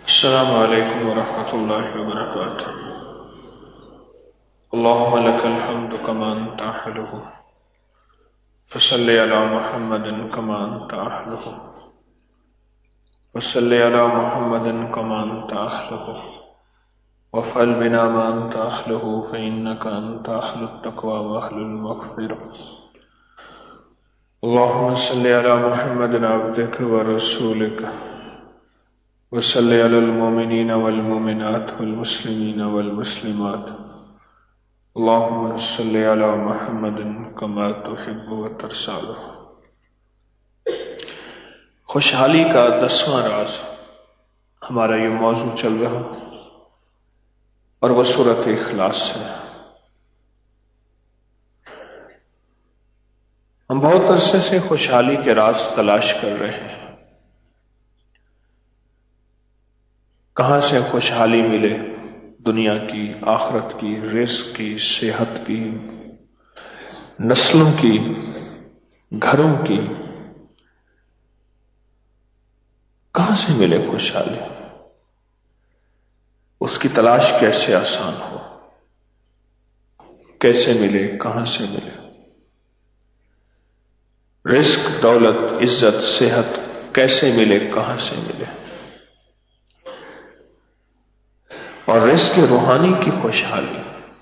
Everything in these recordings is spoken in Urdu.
السلام علیکم ورحمۃ اللہ وبرکاتہ۔ اللهم لك الحمد كما انت اهله فصل على محمد كما انت اهله وصل على محمد كما انت اهله وافعل بنا ما انت اهله فانك انت اهل التقوى واهل المغفرة۔ اللهم صل على محمد عبدك ورسولك وصل على المؤمنين والمؤمنات والمسلمين والمسلمات۔ اللهم صل على محمد كما تحب وترضى۔ خوشحالی کا 10واں راز ہمارا یہ موضوع چل رہا اور وہ سورۃ اخلاص ہے۔ ہم بہت عرصے سے خوشحالی کے راز تلاش کر رہے ہیں، کہاں سے خوشحالی ملے، دنیا کی، آخرت کی، رزق کی، صحت کی، نسلوں کی، گھروں کی، کہاں سے ملے خوشحالی، اس کی تلاش کیسے آسان ہو، کیسے ملے، کہاں سے ملے، رزق، دولت، عزت، صحت کیسے ملے، کہاں سے ملے، اور رزق روحانی کی خوشحالی۔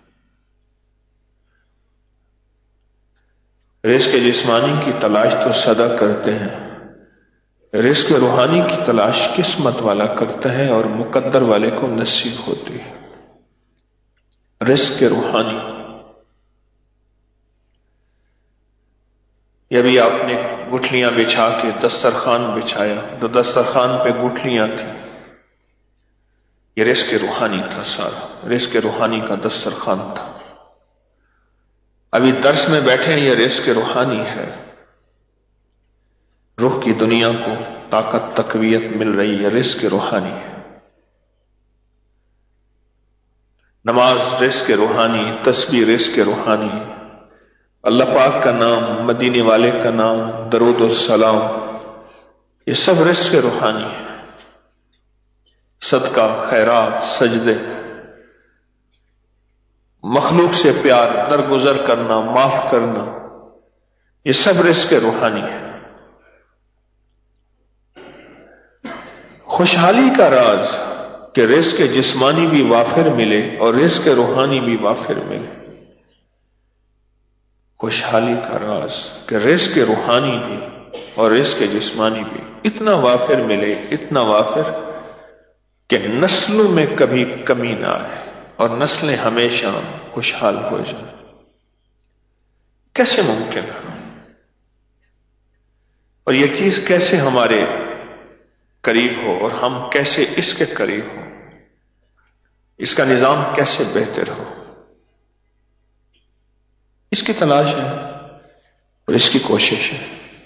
رزق جسمانی کی تلاش تو سدا کرتے ہیں، رزق روحانی کی تلاش قسمت والا کرتا ہے اور مقدر والے کو نصیب ہوتی ہے۔ رزق روحانی، یہ بھی آپ نے گٹھلیاں بچھا کے دسترخوان بچھایا تو دسترخوان پہ گٹھلیاں تھیں، یہ رزق روحانی تھا، سارا رزق روحانی کا دسترخوان تھا۔ ابھی درس میں بیٹھے ہیں، یہ رزق روحانی ہے، روح کی دنیا کو طاقت، تقویت مل رہی ہے، رزق روحانی ہے۔ نماز رزق روحانی، تسبیح رزق روحانی، اللہ پاک کا نام، مدینے والے کا نام، درود و سلام، یہ سب رزق روحانی ہے۔ صدقہ، خیرات، سجدے، مخلوق سے پیار، درگزر کرنا، معاف کرنا، یہ سب رزق روحانی ہے۔ خوشحالی کا راز کہ رزق جسمانی بھی وافر ملے اور رزق روحانی بھی وافر ملے۔ خوشحالی کا راز کہ رزق روحانی بھی اور رزق جسمانی بھی اتنا وافر ملے، اتنا وافر کہ نسلوں میں کبھی کمی نہ آئے اور نسلیں ہمیشہ خوشحال ہو جائیں۔ کیسے ممکن ہے؟ اور یہ چیز کیسے ہمارے قریب ہو اور ہم کیسے اس کے قریب ہو، اس کا نظام کیسے بہتر ہو، اس کی تلاش ہے اور اس کی کوشش ہے۔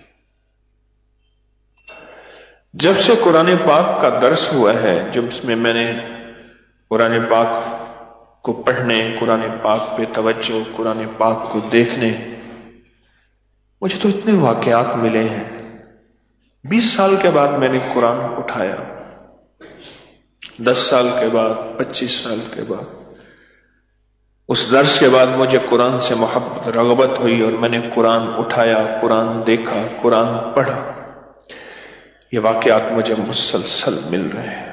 جب سے قرآن پاک کا درس ہوا ہے، جب اس میں نے قرآن پاک کو پڑھنے، قرآن پاک پہ توجہ، قرآن پاک کو دیکھنے، مجھے تو اتنے واقعات ملے ہیں۔ 20 سال کے بعد میں نے قرآن اٹھایا، 10 سال کے بعد، 25 سال کے بعد، اس درس کے بعد مجھے قرآن سے محبت، رغبت ہوئی اور میں نے قرآن اٹھایا، قرآن دیکھا، قرآن پڑھا۔ یہ واقعات مجھے مسلسل مل رہے ہیں۔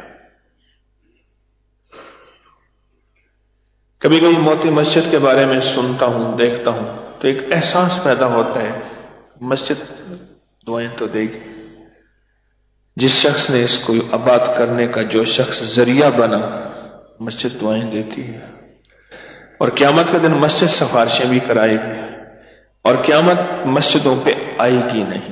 کبھی کبھی موتی مسجد کے بارے میں سنتا ہوں، دیکھتا ہوں تو ایک احساس پیدا ہوتا ہے، مسجد دعائیں تو دے گی، جس شخص نے اس کو آباد کرنے کا جو شخص ذریعہ بنا، مسجد دعائیں دیتی ہے، اور قیامت کے دن مسجد سفارشیں بھی کرائے گی، اور قیامت مسجدوں پہ آئے گی نہیں۔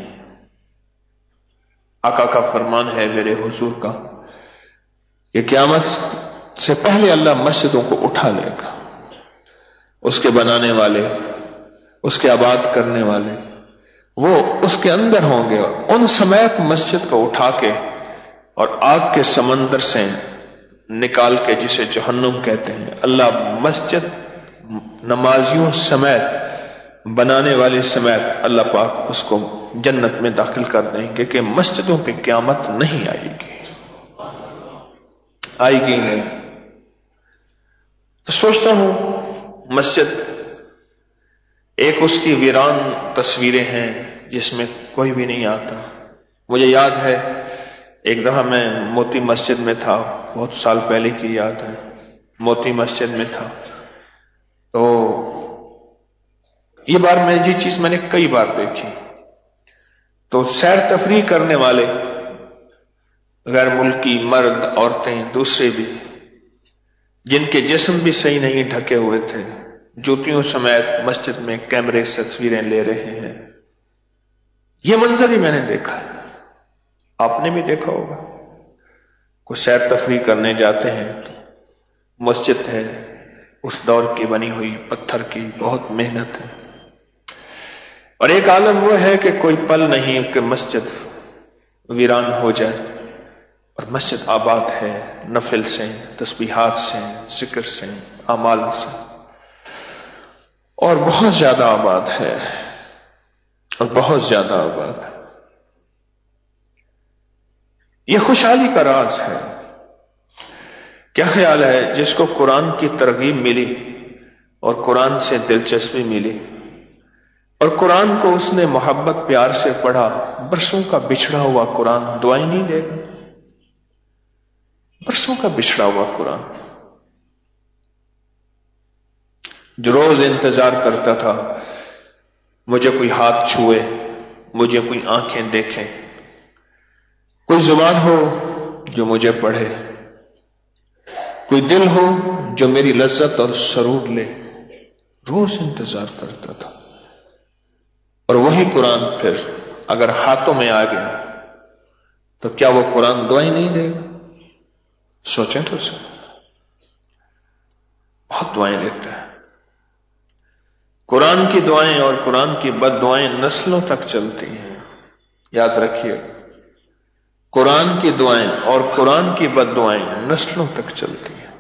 آقا کا فرمان ہے میرے حضور کا کہ قیامت سے پہلے اللہ مسجدوں کو اٹھا لے گا، اس کے بنانے والے، اس کے آباد کرنے والے، وہ اس کے اندر ہوں گے، اور ان سمیت مسجد کو اٹھا کے اور آگ کے سمندر سے نکال کے، جسے جہنم کہتے ہیں، اللہ مسجد نمازیوں سمیت، بنانے والے سمیت، اللہ پاک اس کو جنت میں داخل کر دیں گے کہ مسجدوں پہ قیامت نہیں آئے گی۔ آئے گی نہیں. تو سوچتا ہوں مسجد ایک اس کی ویران تصویریں ہیں جس میں کوئی بھی نہیں آتا. مجھے یاد ہے ایک دفعہ میں موتی مسجد میں تھا، بہت سال پہلے کی یاد ہے، موتی مسجد میں تھا. تو یہ چیز میں نے کئی بار دیکھی. تو سیر تفریح کرنے والے غیر ملکی مرد، عورتیں، دوسرے بھی، جن کے جسم بھی صحیح نہیں ڈھکے ہوئے تھے، جوتیوں سمیت مسجد میں کیمرے سے تصویریں لے رہے ہیں. یہ منظر ہی میں نے دیکھا ہے، آپ نے بھی دیکھا ہوگا. کوئی سیر تفریح کرنے جاتے ہیں تو مسجد ہے اس دور کی بنی ہوئی، پتھر کی، بہت محنت ہے. اور ایک عالم وہ ہے کہ کوئی پل نہیں کہ مسجد ویران ہو جائے، اور مسجد آباد ہے نفل سے، تسبیحات سے، ذکر سے، اعمال سے، اور بہت زیادہ آباد ہے، اور بہت زیادہ آباد ہے. یہ خوشحالی کا راز ہے. کیا خیال ہے جس کو قرآن کی ترغیب ملی اور قرآن سے دلچسپی ملی اور قرآن کو اس نے محبت پیار سے پڑھا، برسوں کا بچھڑا ہوا قرآن دعائیں نہیں دے گا؟ برسوں کا بچھڑا ہوا قرآن جو روز انتظار کرتا تھا مجھے کوئی ہاتھ چھوئے، مجھے کوئی آنکھیں دیکھیں، کوئی زبان ہو جو مجھے پڑھے، کوئی دل ہو جو میری لذت اور سرور لے. روز انتظار کرتا تھا. اور وہی قرآن پھر اگر ہاتھوں میں آ گیا تو کیا وہ قرآن دعائیں نہیں دے گا؟ سوچیں تو سر، بہت دعائیں دیتا ہے. قرآن کی دعائیں اور قرآن کی بد دعائیں نسلوں تک چلتی ہیں. یاد رکھیے، قرآن کی دعائیں اور قرآن کی بد دعائیں نسلوں تک چلتی ہیں.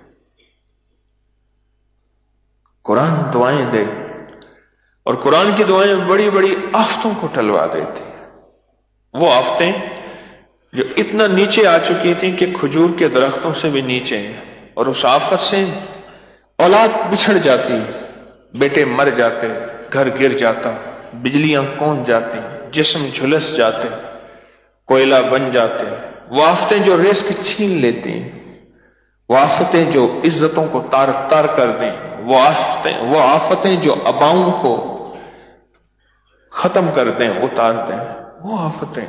قرآن دعائیں دے اور قرآن کی دعائیں بڑی بڑی آفتوں کو ٹلوا دیتی ہیں. وہ آفتیں جو اتنا نیچے آ چکی تھیں کہ کھجور کے درختوں سے بھی نیچے ہیں، اور اس آفت سے اولاد بچھڑ جاتی، بیٹے مر جاتے، گھر گر جاتا، بجلیاں کون جاتی، جسم جھلس جاتے، کوئلہ بن جاتے. وہ آفتیں جو رزق چھین لیتی ہیں، وہ آفتیں جو عزتوں کو تار تار کر دیں، وہ آفتیں جو اباؤں کو ختم کر دیں، اتار دیں، وہ آفتیں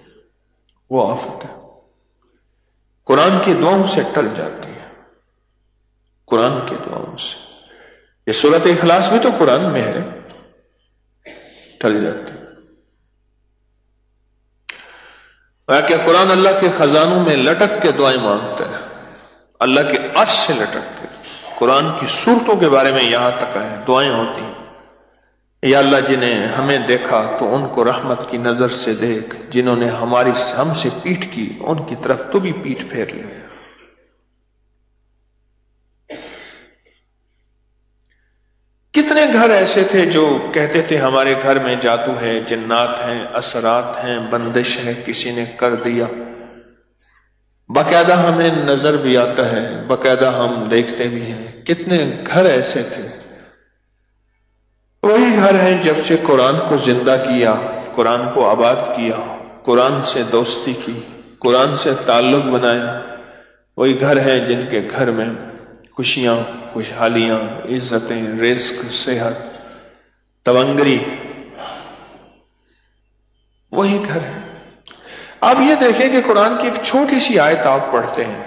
قرآن کی دعاؤں سے ٹل جاتی ہیں. قرآن کی دعاؤں سے. یہ سورۃ اخلاص بھی تو قرآن میں ہے، ٹل جاتی. کہ قرآن اللہ کے خزانوں میں لٹک کے دعائیں مانگتا ہے، اللہ کے عرش سے لٹک کے. قرآن کی صورتوں کے بارے میں یہاں تک ہے دعائیں ہوتی ہیں، یا اللہ جنہیں ہمیں دیکھا تو ان کو رحمت کی نظر سے دیکھ، جنہوں نے ہم سے پیٹھ کی ان کی طرف تو بھی پیٹھ پھیر لے. کتنے گھر ایسے تھے جو کہتے تھے ہمارے گھر میں جادو ہے، جنات ہیں، اثرات ہیں، بندش ہے، کسی نے کر دیا. باقاعدہ ہمیں نظر بھی آتا ہے، باقاعدہ ہم دیکھتے بھی ہیں. کتنے گھر ایسے تھے. وہی گھر ہیں جب سے قرآن کو زندہ کیا، قرآن کو آباد کیا، قرآن سے دوستی کی، قرآن سے تعلق بنایا، وہی گھر ہیں جن کے گھر میں خوشیاں، خوشحالیاں، عزتیں، رزق، صحت، تونگری، وہی گھر ہے. آپ یہ دیکھیں کہ قرآن کی ایک چھوٹی سی آیت آپ پڑھتے ہیں،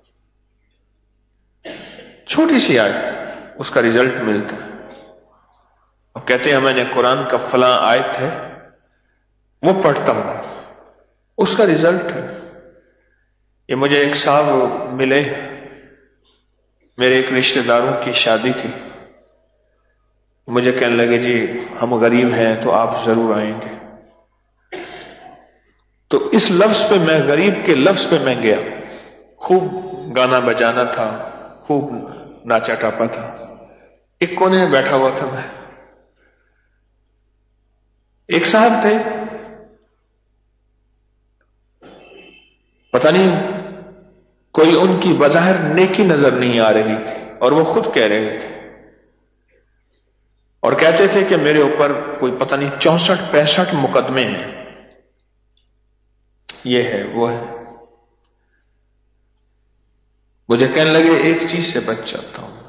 چھوٹی سی آیت، اس کا رزلٹ ملتا ہے. اب کہتے ہیں میں نے قرآن کا فلاں آیت ہے وہ پڑھتا ہوں، اس کا رزلٹ ہے. یہ مجھے ایک صاحب ملے، میرے ایک رشتہ داروں کی شادی تھی، مجھے کہنے لگے جی ہم غریب ہیں تو آپ ضرور آئیں گے. تو اس لفظ پہ میں، غریب کے لفظ پہ میں گیا. خوب گانا بجانا تھا، خوب ناچا ٹاپا تھا. ایک کونے میں بیٹھا ہوا تھا میں. ایک صاحب تھے، پتہ نہیں کوئی ان کی بظاہر نیکی نظر نہیں آ رہی تھی، اور وہ خود کہہ رہے تھے اور کہتے تھے کہ میرے اوپر کوئی پتہ نہیں 64-65 مقدمے ہیں، یہ ہے وہ ہے۔ مجھے کہنے لگے ایک چیز سے بچ جاتا ہوں۔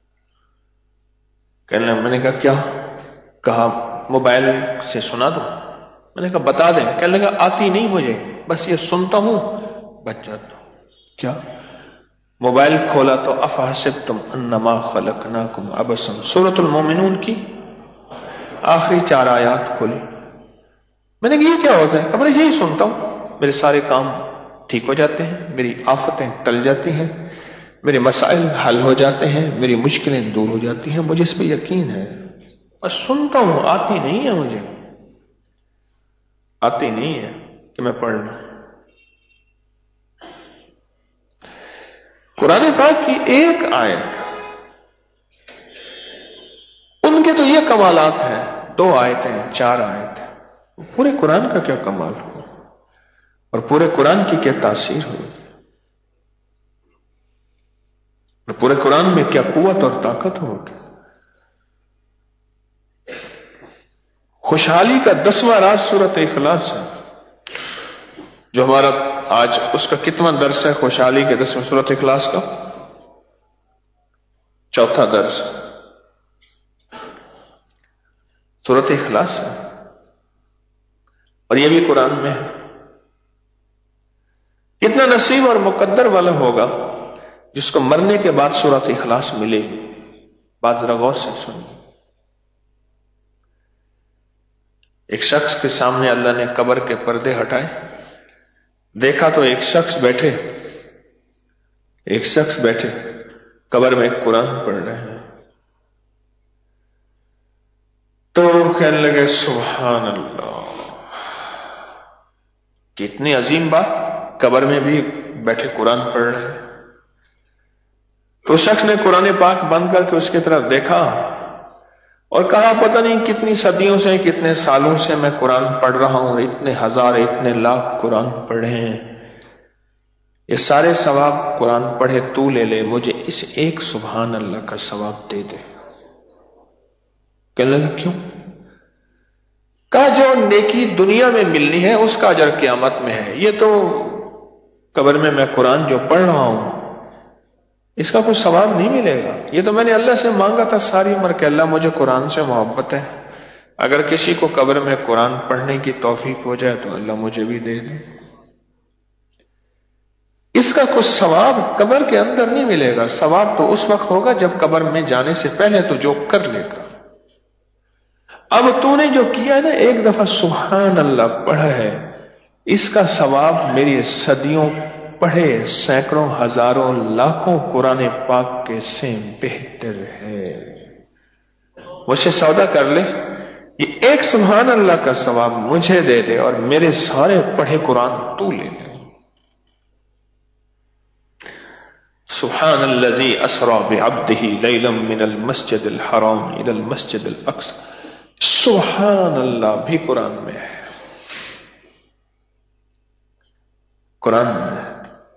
کہنے لگے، میں نے کہا کیا؟ کہا موبائل سے سنا دو۔ میں نے کہا بتا دیں۔ کہنے لگا آتی نہیں مجھے، بس یہ سنتا ہوں بچ جاتا ہوں۔ کیا؟ موبائل کھولا تو افحسبتم انما خلقناکم عبثا، سورۃ المومنون کی آخری 4 آیات کھولی۔ میں نے کہا یہ کیا ہوتا ہے؟ اب میں یہی سنتا ہوں، میرے سارے کام ٹھیک ہو جاتے ہیں، میری آفتیں ٹل جاتی ہیں، میرے مسائل حل ہو جاتے ہیں، میری مشکلیں دور ہو جاتی ہیں، مجھے اس پہ یقین ہے، بس سنتا ہوں، آتی نہیں ہے، مجھے آتی نہیں ہے کہ میں پڑھ لوں۔ قرآن پاک کی ایک آیت، ان کے تو یہ کمالات ہیں، 2 آیتیں 4 آیتیں، پورے قرآن کا کیا کمال ہو اور پورے قرآن کی کیا تاثیر ہو اور پورے قرآن میں کیا قوت اور طاقت ہوگی۔ خوشحالی کا 10واں راز سورۃ اخلاص ہے، جو ہمارا آج اس کا کتنا درس ہے؟ خوشحالی کے 10واں سورۃ اخلاص کا 4تھا درس سورۃ اخلاص ہے، اور یہ بھی قرآن میں ہے۔ کتنا نصیب اور مقدر والا ہوگا جس کو مرنے کے بعد سورۃ اخلاص ملے گی۔ بات ذرا غور سے سنیے۔ ایک شخص کے سامنے اللہ نے قبر کے پردے ہٹائے، دیکھا تو ایک شخص بیٹھے قبر میں قرآن پڑھ رہے ہیں، تو کہنے لگے سبحان اللہ، کتنی عظیم بات، قبر میں بھی بیٹھے قرآن پڑھ رہے ہیں۔ تو شخص نے قرآن پاک بند کر کے اس کی طرف دیکھا اور کہا پتہ نہیں کتنی صدیوں سے، کتنے سالوں سے میں قرآن پڑھ رہا ہوں، اتنے ہزار اتنے لاکھ قرآن پڑھے ہیں، یہ سارے ثواب قرآن پڑھے تو لے لے، مجھے اس ایک سبحان اللہ کا ثواب دے دے۔ کہنے لگا کیوں؟ کہا جو نیکی دنیا میں ملنی ہے اس کا اجر قیامت میں ہے، یہ تو قبر میں قرآن جو پڑھ رہا ہوں اس کا کوئی ثواب نہیں ملے گا، یہ تو میں نے اللہ سے مانگا تھا ساری عمر کہ اللہ مجھے قرآن سے محبت ہے، اگر کسی کو قبر میں قرآن پڑھنے کی توفیق ہو جائے تو اللہ مجھے بھی دے دے۔ اس کا کچھ ثواب قبر کے اندر نہیں ملے گا، ثواب تو اس وقت ہوگا جب قبر میں جانے سے پہلے تو جو کر لے گا۔ اب تو نے جو کیا ہے نا، ایک دفعہ سبحان اللہ پڑھا ہے، اس کا ثواب میری صدیوں پڑھے سینکڑوں ہزاروں لاکھوں قرآن پاک کے سے بہتر ہے۔ مجھ سے سودا کر لے، یہ ایک سبحان اللہ کا ثواب مجھے دے دے اور میرے سارے پڑھے قرآن تو لے لے۔ سبحان الذی اسری بعبدہ لیلا من المسجد الحرام الی المسجد الاقصی، سبحان اللہ بھی قرآن میں ہے، قرآن میں ہے۔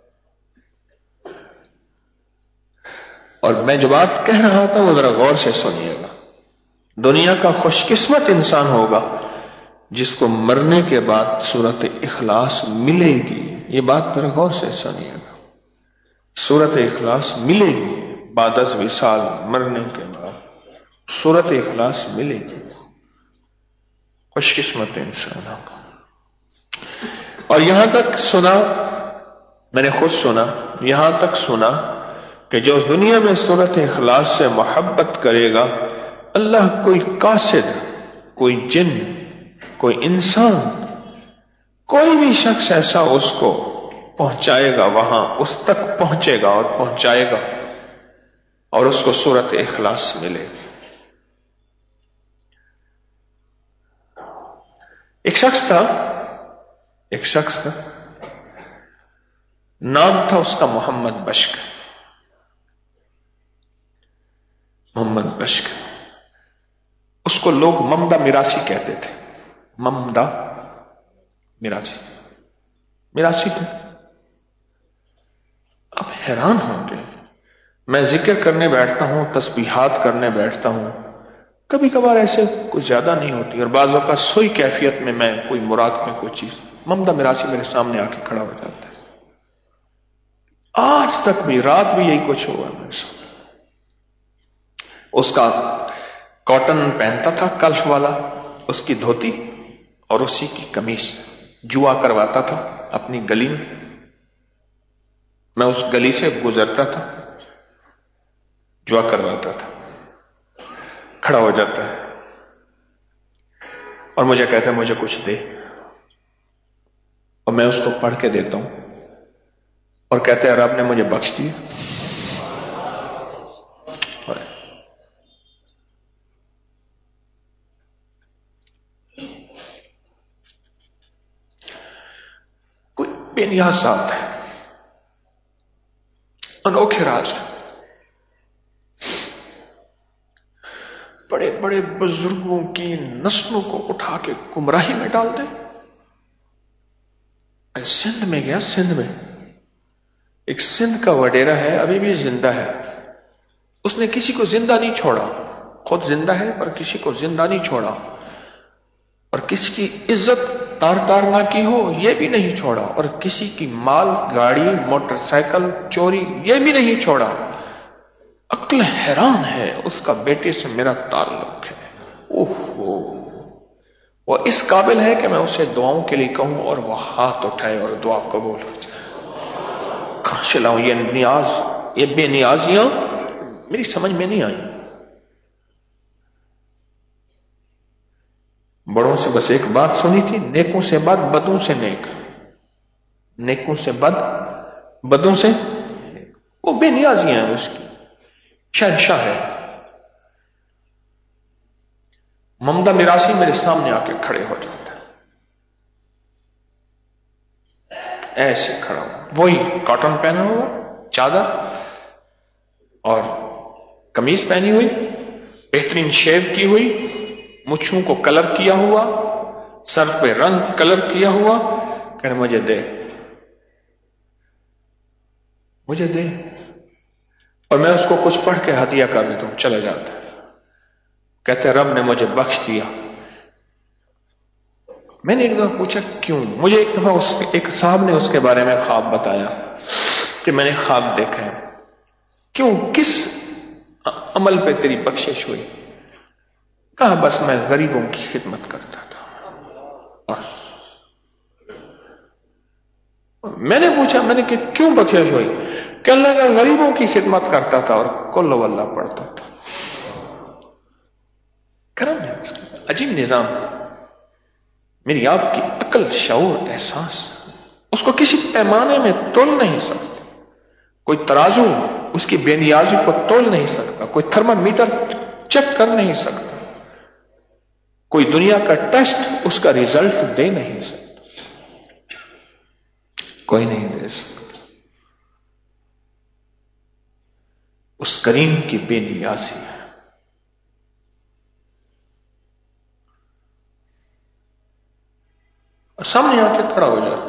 اور میں جو بات کہہ رہا تھا وہ ذرا غور سے سنیے گا۔ دنیا کا خوش قسمت انسان ہوگا جس کو مرنے کے بعد سورۃ اخلاص ملے گی، یہ بات ذرا غور سے سنیے گا۔ سورۃ اخلاص ملے گی بعد از وصال، مرنے کے بعد سورۃ اخلاص ملے گی، خوش قسمت انسان ہوگا۔ اور یہاں تک سنا، میں نے خود سنا، یہاں تک سنا کہ جو دنیا میں سورۃ اخلاص سے محبت کرے گا، اللہ کوئی قاصد، کوئی جن، کوئی انسان، کوئی بھی شخص ایسا اس کو پہنچائے گا، وہاں اس تک پہنچے گا اور پہنچائے گا اور اس کو سورۃ اخلاص ملے گی۔ ایک شخص تھا، نام تھا اس کا محمد بشک۔ اس کو لوگ ممدہ میراثی کہتے تھے، ممدہ میراثی تھے۔ حیران ہوں گے. میں ذکر کرنے بیٹھتا ہوں، تسبیحات کرنے بیٹھتا ہوں، کبھی کبھار ایسے کچھ زیادہ نہیں ہوتی، اور بعض اوقات سوئی کیفیت میں کوئی مراد میں کوئی چیز، ممدہ میراثی میرے سامنے آ کے کھڑا ہو جاتا ہے. آج تک بھی، رات بھی یہی کچھ ہوا میرے سامنے. اس کا کاٹن پہنتا تھا کلف والا، اس کی دھوتی اور اسی کی قمیص. جوا کرواتا تھا اپنی گلی میں اس گلی سے گزرتا تھا، جوا کرواتا تھا. کھڑا ہو جاتا ہے اور مجھے کہتا ہے مجھے کچھ دے، اور میں اس کو پڑھ کے دیتا ہوں اور کہتے ہیں رب نے مجھے بخش دیا. کوئی بے نیاز ذات ہے، انوکھے راز ہے. بڑے بڑے بزرگوں کی نسلوں کو اٹھا کے گمراہی میں ڈال دے. سندھ میں گیا، سندھ میں ایک سندھ کا وڈیرا ہے، ابھی بھی زندہ ہے. اس نے کسی کو زندہ نہیں چھوڑا، خود زندہ ہے پر کسی کو زندہ نہیں چھوڑا، اور کسی کی عزت تار تار نہ کی ہو یہ بھی نہیں چھوڑا، اور کسی کی مال، گاڑی، موٹر سائیکل چوری یہ بھی نہیں چھوڑا. عقل حیران ہے. اس کا بیٹے سے میرا تعلق ہے. اوہو، وہ اس قابل ہے کہ میں اسے دعاؤں کے لیے کہوں اور وہ ہاتھ اٹھائے اور دعا قبول ہو جائے. کہاں سے لاؤں یہ نیاز، یہ بے نیازیاں میری سمجھ میں نہیں آئی. بڑوں سے بس ایک بات سنی تھی، نیکوں سے بد، بدوں سے نیک. نیکوں سے بد، بدوں سے، وہ بے نیازیاں ہیں، اس کی شہنشاہ ہے. ممدہ میراثی میرے سامنے آ کے کھڑے ہو جاتا ہے، ایسے کھڑا ہو، وہی کاٹن پہنا ہوا، چادر اور قمیص پہنی ہوئی، بہترین شیو کی ہوئی، مچھوں کو کلر کیا ہوا، سر پہ رنگ کلر کیا ہوا، کہ مجھے دے، مجھے دے. اور میں اس کو کچھ پڑھ کے ہدیہ کر دیتا ہوں، چلا جاتا ہے. کہتے رب نے مجھے بخش دیا. میں نے ایک دفعہ پوچھا کیوں؟ مجھے ایک دفعہ ایک صاحب نے اس کے بارے میں خواب بتایا کہ میں نے خواب دیکھا ہے. کیوں، کس عمل پہ تیری بخشش ہوئی؟ کہا بس میں غریبوں کی خدمت کرتا تھا. میں نے پوچھا، میں نے کہ کیوں بخشش ہوئی؟ کہ اللہ کا غریبوں کی خدمت کرتا تھا اور کل واللہ پڑھتا تھا. کرم ہے اس کا، عجیب نظام. میری آپ کی عقل، شعور، احساس اس کو کسی پیمانے میں تول نہیں سکتے. کوئی ترازو اس کی بے نیازی کو تول نہیں سکتا، کوئی تھرمامیٹر چیک کر نہیں سکتا، کوئی دنیا کا ٹیسٹ اس کا ریزلٹ دے نہیں سکتا، کوئی نہیں دے سکتا. اس کریم کی بے نیازی ہے. سامنے آ کے کھڑا ہو جاتا.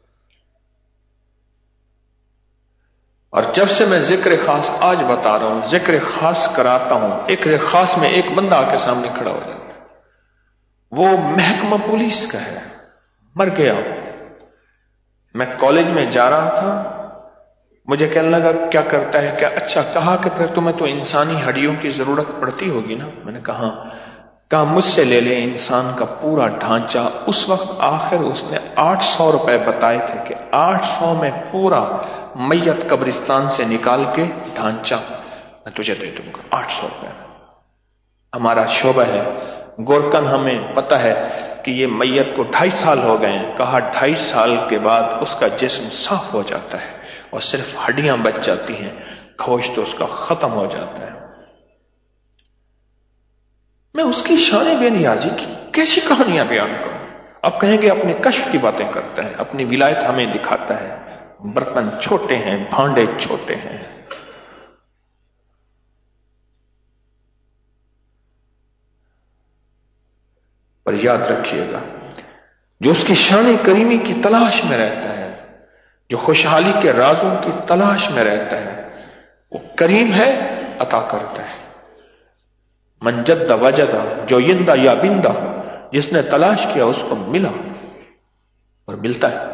اور جب سے میں ذکر خاص آج بتا رہا ہوں، ذکر خاص کراتا ہوں، ایک خاص میں ایک بندہ آ کے سامنے کھڑا ہو جاتا. وہ محکمہ پولیس کا ہے، مر گیا. میں کالج میں جا رہا تھا، مجھے کہنے لگا کیا کرتا ہے؟ کیا اچھا، کہا کہ پھر تمہیں تو انسانی ہڈیوں کی ضرورت پڑتی ہوگی نا. میں نے کہا مجھ سے لے لے انسان کا پورا ڈھانچہ. اس وقت آخر اس نے 800 روپے بتائے تھے کہ 800 میں پورا میت قبرستان سے نکال کے ڈھانچہ میں تجھے دے دوں گا. 800 روپے. ہمارا شعبہ ہے گورکن، ہمیں پتہ ہے کہ یہ میت کو 2.5 سال ہو گئے ہیں. کہا 2.5 سال کے بعد اس کا جسم صاف ہو جاتا ہے اور صرف ہڈیاں بچ جاتی ہیں، گوشت تو اس کا ختم ہو جاتا ہے. میں اس کی شان بے نیازی کی کیسی کہانیاں بیان کروں؟ اب کہیں گے اپنے کشف کی باتیں کرتا ہے، اپنی ولایت ہمیں دکھاتا ہے. برتن چھوٹے ہیں، بھانڈے چھوٹے ہیں. پر یاد رکھیے گا، جو اس کی شان کریمی کی تلاش میں رہتا ہے جو خوشحالی کے رازوں کی تلاش میں رہتا ہے وہ کریم ہے، عطا کرتا ہے. من جد وجدہ، جو یندہ یا بندہ، جس نے تلاش کیا اس کو ملا اور ملتا ہے.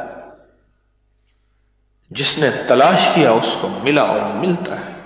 جس نے تلاش کیا اس کو ملا اور ملتا ہے.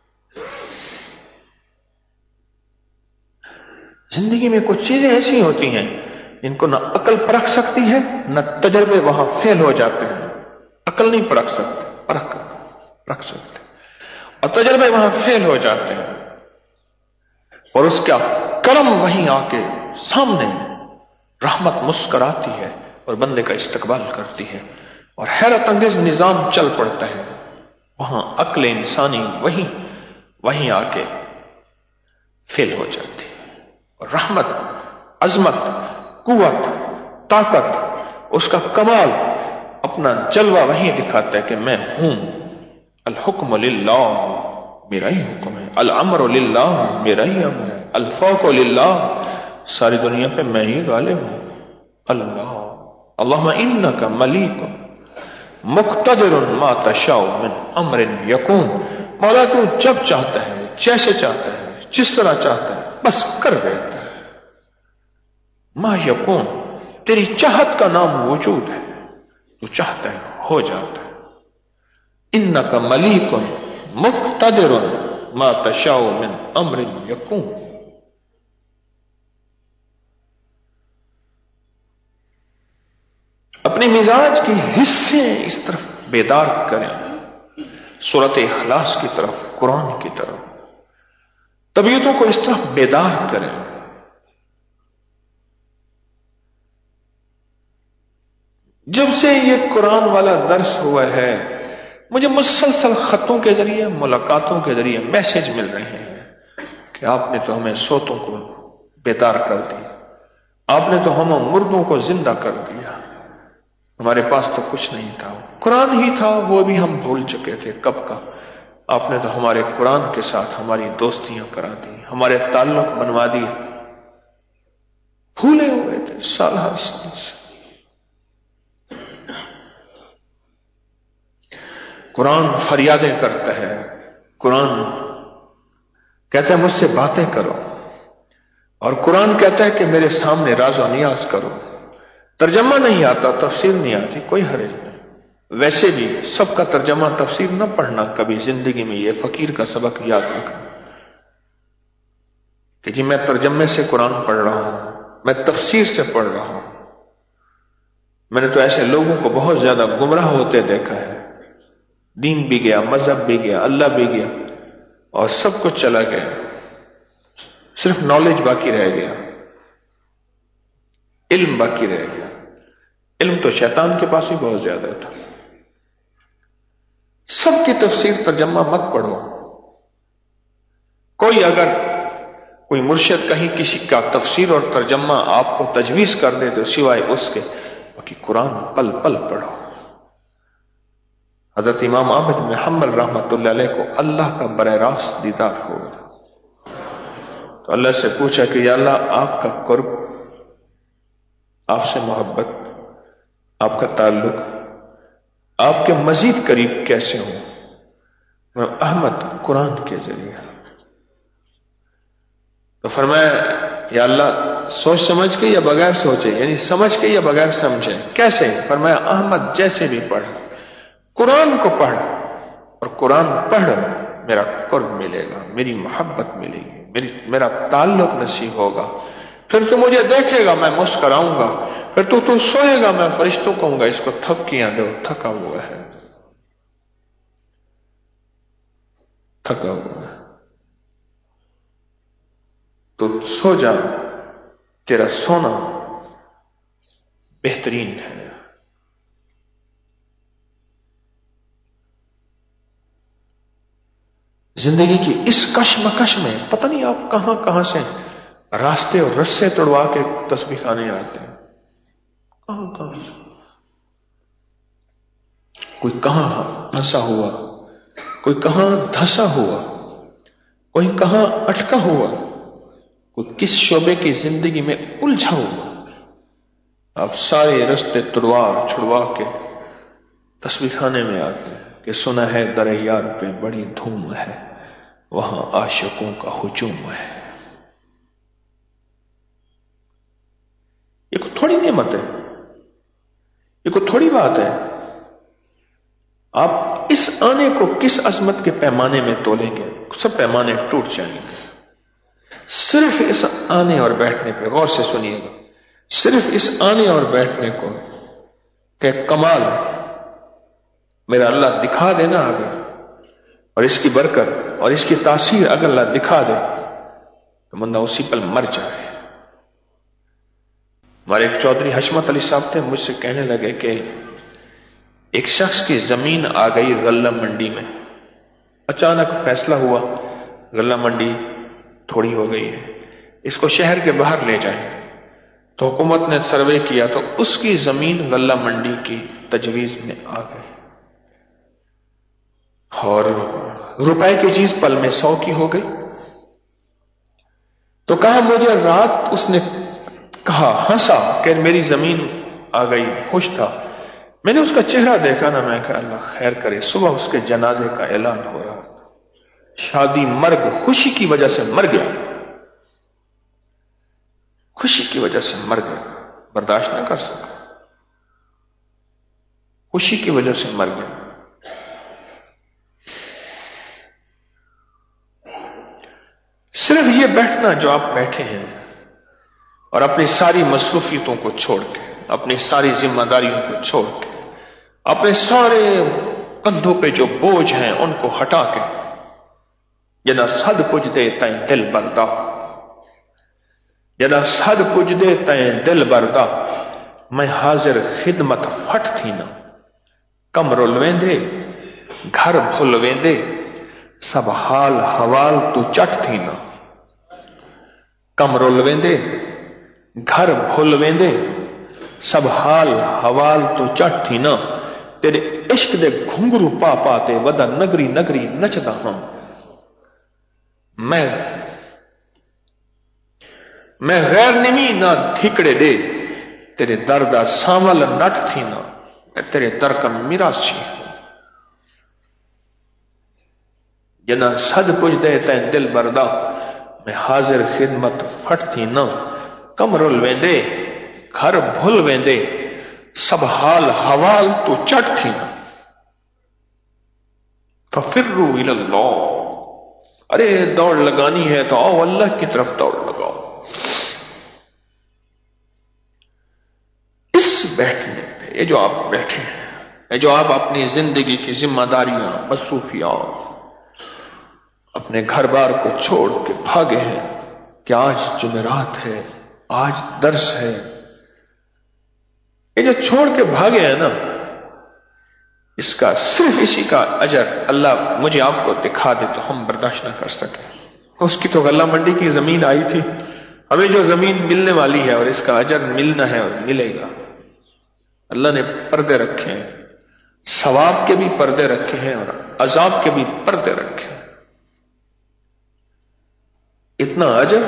زندگی میں کچھ چیزیں ایسی ہوتی ہیں جن کو نہ عقل پرکھ سکتی ہے نہ تجربے وہاں فیل ہو جاتے ہیں. عقل نہیں پرکھ سکتے، پرکھ سکتے، اور تجربے وہاں فیل ہو جاتے ہیں. اور اس کا کرم وہیں آ کے سامنے رحمت مسکراتی ہے اور بندے کا استقبال کرتی ہے اور حیرت انگیز نظام چل پڑتا ہے. وہاں عقل انسانی وہیں آ کے فیل ہو جاتی ہے. اور رحمت، عظمت، قوت، طاقت، اس کا کمال اپنا جلوہ وہیں دکھاتا ہے کہ میں ہوں. الحکم للہ، میرا ہی حکم ہے. الامر للہ، میرا ہی امر ہے. الفوق للہ، ساری دنیا پہ میں ہی غالب ہوں. اللہ اللہم انک ملیک مقتدر ما تشاء من امر یکون. مولا تو جب چاہتا ہے، جیسے چاہتا ہے، جس طرح چاہتا ہے بس کر دیتا ہے. ما یکون، تیری چاہت کا نام وجود ہے. تو چاہتا ہے ہو جاتا ہے. انک ملیک مقتدر ما تشاء من امر یکون. اپنے مزاج کے حصے اس طرف بیدار کریں، سورۃ اخلاص کی طرف، قرآن کی طرف. طبیعتوں کو اس طرف بیدار کریں. جب سے یہ قرآن والا درس ہوا ہے مجھے مسلسل خطوں کے ذریعے، ملاقاتوں کے ذریعے میسج مل رہے ہیں کہ آپ نے تو ہمیں سوتوں کو بیدار کر دیا، آپ نے تو ہمیں مردوں کو زندہ کر دیا. ہمارے پاس تو کچھ نہیں تھا، قرآن ہی تھا، وہ بھی ہم بھول چکے تھے کب کا. آپ نے تو ہمارے قرآن کے ساتھ ہماری دوستیاں کرا دی، ہمارے تعلق بنوا دیے. بھولے ہوئے تھے سال ہر سال سے. قرآن فریادیں کرتا ہے، قرآن کہتا ہے مجھ سے باتیں کرو، اور قرآن کہتا ہے کہ میرے سامنے راز و نیاز کرو. ترجمہ نہیں آتا، تفسیر نہیں آتی، کوئی حرج نہیں. ویسے بھی سب کا ترجمہ تفسیر نہ پڑھنا کبھی زندگی میں. یہ فقیر کا سبق یاد رکھنا کہ جی میں ترجمے سے قرآن پڑھ رہا ہوں، میں تفسیر سے پڑھ رہا ہوں. میں نے تو ایسے لوگوں کو بہت زیادہ گمراہ ہوتے دیکھا ہے. دین بھی گیا، مذہب بھی گیا، اللہ بھی گیا، اور سب کچھ چلا گیا، صرف نالج باقی رہ گیا، علم باقی رہ گیا. علم تو شیطان کے پاس ہی بہت زیادہ تھا. سب کی تفسیر ترجمہ مت پڑھو. کوئی مرشد کہیں کسی کا تفسیر اور ترجمہ آپ کو تجویز کر دے تو سوائے اس کے باقی قرآن پل پل پڑھو. حضرت امام احمد بن حنبل رحمۃ اللہ علیہ کو اللہ کا براہ راست دیدار ہوا تو اللہ سے پوچھا کہ یا اللہ آپ کا قرب، آپ سے محبت، آپ کا تعلق، آپ کے مزید قریب کیسے ہوں؟ احمد قرآن کے ذریعے. تو فرمایا یا اللہ سوچ سمجھ کے یا بغیر سوچے، یعنی سمجھ کے یا بغیر سمجھے. کیسے؟ فرمایا احمد جیسے بھی پڑھ، قرآن کو پڑھ، اور قرآن پڑھ میرا قرب ملے گا، میری محبت ملے گی، میرا تعلق نصیب ہوگا. پھر تو مجھے دیکھے گا، میں مسکراؤں گا. پھر تو سوئے گا، میں فرشتوں کو کہوں گا اس کو تھپکیاں دو، تھکا ہوا ہے، تھکا ہوا ہے. تو سو جا، تیرا سونا بہترین ہے. زندگی کی اس کشمکش میں پتہ نہیں آپ کہاں کہاں سے راستے اور رسے توڑوا کے تسبیح خانے آتے ہیں. کہاں سے کوئی کہاں پھنسا ہوا، کوئی کہاں دھسا ہوا، کوئی کہاں اٹکا ہوا، کوئی کس شعبے کی زندگی میں الجھا ہوا. آپ سارے رستے توڑوا چھڑوا کے تسبیح خانے میں آتے ہیں کہ سنا ہے در یار پہ بڑی دھوم ہے، وہاں عاشقوں کا ہجوم ہے۔ یہ کوئی تھوڑی نعمت ہے، یہ کوئی تھوڑی بات ہے۔ آپ اس آنے کو کس عظمت کے پیمانے میں تولیں گے، سب پیمانے ٹوٹ جائیں گے۔ صرف اس آنے اور بیٹھنے پہ غور سے سنیے گا، صرف اس آنے اور بیٹھنے کو کہ کمال میرا اللہ دکھا دینا آگے، اور اس کی برکت اور اس کی تاثیر اگر اللہ دکھا دے تو بندہ اسی پل مر جائے۔ ہمارے ایک چودھری حشمت علی صاحب تھے، مجھ سے کہنے لگے کہ ایک شخص کی زمین آ گئی غلہ منڈی میں، اچانک فیصلہ ہوا غلہ منڈی تھوڑی ہو گئی ہے، اس کو شہر کے باہر لے جائیں۔ تو حکومت نے سروے کیا تو اس کی زمین غلہ منڈی کی تجویز میں آ گئی، اور روپے کی چیز پل میں 100 کی ہو گئی۔ تو کہا مجھے رات اس نے کہا، ہنسا کہ میری زمین آ گئی، خوش تھا۔ میں نے اس کا چہرہ دیکھا نا، میں کہا اللہ خیر کرے۔ صبح اس کے جنازے کا اعلان ہو رہا، شادی مرگ خوشی کی وجہ سے مر گیا، خوشی کی وجہ سے مر گیا، برداشت نہ کر سکا، خوشی کی وجہ سے مر گیا۔ صرف یہ بیٹھنا جو آپ بیٹھے ہیں اور اپنی ساری مصروفیتوں کو چھوڑ کے، اپنی ساری ذمہ داریوں کو چھوڑ کے، اپنے سارے کندھوں پہ جو بوجھ ہیں ان کو ہٹا کے، جنا صد پج دے تائیں دل بردا، جنا صد پج دے تائیں دل بردا، میں حاضر خدمت پھٹ تھی نا، کم رل ویندے گھر بھول ویندے، سب حال حوال تو چٹ تھی نا، کم رل ویندے گھر بھول ویندے، سب حال حوال تو چٹ تھی نا، تیرے عشق دے گھنگرو پا پاتے ودا نگری نگری نچدا ہوں، میں غیر نمی نہ دھکڑے دے، تیرے دردہ سامل نٹ تھی نا، میں تیرے در کا میراثی ہوں، جنا صد پج دے تین دل بردا، میں حاضر خدمت پھٹ تھی نا، کم رل ویندے گھر بھول ویندے، سب حال حوال تو چٹ تھی نا، ففروا الی اللہ، ارے دوڑ لگانی ہے تو آؤ اللہ کی طرف دوڑ لگاؤ۔ اس بیٹھنے پہ، یہ جو آپ بیٹھے ہیں، یہ جو آپ اپنی زندگی کی ذمہ داریاں، مصروفیات، اپنے گھر بار کو چھوڑ کے بھاگے ہیں کہ آج جمعرات ہے، آج درس ہے، یہ جو چھوڑ کے بھاگے ہیں نا، اس کا صرف اسی کا اجر اللہ مجھے آپ کو دکھا دے تو ہم برداشت نہ کر سکیں۔ اس کی تو غلہ منڈی کی زمین آئی تھی، ہمیں جو زمین ملنے والی ہے اور اس کا اجر ملنا ہے اور ملے گا، اللہ نے پردے رکھے ہیں، ثواب کے بھی پردے رکھے ہیں اور عذاب کے بھی پردے رکھے ہیں۔ اتنا اجر۔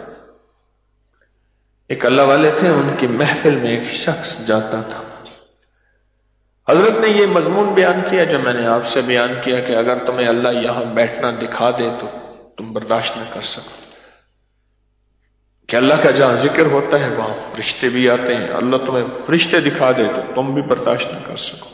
ایک اللہ والے تھے، ان کی محفل میں ایک شخص جاتا تھا، حضرت نے یہ مضمون بیان کیا جو میں نے آپ سے بیان کیا کہ اگر تمہیں اللہ یہاں بیٹھنا دکھا دے تو تم برداشت نہ کر سکو، کہ اللہ کا جہاں ذکر ہوتا ہے وہاں فرشتے بھی آتے ہیں، اللہ تمہیں فرشتے دکھا دے تو تم بھی برداشت نہ کر سکو۔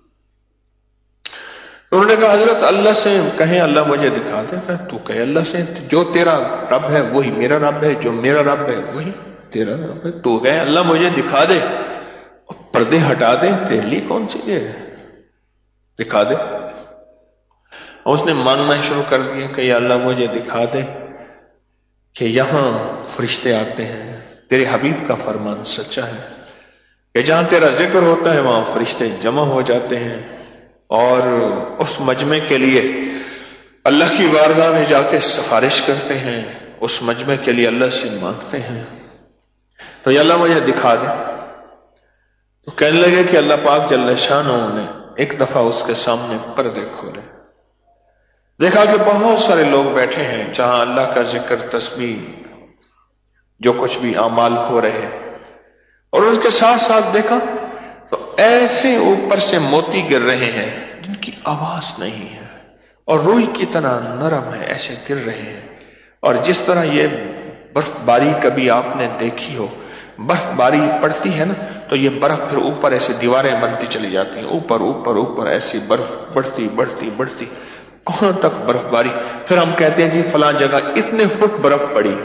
تو انہوں نے کہا حضرت اللہ سے کہیں اللہ مجھے دکھا دے، کہ تو کہے اللہ سے جو تیرا رب ہے وہی میرا رب ہے، جو میرا رب ہے وہی تیرا رب ہے، تو کہے اللہ مجھے دکھا دے، پردے ہٹا دے، تیرے لیے کون سی ہے، دکھا دے۔ اور اس نے مانگنا شروع کر دیا کہ یا اللہ مجھے دکھا دے کہ یہاں فرشتے آتے ہیں، تیرے حبیب کا فرمان سچا ہے کہ جہاں تیرا ذکر ہوتا ہے وہاں فرشتے جمع ہو جاتے ہیں اور اس مجمع کے لیے اللہ کی بارگاہ میں جا کے سفارش کرتے ہیں، اس مجمع کے لیے اللہ سے مانگتے ہیں، تو یا اللہ مجھے دکھا دے۔ تو کہنے لگے کہ اللہ پاک جل شانہ نے ایک دفعہ اس کے سامنے پردے کھولے، دیکھا کہ بہت سارے لوگ بیٹھے ہیں جہاں اللہ کا ذکر، تسبیح، جو کچھ بھی اعمال ہو رہے، اور اس کے ساتھ ساتھ دیکھا تو ایسے اوپر سے موتی گر رہے ہیں جن کی آواز نہیں ہے اور روئی کی طرح نرم ہے، ایسے گر رہے ہیں. اور جس طرح یہ برف باری کبھی آپ نے دیکھی ہو، برف باری پڑتی ہے نا تو یہ برف پھر اوپر ایسے دیواریں بنتی چلی جاتی ہیں، اوپر اوپر اوپر ایسی برف بڑھتی بڑھتی بڑھتی کہاں تک برف باری. پھر ہم کہتے ہیں جی فلاں جگہ اتنے فٹ برف پڑی،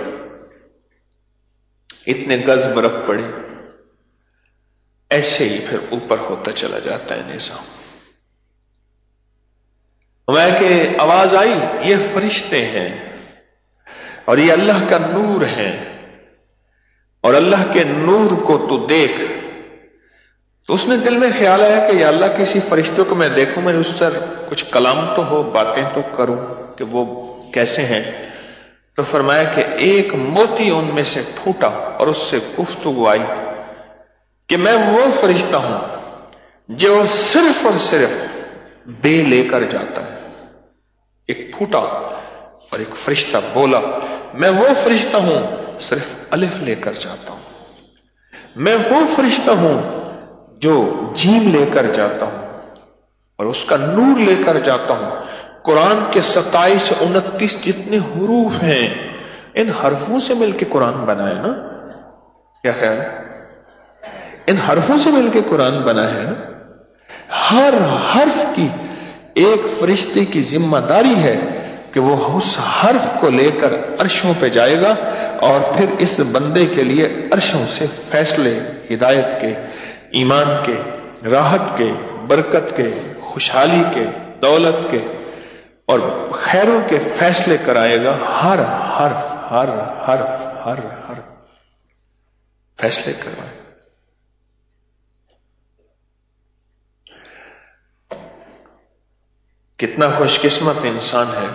اتنے گز برف پڑی. ایسے ہی پھر اوپر ہوتا چلا جاتا ہے نظام. میں کہ آواز آئی، یہ فرشتے ہیں اور یہ اللہ کا نور ہے، اور اللہ کے نور کو تو دیکھ. تو اس نے دل میں خیال آیا کہ یا اللہ کسی فرشتوں کو میں دیکھوں، میں اس سے کچھ کلام تو ہو، باتیں تو کروں کہ وہ کیسے ہیں. تو فرمایا کہ ایک موتی ان میں سے پھوٹا اور اس سے گفتگو آئی کہ میں وہ فرشتہ ہوں جو صرف اور صرف بے لے کر جاتا ہے. ایک پھوٹا اور ایک فرشتہ بولا، میں وہ فرشتہ ہوں صرف الف لے کر جاتا ہوں، میں وہ فرشتہ ہوں جو جیم لے کر جاتا ہوں اور اس کا نور لے کر جاتا ہوں. قرآن کے 27 سے 29 جتنے حروف ہیں ان حرفوں سے مل کے قرآن بنا ہے نا. کیا خیال ہے؟ ان حرفوں سے مل کے قرآن بنا ہے نا. ہر حرف کی ایک فرشتے کی ذمہ داری ہے کہ وہ اس حرف کو لے کر عرشوں پہ جائے گا اور پھر اس بندے کے لیے عرشوں سے فیصلے، ہدایت کے، ایمان کے، راحت کے، برکت کے، خوشحالی کے، دولت کے اور خیروں کے فیصلے کرائے گا. ہر حرف ہر حرف ہر حرف فیصلے کروائے. کتنا خوش قسمت انسان ہے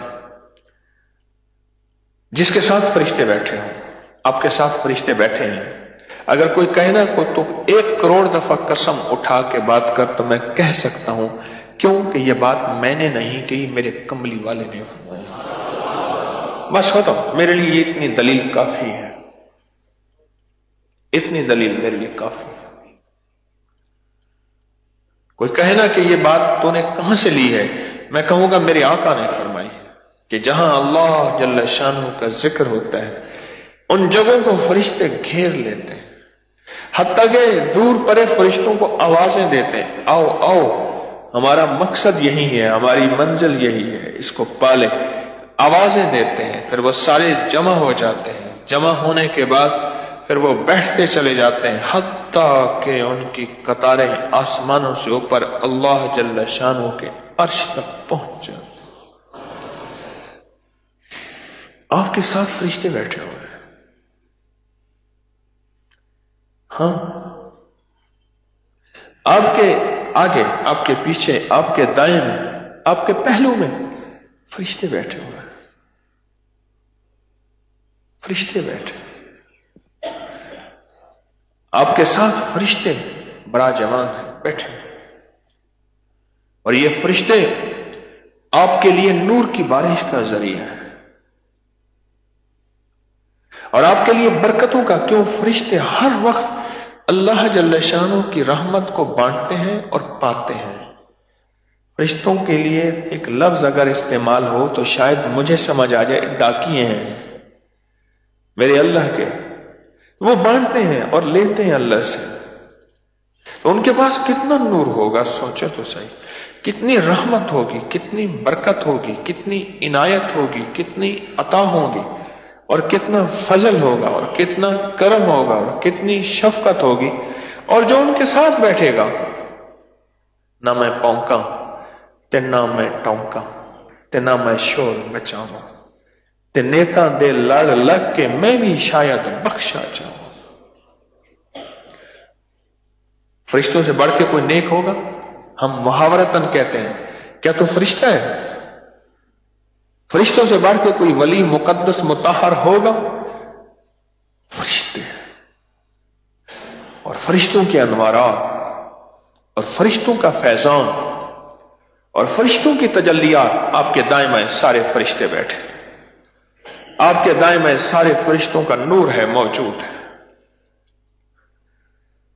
جس کے ساتھ فرشتے بیٹھے ہوں. آپ کے ساتھ فرشتے بیٹھے ہیں. اگر کوئی کہے نا کو تو 1 کروڑ دفعہ قسم اٹھا کے بات کر تو میں کہہ سکتا ہوں، کیوں کہ یہ بات میں نے نہیں کہی، میرے کملی والے نے فرمایا. بس ہوتا میرے لیے اتنی دلیل کافی ہے، اتنی دلیل میرے لیے کافی ہے. کوئی کہے نا کہ یہ بات تو نے کہاں سے لی ہے، میں کہوں گا میرے آقا نے فرمائی کہ جہاں اللہ جل شانہ کا ذکر ہوتا ہے ان جگہوں کو فرشتے گھیر لیتے ہیں، حتیٰ کہ دور پرے فرشتوں کو آوازیں دیتے ہیں، آؤ آؤ ہمارا مقصد یہی ہے، ہماری منزل یہی ہے، اس کو پالے. آوازیں دیتے ہیں، پھر وہ سارے جمع ہو جاتے ہیں. جمع ہونے کے بعد پھر وہ بیٹھتے چلے جاتے ہیں حتیٰ کہ ان کی قطاریں آسمانوں سے اوپر اللہ جل شانہ کے عرش تک پہنچ جاتے. آپ کے ساتھ فرشتے بیٹھے ہوئے ہیں. ہاں، آپ کے آگے، آپ کے پیچھے، آپ کے دائیں میں، آپ کے پہلو میں فرشتے بیٹھے ہوئے ہیں. فرشتے بیٹھے آپ کے ساتھ، فرشتے بڑا جوان ہیں بیٹھے، اور یہ فرشتے آپ کے لیے نور کی بارش کا ذریعہ ہے اور آپ کے لیے برکتوں کا. کیوں؟ فرشتے ہر وقت اللہ جل شانہ کی رحمت کو بانٹتے ہیں اور پاتے ہیں. فرشتوں کے لیے ایک لفظ اگر استعمال ہو تو شاید مجھے سمجھ آ جائے، ڈاکیے ہیں میرے اللہ کے. وہ بانٹتے ہیں اور لیتے ہیں اللہ سے. تو ان کے پاس کتنا نور ہوگا، سوچے تو صحیح. کتنی رحمت ہوگی، کتنی برکت ہوگی، کتنی عنایت ہوگی، کتنی عطا ہوگی، اور کتنا فضل ہوگا، اور کتنا کرم ہوگا، اور کتنی شفقت ہوگی. اور جو ان کے ساتھ بیٹھے گا، نہ میں پونکا تے نہ میں ٹونکا تے نہ میں شور مچاواں تے نیکاں دے لڑ لگ کے میں بھی شاید بخشا جاؤں. فرشتوں سے بڑھ کے کوئی نیک ہوگا؟ ہم محاورتاً کہتے ہیں کیا تو فرشتہ ہے؟ فرشتوں سے بڑھ کے کوئی ولی مقدس مطہر ہوگا؟ فرشتے اور فرشتوں کے انوارات اور فرشتوں کا فیضان اور فرشتوں کی تجلیات. آپ کے دائیں بائیں سارے فرشتے بیٹھے، آپ کے دائیں بائیں سارے فرشتوں کا نور ہے موجود ہے.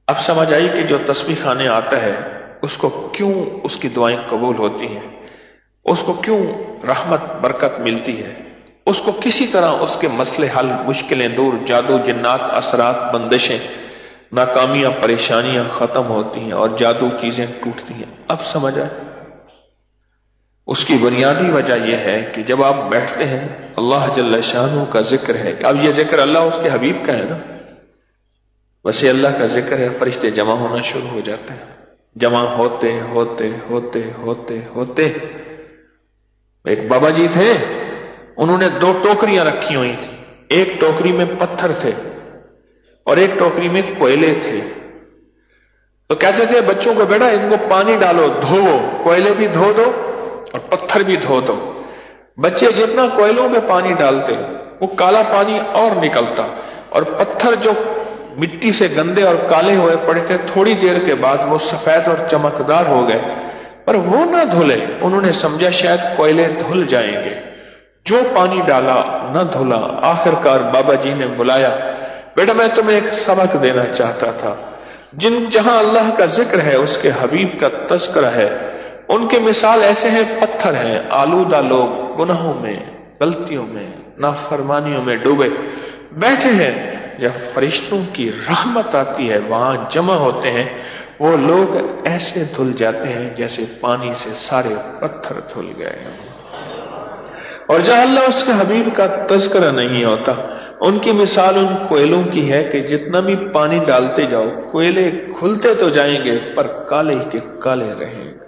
اب سمجھ آئی کہ جو تسبیح خانے آتا ہے اس کو کیوں اس کی دعائیں قبول ہوتی ہیں، اس کو کیوں رحمت برکت ملتی ہے، اس کو کسی طرح اس کے مسئلے حل، مشکلیں دور، جادو جنات اثرات بندشیں ناکامیاں پریشانیاں ختم ہوتی ہیں اور جادو چیزیں ٹوٹتی ہیں۔ اب سمجھ آئے؟ اس کی بنیادی وجہ یہ ہے کہ جب آپ بیٹھتے ہیں اللہ جل شانہ کا ذکر ہے، اب یہ ذکر اللہ اس کے حبیب کا ہے نا، بس یہ اللہ کا ذکر ہے، فرشتے جمع ہونا شروع ہو جاتے ہیں، جمع ہوتے ہوتے ہوتے ہوتے ہوتے ایک بابا جی تھے، انہوں نے 2 ٹوکریاں رکھی ہوئی تھی، ایک ٹوکری میں پتھر تھے اور ایک ٹوکری میں کوئلے تھے۔ تو کہتے تھے بچوں کو، بیٹا ان کو پانی ڈالو، دھو، کوئلے بھی دھو دو اور پتھر بھی دھو دو۔ بچے جتنا کوئلوں میں پانی ڈالتے وہ کالا پانی اور نکلتا، اور پتھر جو مٹی سے گندے اور کالے ہوئے پڑے تھے تھوڑی دیر کے بعد وہ سفید اور چمکدار ہو گئے، پر وہ نہ دھلے۔ انہوں نے سمجھا شاید کوئلے دھل جائیں گے، جو پانی ڈالا نہ دھلا۔ آخر کار بابا جی نے بلایا، بیٹا میں تمہیں ایک سبق دینا چاہتا تھا، جہاں اللہ کا ذکر ہے، اس کے حبیب کا تذکرہ ہے، ان کے مثال ایسے ہیں، پتھر ہیں، آلودہ لوگ گناہوں میں، غلطیوں میں، نافرمانیوں میں ڈوبے بیٹھے ہیں۔ جب فرشتوں کی رحمت آتی ہے وہاں جمع ہوتے ہیں، وہ لوگ ایسے دھل جاتے ہیں جیسے پانی سے سارے پتھر دھل گئے۔ اور جہاں اللہ اس کے حبیب کا تذکرہ نہیں ہوتا، ان کی مثال ان کوئلوں کی ہے کہ جتنا بھی پانی ڈالتے جاؤ کوئلے کھلتے تو جائیں گے پر کالے کے کالے رہیں گے۔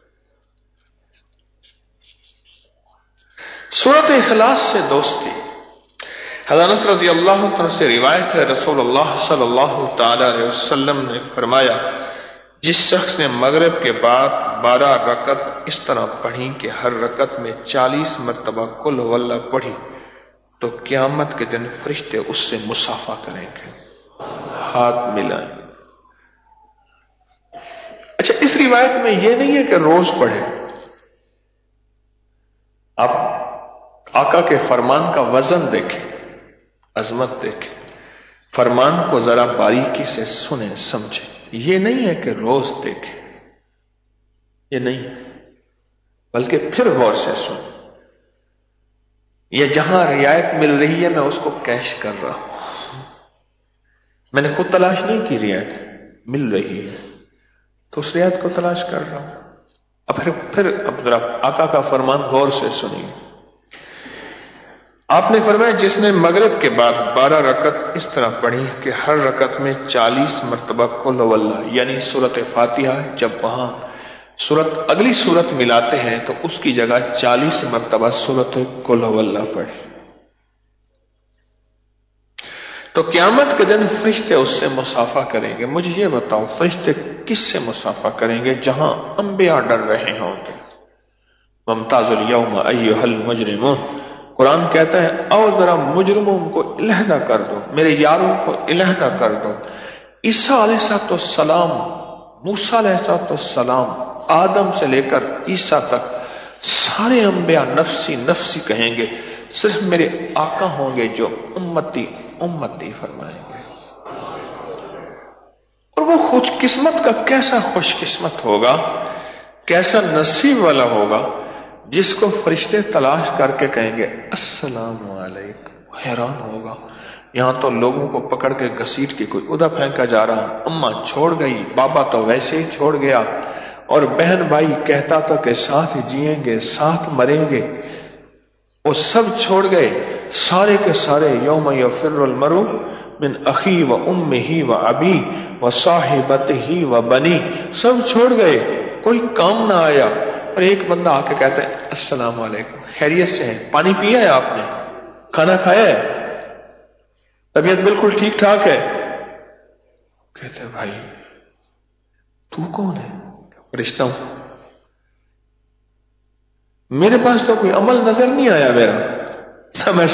سورۃ اخلاص سے دوستی۔ حضرت انس رضی اللہ عنہ سے روایت ہے، رسول اللہ صلی اللہ تعالی علیہ وسلم نے فرمایا، جس شخص نے مغرب کے بعد 12 رکعت اس طرح پڑھی کہ ہر رکعت میں 40 مرتبہ قل هو اللہ پڑھی تو قیامت کے دن فرشتے اس سے مصافحہ کریں گے، ہاتھ ملائیں گے۔ اچھا، اس روایت میں یہ نہیں ہے کہ روز پڑھے، آپ آقا کے فرمان کا وزن دیکھیں، عظمت دیکھیں، فرمان کو ذرا باریکی سے سنیں سمجھیں۔ یہ نہیں ہے کہ روز دیکھیں، یہ نہیں، بلکہ پھر غور سے سنیں۔ یہ جہاں رعایت مل رہی ہے میں اس کو کیش کر رہا ہوں، میں نے خود تلاش نہیں کی، رعایت مل رہی ہے تو اس رعایت کو تلاش کر رہا ہوں۔ اب ذرا آقا کا فرمان غور سے سنیے۔ آپ نے فرمایا جس نے مغرب کے بعد 12 رکعت اس طرح پڑھی کہ ہر رکعت میں 40 مرتبہ قل هو اللہ، یعنی سورۃ فاتحہ، جب وہاں اگلی سورت ملاتے ہیں تو اس کی جگہ 40 مرتبہ سورۃ قل هو اللہ پڑھی، تو قیامت کے دن فرشتے اس سے مصافحہ کریں گے۔ مجھے یہ بتاؤ فرشتے کس سے مصافحہ کریں گے؟ جہاں انبیاء ڈر رہے ہوں گے۔ وامتاز الیوم ایھا المجرمون، قرآن کہتا ہے آؤ ذرا مجرموں کو علیحدہ کر دو، میرے یاروں کو علیحدہ کر دو۔ عیسیٰ علیہ السلام، موسیٰ علیہ السلام، آدم سے لے کر عیسیٰ تک سارے انبیاء نفسی نفسی کہیں گے، صرف میرے آقا ہوں گے جو امتی امتی فرمائیں گے۔ اور وہ خوش قسمت کا کیسا خوش قسمت ہوگا، کیسا نصیب والا ہوگا جس کو فرشتے تلاش کر کے کہیں گے السلام علیکم۔ حیران ہوگا، یہاں تو لوگوں کو پکڑ کے گھسیٹ کے کوئی ادھر پھینکا جا رہا، اماں چھوڑ گئی، بابا تو ویسے ہی چھوڑ گیا، اور بہن بھائی کہتا تھا کہ ساتھ جئیں گے ساتھ مریں گے، وہ سب چھوڑ گئے، سارے کے سارے۔ یوم یفر المرء من اخی و امہ و ابی و صاحبتہ و بنی، سب چھوڑ گئے، کوئی کام نہ آیا، اور ایک بندہ آ کے کہتا ہے السلام علیکم، خیریت سے ہیں، پانی پیا ہے آپ نے، کھانا کھایا ہے، طبیعت بالکل ٹھیک ٹھاک ہے؟ کہتے ہیں بھائی تو کون ہے؟ فرشتہ ہوں، میرے پاس تو کوئی عمل نظر نہیں آیا میرا، نہ میں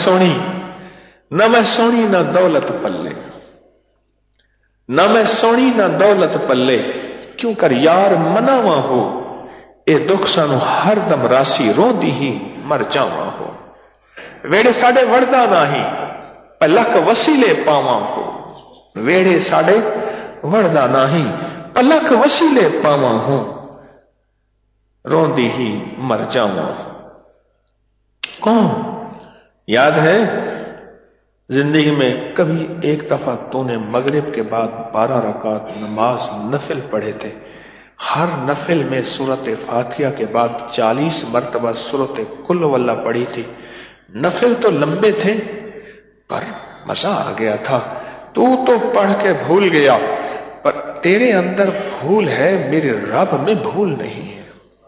سونی نہ دولت پلے، نہ میں سونی نہ دولت پلے، کیوں کر یار مناواں ہو، اے دکھ سانو ہر دم راسی رو دی ہی مر جاواں ہو، ویڑے ساڑے وردہ نہ ہی پلک وسیلے پاواں ہو، ویڑے ساڑے وڑدا نہیں پلک وسیلے پاواں ہوں روندی ہی مر جاواں. کون یاد ہے زندگی میں کبھی ایک دفعہ تو نے مغرب کے بعد 12 رکعت نماز نفل پڑھے تھے؟ ہر نفل میں سورت فاتحہ کے بعد 40 مرتبہ سورت قل واللہ پڑھی تھی. نفل تو لمبے تھے پر مزہ آ گیا تھا. تو پڑھ کے بھول گیا پر تیرے اندر بھول ہے، میرے رب میں بھول نہیں ہے.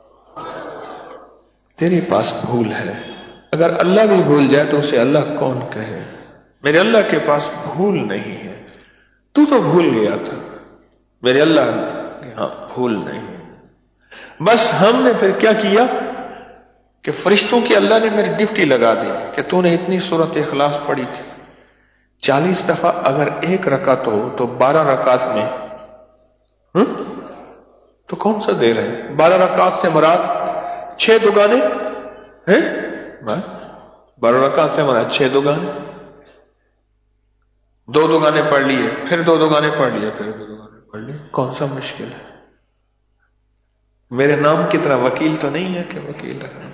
تیرے پاس بھول ہے. اگر اللہ بھی بھول جائے تو اسے اللہ کون کہے. میرے اللہ کے پاس بھول نہیں ہے. تو بھول گیا تھا، میرے اللہ ہاں بھول نہیں. بس ہم نے پھر کیا کیا کہ فرشتوں کی اللہ نے میری ڈیوٹی لگا دی کہ تو نے اتنی سورت اخلاص پڑھی تھی 40 دفعہ. اگر ایک رکعت ہو تو 12 رکعت میں تو کون سا دیر ہے؟ 12 رکعت سے مراد 6 دوگانے ہیں. 12 رکعت سے مراد 6 دوگانے. 2 دوگانے پڑھ لیے، پھر 2 دوگانے پڑھ لیے، پھر 2 دوگانے پڑھ لیے. کون سا مشکل ہے؟ میرے نام کی طرح وکیل تو نہیں ہے کہ وکیل رکھنا.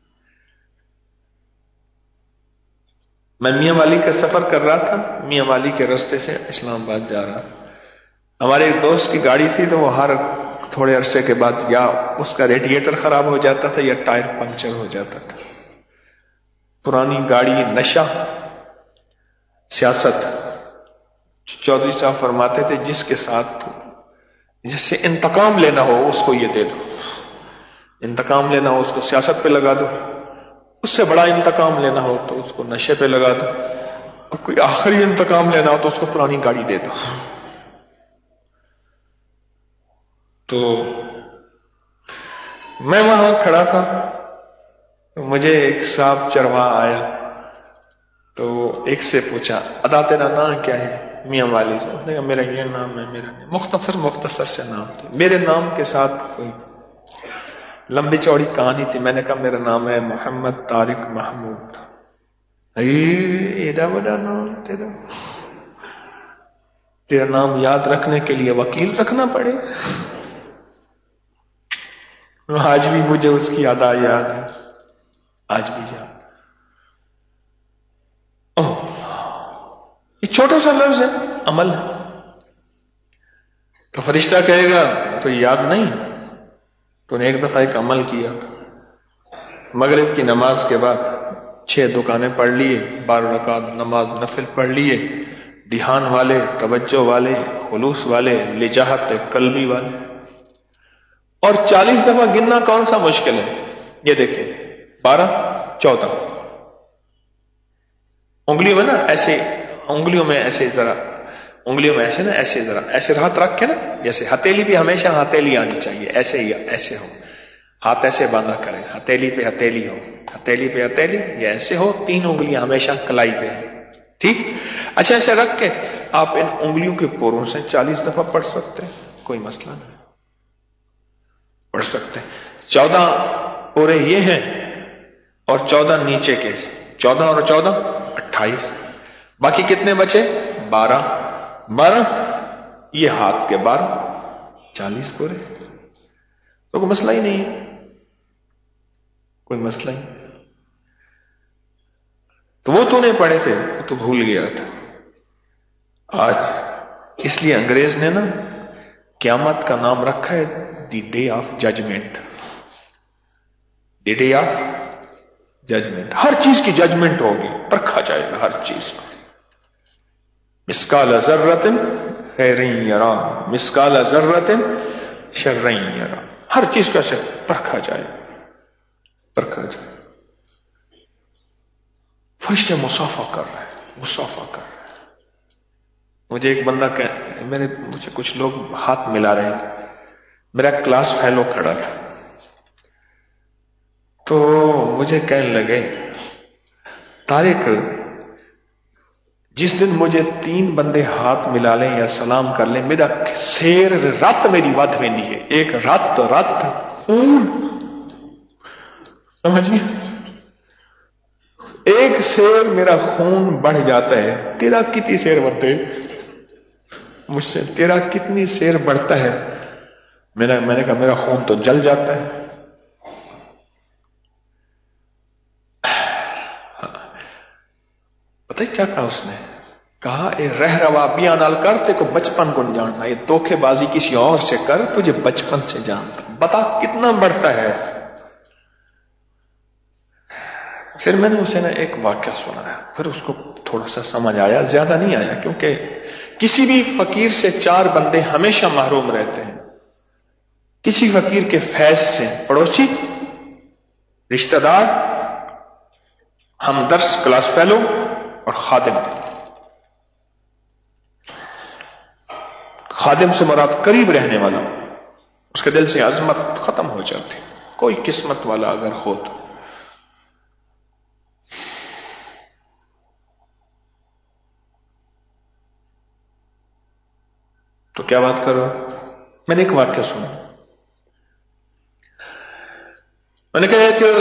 میں میاں والی کا سفر کر رہا تھا، میاں والی کے راستے سے اسلام آباد جا رہا. ہمارے ایک دوست کی گاڑی تھی تو وہ ہر تھوڑے عرصے کے بعد یا اس کا ریڈیٹر خراب ہو جاتا تھا یا ٹائر پنکچر ہو جاتا تھا. پرانی گاڑی، نشہ، سیاست. چودھری صاحب فرماتے تھے جس کے ساتھ جس سے انتقام لینا ہو اس کو یہ دے دو، انتقام لینا ہو اس کو سیاست پہ لگا دو، اس سے بڑا انتقام لینا ہو تو اس کو نشے پہ لگا دو، اور کوئی آخری انتقام لینا ہو تو اس کو پرانی گاڑی دے دو. تو میں وہاں کھڑا تھا، مجھے ایک صاحب چرواہ آیا تو ایک سے پوچھا ادا تیرا نام کیا ہے؟ میاں والی سے. اس نے کہا میرا یہ نام ہے. میرا مختصر سے نام تھے. میرے نام کے ساتھ کوئی لمبی چوڑی کہانی تھی. میں نے کہا میرا نام ہے محمد طارق محمود. ایڈا بڑا نام تیرا نام یاد رکھنے کے لیے وکیل رکھنا پڑے. آج بھی مجھے اس کی ادا یاد ہے، آج بھی یاد. یہ چھوٹا سا لفظ ہے، عمل ہے. تو فرشتہ کہے گا تو یاد نہیں، تو نے ایک دفعہ ایک عمل کیا. مغرب کی نماز کے بعد 6 دکانیں پڑھ لیے، 12 رکعت نماز نفل پڑھ لیے، دھیان والے، توجہ والے، خلوص والے، لجاہت قلبی والے. اور 40 دفعہ گننا کون سا مشکل ہے؟ یہ دیکھیں 12 14 انگلیوں میں نا ایسے، انگلیوں میں ایسے ذرا، انگلیوں میں ایسے نا ایسے ذرا ایسے ہاتھ رکھ کے نا، جیسے ہتھیلی بھی ہمیشہ ہتھیلی آنی چاہیے، ایسے ہی ایسے ہو، ہاتھ ایسے باندھا کریں، ہتھیلی پہ ہتھیلی ہو، ہتھیلی پہ ہتھیلی، یہ ایسے ہو. 3 انگلیاں ہمیشہ کلائی پہ. ٹھیک. اچھا ایسے رکھ کے آپ ان انگلیوں کے پوروں سے 40 دفعہ پڑھ سکتے ہیں، کوئی مسئلہ نہیں، پڑھ سکتے ہیں. 14 پورے یہ ہیں اور 14 نیچے کے، 14 اور 14 28. باقی کتنے بچے؟ 12 12 یہ ہاتھ کے 12 40 پورے. تو کوئی مسئلہ ہی نہیں ہے، کوئی مسئلہ ہی. تو وہ تو نے پڑھے تھے، وہ تو بھول گیا تھا. آج اس لیے انگریز نے نا قیامت کا نام رکھا ہے the day of judgement. The day of judgement. ہر چیز کی ججمنٹ ہوگی، پرکھا جائے گا ہر چیز کو. مسکال ذرۃ خیر یرا، مسکال ذرۃ شر یرا. ہر چیز کا سے پرکھا جائے گا، پرکھا جائے. فرشتے مصافحہ کر رہے ہیں، مصافحہ کر رہے ہیں. مجھے ایک بندہ مجھ سے کچھ لوگ ہاتھ ملا رہے تھے. میرا کلاس فیلو کھڑا تھا تو مجھے کہنے لگے طارق جس دن مجھے 3 بندے ہاتھ ملا لیں یا سلام کر لیں میرا سیر رت میری ود ویندی ہے. ایک رت خون، سمجھ گئے؟ ایک سیر میرا خون بڑھ جاتا ہے. تیرا کتنی سیر ودے؟ مجھ سے تیرا کتنی سیر بڑھتا ہے. میں نے کہا میرا خون تو جل جاتا ہے. پتہ ہے کیا کہا اس نے؟ کہا اے رہ روا بیاں نال کر تے کو بچپن کو جاننا، یہ دھوکے بازی کسی اور سے کر تجھے بچپن سے جانتا. بتا کتنا بڑھتا ہے. پھر میں نے اسے نا ایک واقعہ سنایا، پھر اس کو تھوڑا سا سمجھ آیا، زیادہ نہیں آیا، کیونکہ کسی بھی فقیر سے 4 بندے ہمیشہ محروم رہتے ہیں. کسی فقیر کے فیض سے پڑوسی، رشتہ دار، ہمدرس کلاس فیلو اور خادم. خادم سے مراد قریب رہنے والا، اس کے دل سے عظمت ختم ہو جاتی. کوئی قسمت والا اگر ہو تو کیا بات کرو. میں نے ایک واقعہ سنا. میں نے کہا کہ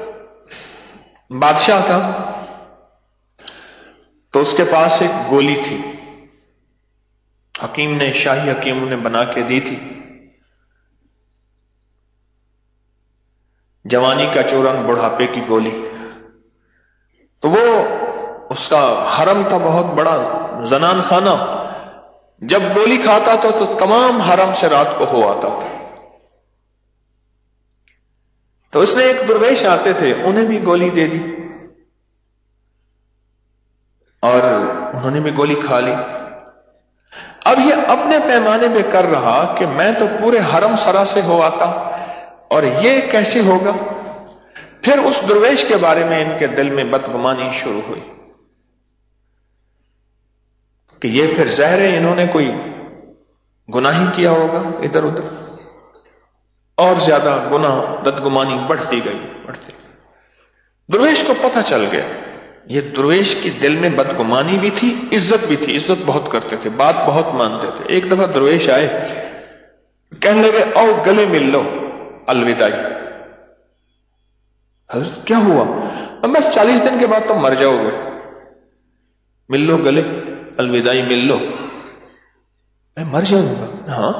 بادشاہ تھا تو اس کے پاس ایک گولی تھی، حکیم نے، شاہی حکیم نے بنا کے دی تھی. جوانی کا چورن، بڑھاپے کی گولی. تو وہ اس کا حرم تھا بہت بڑا، زنان خانہ. جب گولی کھاتا تھا تو تمام حرم سے رات کو ہو آتا تھا. تو اس نے ایک درویش آتے تھے، انہیں بھی گولی دے دی اور انہوں نے بھی گولی کھا لی. اب یہ اپنے پیمانے پہ کر رہا کہ میں تو پورے حرم سرا سے ہو آتا اور یہ کیسے ہوگا. پھر اس درویش کے بارے میں ان کے دل میں بدگمانی شروع ہوئی کہ یہ پھر ظاہر ہے انہوں نے کوئی گناہ ہی کیا ہوگا ادھر ادھر. اور زیادہ گناہ، بدگمانی بڑھتی گئی. درویش کو پتہ چل گیا. یہ درویش کی دل میں بدگمانی بھی تھی، عزت بھی تھی. عزت بہت کرتے تھے، بات بہت مانتے تھے. ایک دفعہ درویش آئے، کہنے لگے آؤ گلے مل لو، الوداعی. حضرت کیا ہوا؟ بس 40 دن کے بعد تم مر جاؤ گے، مل لو گلے، الوداعی مل لو. میں مر جاؤں گا؟ ہاں.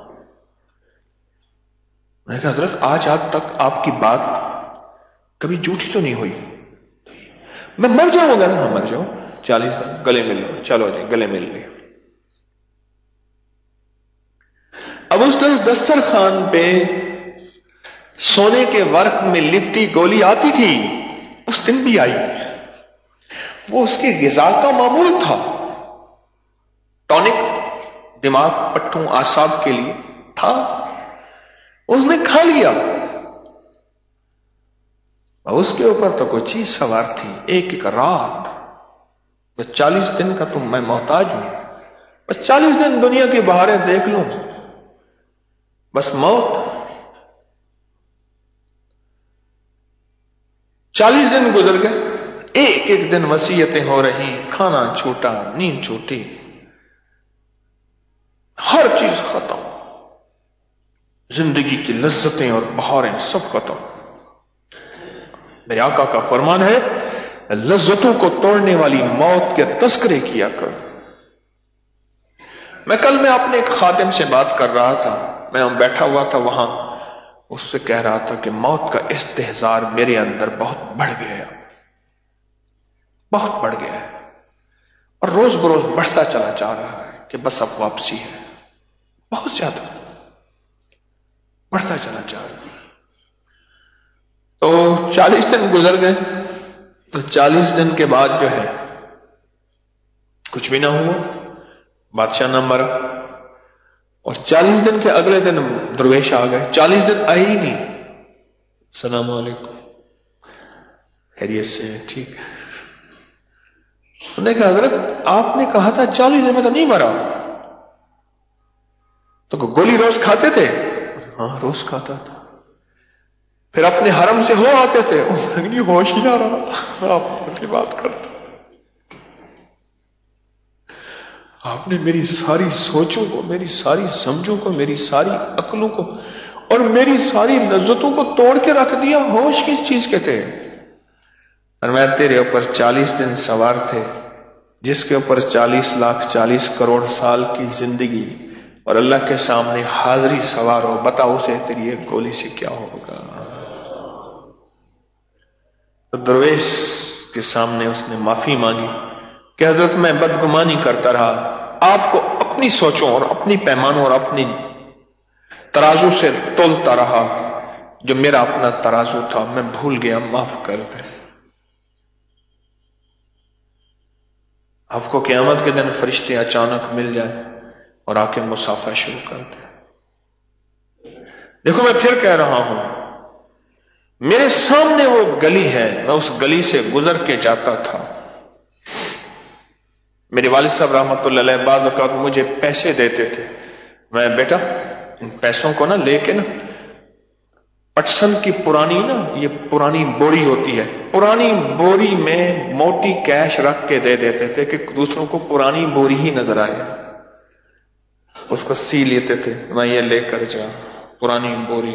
میں نے کہا حضرت آج تک آپ کی بات کبھی جھوٹی تو نہیں ہوئی. میں مر جاؤں گا نا. ہاں مر جاؤ. 40 دن گلے مل لو. چلو جی گلے مل لے. اب اس دسترخوان پہ سونے کے ورق میں لپٹی گولی آتی تھی، اس دن بھی آئی. وہ اس کی غذا کا معمول تھا، ٹونک، دماغ، پٹھوں، اعصاب کے لیے تھا. اس نے کھا لیا. اس کے اوپر تو کوئی چیز سوار تھی. ایک ایک رات. بس 40 دن کا تم میں محتاج ہوں. بس 40 دن دنیا کی بہاریں دیکھ لوں، بس موت. 40 دن گزر گئے. ایک ایک دن وصیتیں ہو رہی، کھانا چھوٹا، نیند چھوٹی، ہر چیز ختم. زندگی کی لذتیں اور بہاریں سب ختم. میرے آقا کا فرمان ہے لذتوں کو توڑنے والی موت کے تذکرے کیا کرو. میں اپنے ایک خادم سے بات کر رہا تھا، میں بیٹھا ہوا تھا وہاں. اس سے کہہ رہا تھا کہ موت کا استحضار میرے اندر بہت بڑھ گیا ہے، بہت بڑھ گیا ہے، اور روز بروز بڑھتا چلا جا رہا ہے کہ بس اب واپسی ہے. بہت زیادہ بڑھتا چلا جا رہا ہے. تو 40 دن گزر گئے. تو 40 دن کے بعد جو ہے کچھ بھی نہ ہوا، بادشاہ نہ مرا. اور 40 دن کے اگلے دن درویش آ گئے. 40 دن آئے ہی نہیں. السلام علیکم، خیریت سے؟ ٹھیک ہے. انہوں نے کہا حضرت آپ نے کہا تھا 40 دن میں تو نہیں مرا. تو گولی روز کھاتے تھے؟ ہاں روز کھاتا تھا. پھر اپنے حرم سے ہو آتے تھے؟ ہوش ہی نہ رہا. آپ کی بات کرتے، آپ نے میری ساری سوچوں کو، میری ساری سمجھوں کو، میری ساری عقلوں کو اور میری ساری لذتوں کو توڑ کے رکھ دیا. ہوش کس چیز کے تھے؟ اور میں تیرے اوپر 40 دن سوار تھے، جس کے اوپر 40 لاکھ 40 کروڑ سال کی زندگی اور اللہ کے سامنے حاضری سوار ہو، بتاؤ اسے تیری ایک گولی سے کیا ہوگا؟ تو درویش کے سامنے اس نے معافی مانگی کہ حضرت میں بدگمانی کرتا رہا، آپ کو اپنی سوچوں اور اپنی پیمانوں اور اپنی ترازو سے تولتا رہا، جو میرا اپنا ترازو تھا میں بھول گیا، معاف کر دے۔ آپ کو قیامت کے دن فرشتے اچانک مل جائیں اور آ کے مسافہ شروع کر دیں۔ دیکھو میں پھر کہہ رہا ہوں، میرے سامنے وہ گلی ہے، میں اس گلی سے گزر کے جاتا تھا۔ میرے والد صاحب رحمۃ اللہ علیہ بعض اوقات مجھے پیسے دیتے تھے، میں بیٹا ان پیسوں کو لے کے پٹسن کی پرانی یہ پرانی بوری ہوتی ہے، پرانی بوری میں موٹی کیش رکھ کے دے دیتے تھے کہ دوسروں کو پرانی بوری ہی نظر آئے، اس کو سی لیتے تھے، میں یہ لے کر جا پرانی بوری۔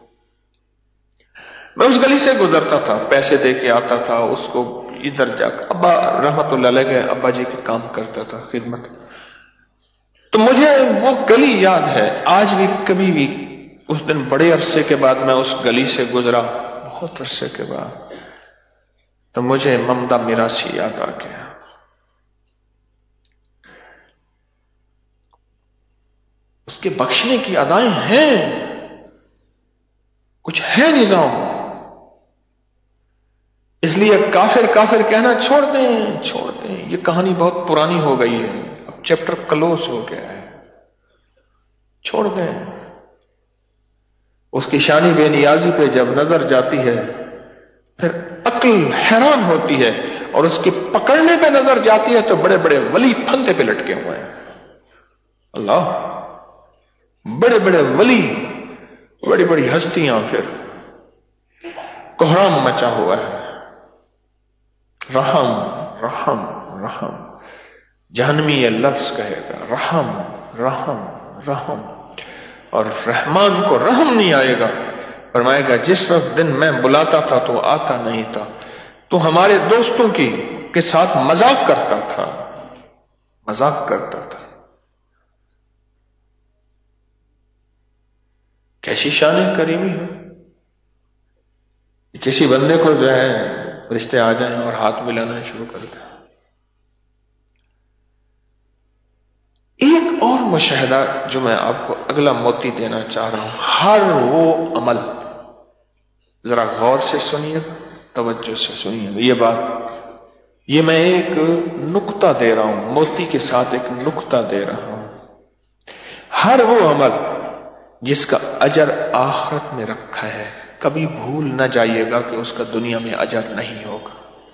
میں اس گلی سے گزرتا تھا، پیسے دے کے آتا تھا، اس کو ادھر جا کر ابا رحمت اللہ علیہ کے ابا جی کے کام کرتا تھا، خدمت۔ تو مجھے وہ گلی یاد ہے آج بھی، کبھی بھی اس دن بڑے عرصے کے بعد میں اس گلی سے گزرا، بہت عرصے کے بعد، تو مجھے ممدہ میراثی یاد آ گیا۔ اس کے بخشنے کی ادائیں ہیں، کچھ ہے نظام، اس لیے کافر کافر کہنا چھوڑ دیں، چھوڑ دیں، یہ کہانی بہت پرانی ہو گئی ہے، اب چیپٹر کلوز ہو گیا ہے، چھوڑ دیں۔ اس کی شانی بے نیازی پہ جب نظر جاتی ہے پھر عقل حیران ہوتی ہے، اور اس کی پکڑنے پہ نظر جاتی ہے تو بڑے بڑے ولی پھندے پہ لٹکے ہوئے ہیں، اللہ، بڑے بڑے ولی، بڑی بڑی ہستیاں، پھر کوہرام مچا ہوا ہے۔ رحم رحم رحم، جہنمی یہ لفظ کہے گا، رحم رحم رحم، اور رحمان کو رحم نہیں آئے گا، فرمائے گا جس وقت دن میں بلاتا تھا تو آتا نہیں تھا، تو ہمارے دوستوں کے ساتھ مذاق کرتا تھا، مذاق کرتا تھا۔ کیسی شان کریمی ہے، کسی بندے کو جو ہے فرشتے آ جائیں اور ہاتھ ملانا شروع کر دیں۔ ایک اور مشاہدہ جو میں آپ کو اگلا موتی دینا چاہ رہا ہوں، ہر وہ عمل، ذرا غور سے سنیے، توجہ سے سنیے یہ بات، یہ میں ایک نقطہ دے رہا ہوں، موتی کے ساتھ ایک نقطہ دے رہا ہوں۔ ہر وہ عمل جس کا اجر آخرت میں رکھا ہے، کبھی بھول نہ جائیے گا کہ اس کا دنیا میں اجر نہیں ہوگا۔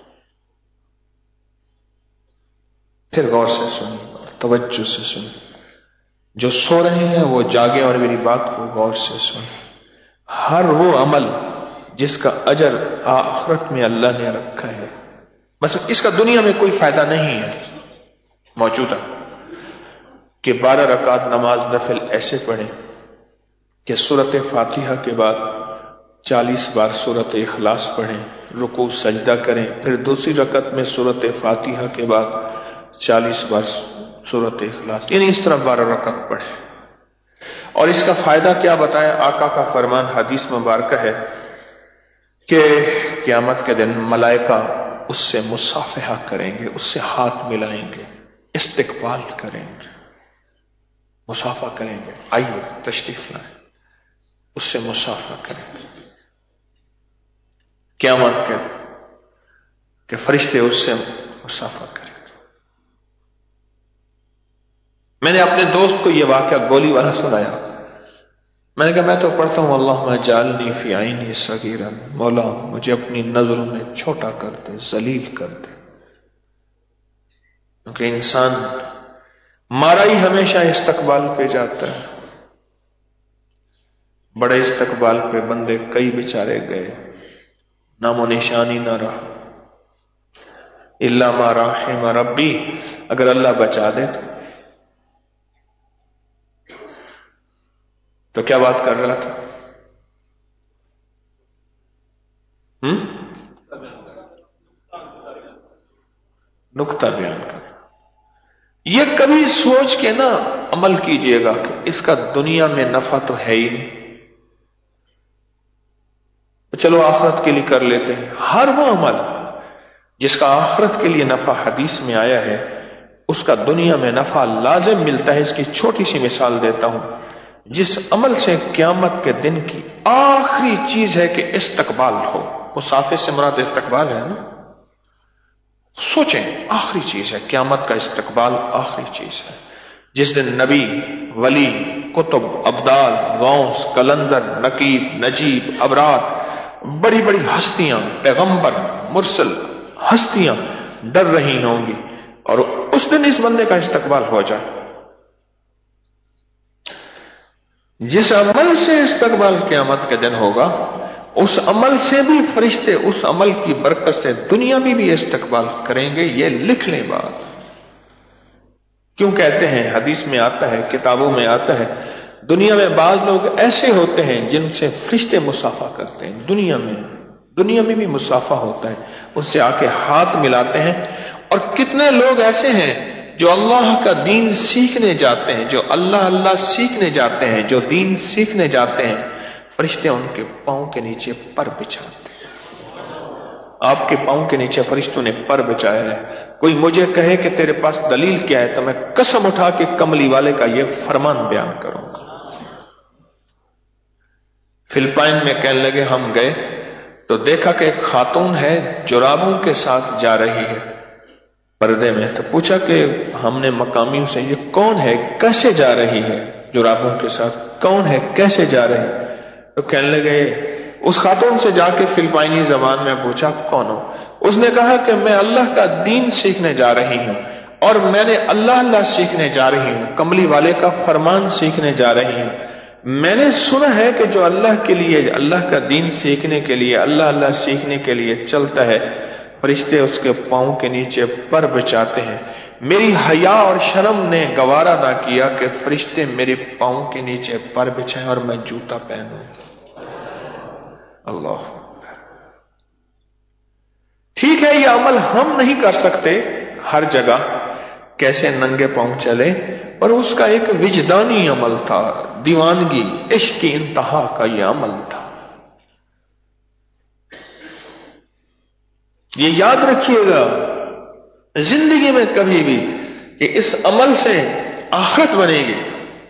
پھر غور سے سنیے، توجہ سے سنیں، جو سو رہے ہیں وہ جاگیں اور میری بات کو غور سے سنیں۔ ہر وہ عمل جس کا اجر آخرت میں اللہ نے رکھا ہے، بس اس کا دنیا میں کوئی فائدہ نہیں ہے موجودہ، کہ 12 رکعت نماز نفل ایسے پڑھیں کہ سورت فاتحہ کے بعد 40 بار سورت اخلاص پڑھیں، رکوع سجدہ کریں، پھر دوسری رکعت میں سورت فاتحہ کے بعد 40 بار سورت اخلاص، یعنی اس طرح 12 رکعت پڑھیں۔ اور اس کا فائدہ کیا بتائیں؟ آقا کا فرمان حدیث مبارکہ ہے کہ قیامت کے دن ملائکہ اس سے مصافحہ کریں گے، اس سے ہاتھ ملائیں گے، استقبال کریں گے، مصافحہ کریں گے، آئیے تشریف لائیں، اس سے مصافحہ کریں گے قیامت کے دن، کہ فرشتے اس سے مصافحہ کریں گے۔ میں نے اپنے دوست کو یہ واقعہ گولی والا سنایا، میں نے کہا میں تو پڑھتا ہوں اللہم اجعلنی فی عینی صغیرا، مولا مجھے اپنی نظروں میں چھوٹا کر دے، ذلیل کر دے، کیونکہ انسان مارا ہی ہمیشہ استقبال پہ جاتا ہے، بڑے استقبال پہ بندے کئی بیچارے گئے، نام و نشانی نہ رہا، الا ما رحم ربی، اگر اللہ بچا دے تو کیا بات کر رہا تھا؟ نقطہ بیان کر، یہ کبھی سوچ کے نہ عمل کیجئے گا کہ اس کا دنیا میں نفع تو ہے ہی نہیں، چلو آخرت کے لیے کر لیتے ہیں۔ ہر وہ عمل جس کا آخرت کے لیے نفع حدیث میں آیا ہے، اس کا دنیا میں نفع لازم ملتا ہے۔ اس کی چھوٹی سی مثال دیتا ہوں۔ جس عمل سے قیامت کے دن کی آخری چیز ہے کہ استقبال ہو، مسافر سے مراد استقبال ہے نا، سوچیں آخری چیز ہے قیامت کا استقبال، آخری چیز ہے جس دن نبی، ولی، کتب، ابدال، غوث، کلندر، نقیب، نجیب، ابرار، بڑی بڑی ہستیاں، پیغمبر، مرسل ہستیاں ڈر رہی ہوں گی، اور اس دن اس بندے کا استقبال ہو جائے۔ جس عمل سے استقبال قیامت کے دن ہوگا، اس عمل سے بھی فرشتے اس عمل کی برکت سے دنیا میں بھی استقبال کریں گے، یہ لکھ لیں بات۔ کیوں کہتے ہیں؟ حدیث میں آتا ہے، کتابوں میں آتا ہے، دنیا میں بعض لوگ ایسے ہوتے ہیں جن سے فرشتے مصافحہ کرتے ہیں، دنیا میں بھی مصافحہ ہوتا ہے، اس سے آ کے ہاتھ ملاتے ہیں۔ اور کتنے لوگ ایسے ہیں جو اللہ کا دین سیکھنے جاتے ہیں، جو اللہ سیکھنے جاتے ہیں، جو دین سیکھنے جاتے ہیں، فرشتے ان کے پاؤں کے نیچے پر بچھاتے ہیں۔ آپ کے پاؤں کے نیچے فرشتوں نے پر بچھایا ہے۔ کوئی مجھے کہے کہ تیرے پاس دلیل کیا ہے، تو میں قسم اٹھا کے کملی والے کا یہ فرمان بیان کروں گا۔ فلپائن میں کہنے لگے، ہم گئے تو دیکھا کہ ایک خاتون ہے جرابوں کے ساتھ جا رہی ہے پردے میں، تو پوچھا کہ ہم نے مقامیوں سے، یہ کون ہے، کیسے جا رہی ہے جرابوں کے ساتھ، کون ہے، کیسے جا رہی ہے؟ تو کہنے لگے، اس خاتون سے جا کے فلپائنی زبان میں پوچھا کون ہو؟ اس نے کہا کہ میں اللہ کا دین سیکھنے جا رہی ہوں، اور میں نے اللہ سیکھنے جا رہی ہوں، کملی والے کا فرمان سیکھنے جا رہی ہوں۔ میں نے سنا ہے کہ جو اللہ کے لیے، اللہ کا دین سیکھنے کے لیے، اللہ سیکھنے کے لیے چلتا ہے، فرشتے اس کے پاؤں کے نیچے پر بچھاتے ہیں۔ میری حیا اور شرم نے گوارا نہ کیا کہ فرشتے میرے پاؤں کے نیچے پر بچھائیں اور میں جوتا پہنوں۔ اللہ، ٹھیک ہے یہ عمل ہم نہیں کر سکتے ہر جگہ، کیسے ننگے پاؤں چلے، اور اس کا ایک وجدانی عمل تھا، دیوانگی، عشق کی انتہا کا یہ عمل تھا۔ یہ یاد رکھیے گا زندگی میں کبھی بھی کہ اس عمل سے آخرت بنے گی،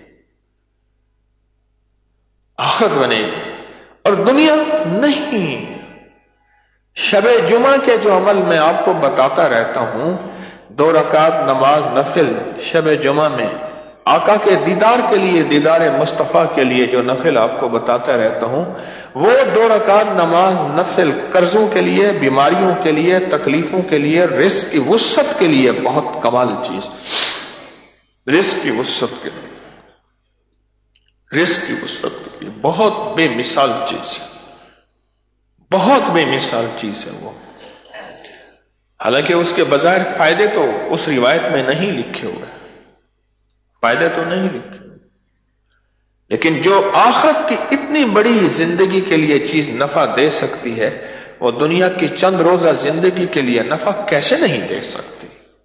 آخرت بنے گی اور دنیا نہیں۔ شب جمعہ کے جو عمل میں آپ کو بتاتا رہتا ہوں، 2 رکعت نماز نفل شب جمعہ میں آقا کے دیدار کے لیے، دیدار مصطفیٰ کے لیے جو نفل آپ کو بتاتا رہتا ہوں، وہ 2 رکعت نماز نفل قرضوں کے لیے، بیماریوں کے لیے، تکلیفوں کے لیے، رزق کی وسعت کے لیے بہت کمال چیز، رزق کی وسعت کے لیے، رزق کی وسعت کے لیے بہت بے مثال چیز ہے، بہت بے مثال چیز ہے وہ۔ حالانکہ اس کے بظاہر فائدے تو اس روایت میں نہیں لکھے ہوئے، فائدے تو نہیں لکھے، لیکن جو آخرت کی اتنی بڑی زندگی کے لیے چیز نفع دے سکتی ہے، وہ دنیا کی چند روزہ زندگی کے لیے نفع کیسے نہیں دے سکتی؟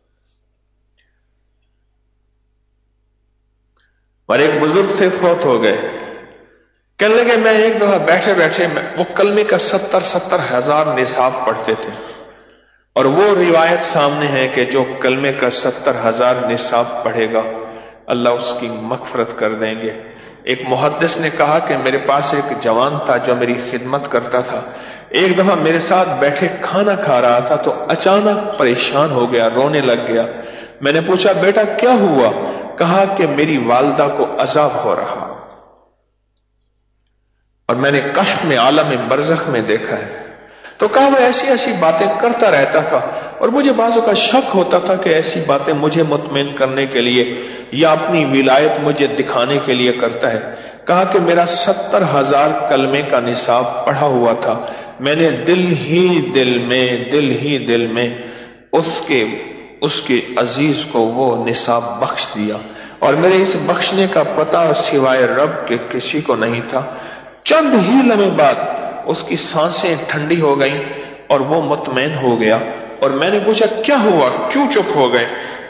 اور ایک بزرگ تھے، فوت ہو گئے، کہنے لگے میں ایک دفعہ بیٹھے بیٹھے وہ کلمے کا 70 ہزار نصاب پڑھتے تھے، اور وہ روایت سامنے ہے کہ جو کلمے کا 70 ہزار نصاب پڑھے گا اللہ اس کی مغفرت کر دیں گے۔ ایک محدث نے کہا کہ میرے پاس ایک جوان تھا جو میری خدمت کرتا تھا، ایک دفعہ میرے ساتھ بیٹھے کھانا کھا رہا تھا تو اچانک پریشان ہو گیا، رونے لگ گیا۔ میں نے پوچھا بیٹا کیا ہوا؟ کہا کہ میری والدہ کو عذاب ہو رہا، اور میں نے کشف میں عالم برزخ میں دیکھا ہے۔ تو کہا وہ ایسی ایسی باتیں کرتا رہتا تھا، اور مجھے بعضوں کا شک ہوتا تھا کہ ایسی باتیں مجھے مطمئن کرنے کے لیے یا اپنی ولایت مجھے دکھانے کے لیے کرتا ہے۔ کہا کہ میرا 70 ہزار کلمے کا نصاب پڑھا ہوا تھا، میں نے دل ہی دل میں اس کے عزیز کو وہ نصاب بخش دیا، اور میرے اس بخشنے کا پتہ سوائے رب کے کسی کو نہیں تھا۔ چند ہی لمحے بعد اس کی سانسیں ٹھنڈی ہو گئیں اور وہ مطمئن ہو گیا، اور میں نے پوچھا کیا ہوا، کیوں چپ ہو گئے؟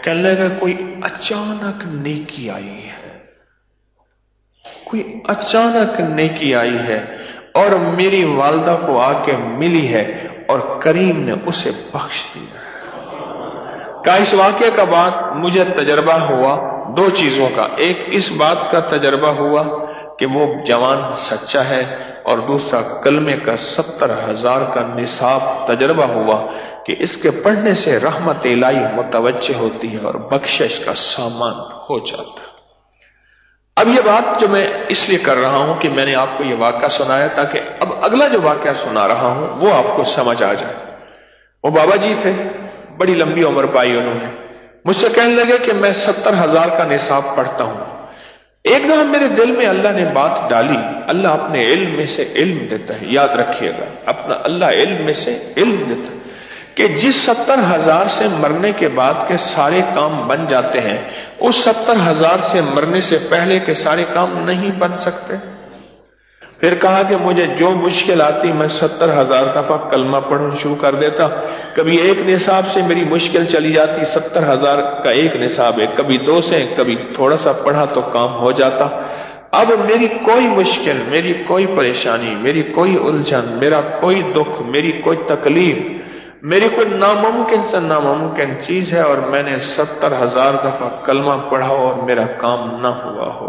कहने लगा कोई अचानक नेकी आई है, कोई अचानक नेकी आई है और मेरी वालदा को आके मिली है और करीम ने उसे बख्श दिया। का इस वाक्य का बाद मुझे तजर्बा हुआ दो चीजों का, एक इस बात का तजर्बा हुआ कि वो जवान सच्चा है, और दूसरा कलमे का 70,000 का निसाब तजर्बा हुआ कि इसके पढ़ने से रहमत इलाही मुतवज्जे होती है और बख्शिश का सामान हो जाता है। अब ये बात जो मैं इसलिए कर रहा हूं कि मैंने आपको ये वाक़या सुनाया ताकि अब अगला जो वाक़या सुना रहा हूं वो आपको समझ आ जाए। वो बाबा जी थे, बड़ी लंबी उम्र पाई उन्होंने। मुझसे कहने लगे कि मैं 70,000 का निसाब पढ़ता हूं। एक दफा मेरे दिल में अल्लाह ने बात डाली, अल्लाह अपने इल्म में से इल्म देता है, याद रखिएगा, अपना अल्लाह इल्म में से इल्म देता है कि जिस 70,000 से मरने के बाद के सारे काम बन जाते हैं, उस 70,000 से मरने से पहले के सारे काम नहीं बन सकते। फिर कहा कि मुझे जो मुश्किल आती मैं 70,000 दफा कलमा पढ़ना शुरू कर देता। कभी एक निसाब से मेरी मुश्किल चली जाती, 70,000 का एक निसाब है, कभी 2 से, कभी थोड़ा सा पढ़ा तो काम हो जाता। अब मेरी कोई मुश्किल, मेरी कोई परेशानी, मेरी कोई उलझन, मेरा कोई दुख, मेरी कोई तकलीफ, मेरी कोई नामुमकिन से नामुमकिन चीज है और मैंने 70,000 दफा कलमा पढ़ा और मेरा काम ना हुआ हो।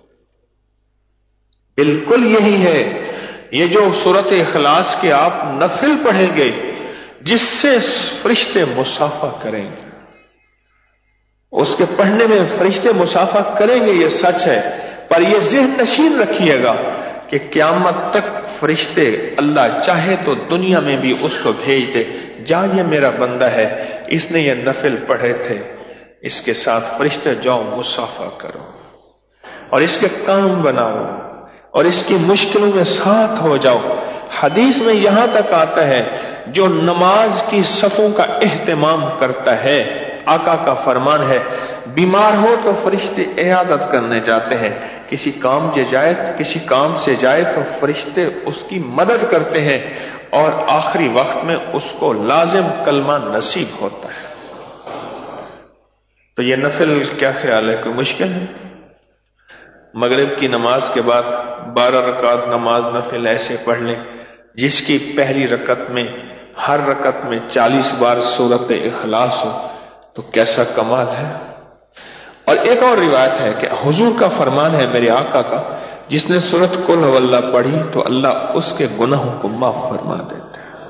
बिल्कुल यही है ये जो सूरत इखलास के आप नफिल पढ़ेंगे जिससे फरिश्ते मुसाफा करेंगे, उसके पढ़ने में फरिश्ते मुसाफा करेंगे, ये सच है। पर ये ज़हन नशीन रखिएगा कि क़यामत तक फरिश्ते अल्लाह चाहे तो दुनिया में भी उसको भेज दे, जा ये मेरा बंदा है, इसने ये नफिल पढ़े थे, इसके साथ फरिश्ते जाओ मुसाफा करो और इसके काम बनाओ और इसकी मुश्किलों में साथ हो जाओ। हदीस में यहां तक आता है जो नमाज की सफों का एहतमाम करता है, आका का फरमान है, बीमार हो तो फरिश्ते इयादत करने जाते हैं, किसी काम से जाए तो फरिश्ते उसकी मदद करते हैं और आखिरी वक्त में उसको लाजिम कलमा नसीब होता है। तो ये नफिल क्या ख्याल है, कोई मुश्किल है? मगरिब की नमाज के बाद 12 रकात नमाज नफिल ऐसे पढ़ लें जिसकी पहली रकत में हर रकत में 40 बार सूरत इखलास हो, तो कैसा कमाल है। और एक और रिवायत है कि हुजूर का फरमान है, मेरे आका का, जिसने सूरत कुल हुवल्लाह पढ़ी तो अल्लाह उसके गुनाहों को माफ फरमा देता है।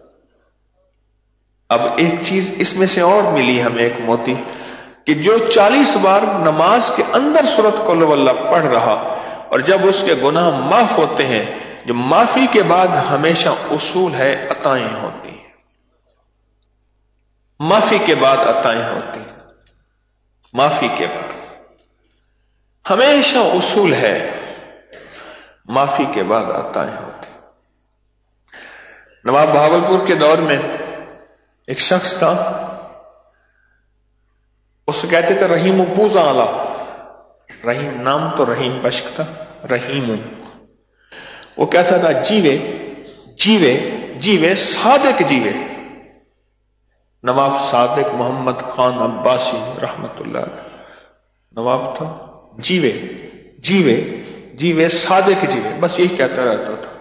अब एक चीज इसमें से और मिली हमें, एक मोती, कि जो 40 बार नमाज के अंदर सूरत कुल हुवल्लाह पढ़ रहा और जब उसके गुनाह माफ होते हैं, जो माफी के बाद हमेशा उसूल है अताएं होती हैं, माफी के बाद अताएं होती हैं, माफी के बाद हमेशा उसूल है, माफी के बाद अताएं होती। नवाब भावलपुर के दौर में एक शख्स था, उससे कहते थे रहीम पूजा आला, रहीम नाम तो रहीम बश्क था, रहीम। वो कहता था जीवे जीवे जीवे सादिक जीवे। नवाब सादिक मोहम्मद खान अब्बासी रहमतुल्लाह नवाब था, जीवे जीवे जीवे सादिक जीवे, बस यही कहता रहता था।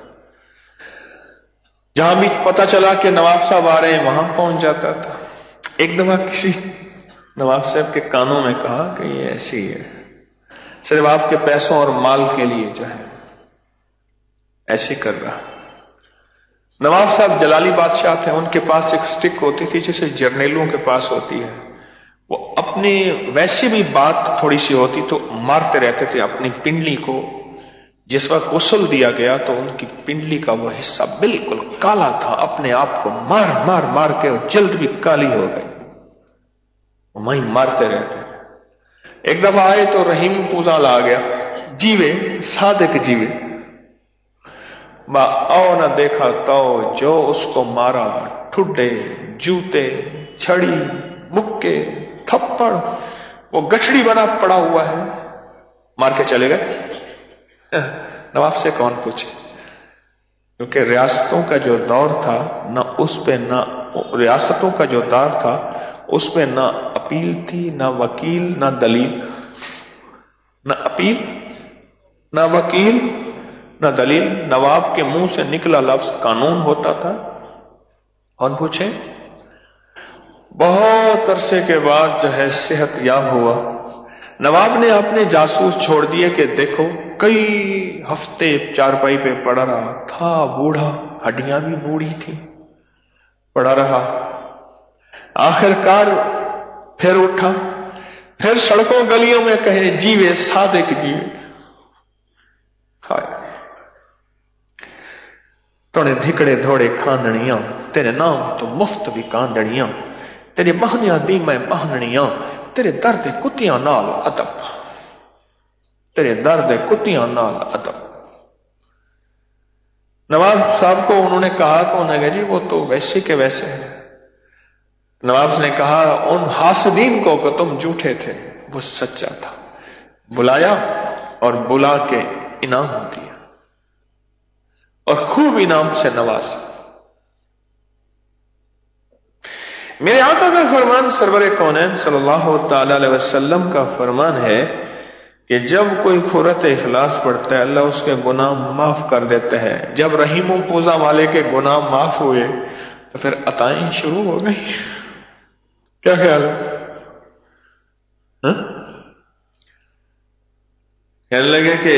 जहां भी पता चला कि नवाब साहब आ रहे हैं वहां पहुंच जाता था। एक दफा किसी नवाब साहब के कानों में कहा कि ये ऐसे ही है, सिर्फ आपके पैसों और माल के लिए जो है ऐसे कर रहा। नवाब साहब जलाली बादशाह थे, उनके पास एक स्टिक होती थी जैसे जर्नेलों के पास होती है, वो अपने वैसे भी बात थोड़ी सी होती तो मारते रहते थे अपनी पिंडली को। जिस वक्त गुस्ल दिया गया तो उनकी पिंडली का वो हिस्सा बिल्कुल काला था, अपने आप को मार मार मार के जल्द भी काली हो गई, वहीं मारते रहते। एक दफा आए तो रहीम पूजाल आ गया, जीवे सादिक जीवे। आओ न देखा तो जो उसको मारा, ठुड्डे जूते छड़ी मुक्के थप्पड़, वो गठड़ी बना पड़ा हुआ है, मार के चले गए। नवाब से कौन पूछे, क्योंकि रियासतों का जो दौर था ना, उस पे ना रियासतों का जो दौर था اس میں نہ اپیل تھی، نہ وکیل، نہ دلیل، نہ اپیل، نہ وکیل، نہ دلیل. نواب کے منہ سے نکلا لفظ قانون ہوتا تھا. کون پوچھے؟ بہت عرصے کے بعد جو ہے صحت یاب ہوا. نواب نے اپنے جاسوس چھوڑ دیے کہ دیکھو، کئی ہفتے چارپائی پہ پڑا رہا تھا، بوڑھا، ہڈیاں بھی بوڑھی تھی، پڑا رہا. آخر کار پھر اٹھا، پھر سڑکوں گلیوں میں کہے جیوے صادق جیوے. توڑے دھکڑے دھوڑے کھاندڑیاں، تیرے نام تو مفت بھی کاندڑیاں، تیرے بہنیاں دی میں بہنڑیاں، تیرے درد کتیاں نال ادب، تیرے درد کتیاں نال ادب. نواب صاحب کو انہوں نے کہا کہ انہوں نے کہا جی وہ تو ویسے کے ویسے ہیں. نواب نے کہا ان حاسدین کو کہ تم جھوٹے تھے، وہ سچا تھا. بلایا اور بلا کے انعام دیا اور خوب انعام سے نوازا. میرے آقا کا فرمان، سرور کونین صلی اللہ تعالی علیہ وسلم کا فرمان ہے کہ جب کوئی سورۃ اخلاص پڑھتا ہے اللہ اس کے گناہ معاف کر دیتا ہے. جب رحیم و پوزا والے کے گناہ معاف ہوئے تو پھر عطائیں شروع ہو گئی. کیا خیال ہے؟ کہنے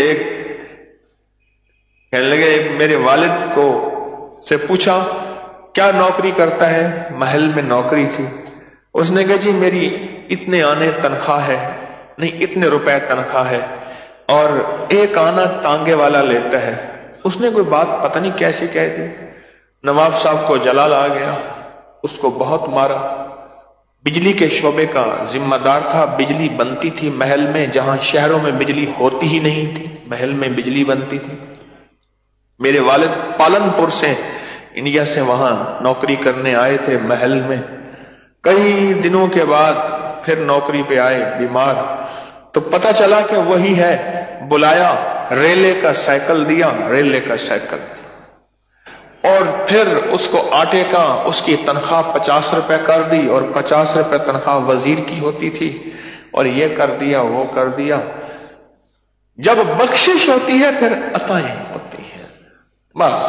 لگے ایک میرے والد کو سے پوچھا کیا نوکری کرتا ہے؟ محل میں نوکری تھی. اس نے کہا جی میری اتنے آنے تنخواہ ہے، نہیں اتنے روپے تنخواہ ہے، اور ایک آنا تانگے والا لیتا ہے. اس نے کوئی بات پتہ نہیں کیسے کہہ دی. نواب صاحب کو جلال آ گیا، اس کو بہت مارا. بجلی کے شعبے کا ذمہ دار تھا. بجلی بنتی تھی محل میں، جہاں شہروں میں بجلی ہوتی ہی نہیں تھی، محل میں بجلی بنتی تھی. میرے والد پالن پور سے انڈیا سے وہاں نوکری کرنے آئے تھے محل میں. کئی دنوں کے بعد پھر نوکری پہ آئے بیمار، تو پتہ چلا کہ وہی ہے. بلایا، ریلے کا سائیکل دیا، ریلے کا سائیکل، اور پھر اس کو آٹے کا اس کی تنخواہ 50 روپے کر دی، اور 50 روپے تنخواہ وزیر کی ہوتی تھی، اور یہ کر دیا وہ کر دیا. جب بخشش ہوتی ہے پھر عطائیں ہوتی ہیں. بس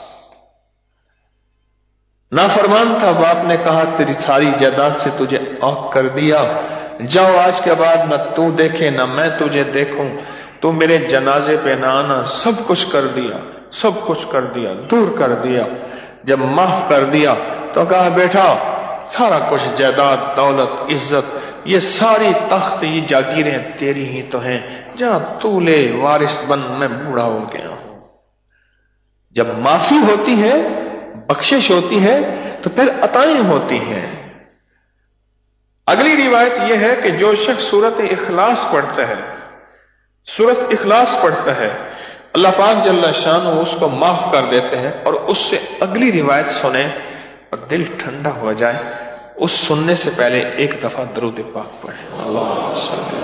نافرمان تھا، باپ نے کہا تیری ساری جائیداد سے تجھے عاق کر دیا، جاؤ آج کے بعد نہ تو دیکھے نہ میں تجھے دیکھوں، تو میرے جنازے پہ نہ آنا. سب کچھ کر دیا، سب کچھ کر دیا، دور کر دیا. جب معاف کر دیا تو کہا بیٹا سارا کچھ جائیداد، دولت، عزت، یہ ساری تخت، یہ جاگیریں تیری ہی تو ہیں، جہاں تو لے وارث بن، میں بوڑھا ہو گیا ہوں. جب معافی ہوتی ہے، بخشش ہوتی ہے، تو پھر عطائیں ہوتی ہیں. اگلی روایت یہ ہے کہ جو شخص سورۃ اخلاص پڑھتا ہے، سورۃ اخلاص پڑھتا ہے، اللہ پاک جل شانہ اس کو معاف کر دیتے ہیں. اور اس سے اگلی روایت سنیں اور دل ٹھنڈا ہو جائے. اس سننے سے پہلے ایک دفعہ درود پاک پڑھیں. اللہم صل علی.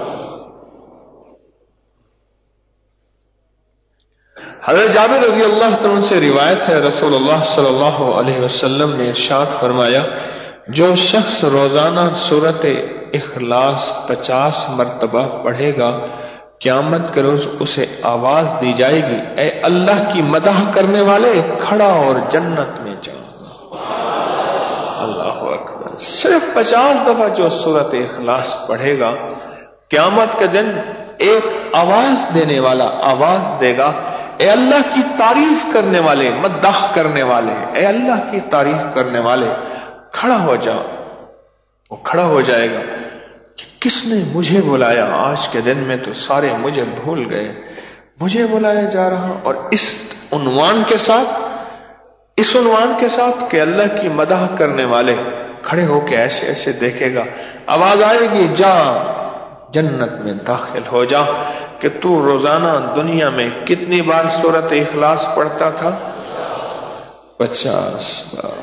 حضرت جابر رضی اللہ عنہ سے روایت ہے، رسول اللہ صلی اللہ علیہ وسلم نے ارشاد فرمایا جو شخص روزانہ سورۃ اخلاص 50 مرتبہ پڑھے گا، قیامت کے روز اسے آواز دی جائے گی اے اللہ کی مدح کرنے والے کھڑا اور جنت میں جا. اللہ اکبر. صرف 50 دفعہ جو سورۃ اخلاص پڑھے گا، قیامت کے دن ایک آواز دینے والا آواز دے گا اے اللہ کی تعریف کرنے والے، مدح کرنے والے، اے اللہ کی تعریف کرنے والے کھڑا ہو جا. وہ کھڑا ہو جائے گا کہ کس نے مجھے بلایا؟ آج کے دن میں تو سارے مجھے بھول گئے، مجھے بلایا جا رہا. اور اس عنوان کے ساتھ کہ اللہ کی مدح کرنے والے کھڑے ہو کے ایسے ایسے دیکھے گا. آواز آئے گی جا جنت میں داخل ہو جا. کہ تو روزانہ دنیا میں کتنی بار سورۃ اخلاص پڑھتا تھا؟ 50 بار.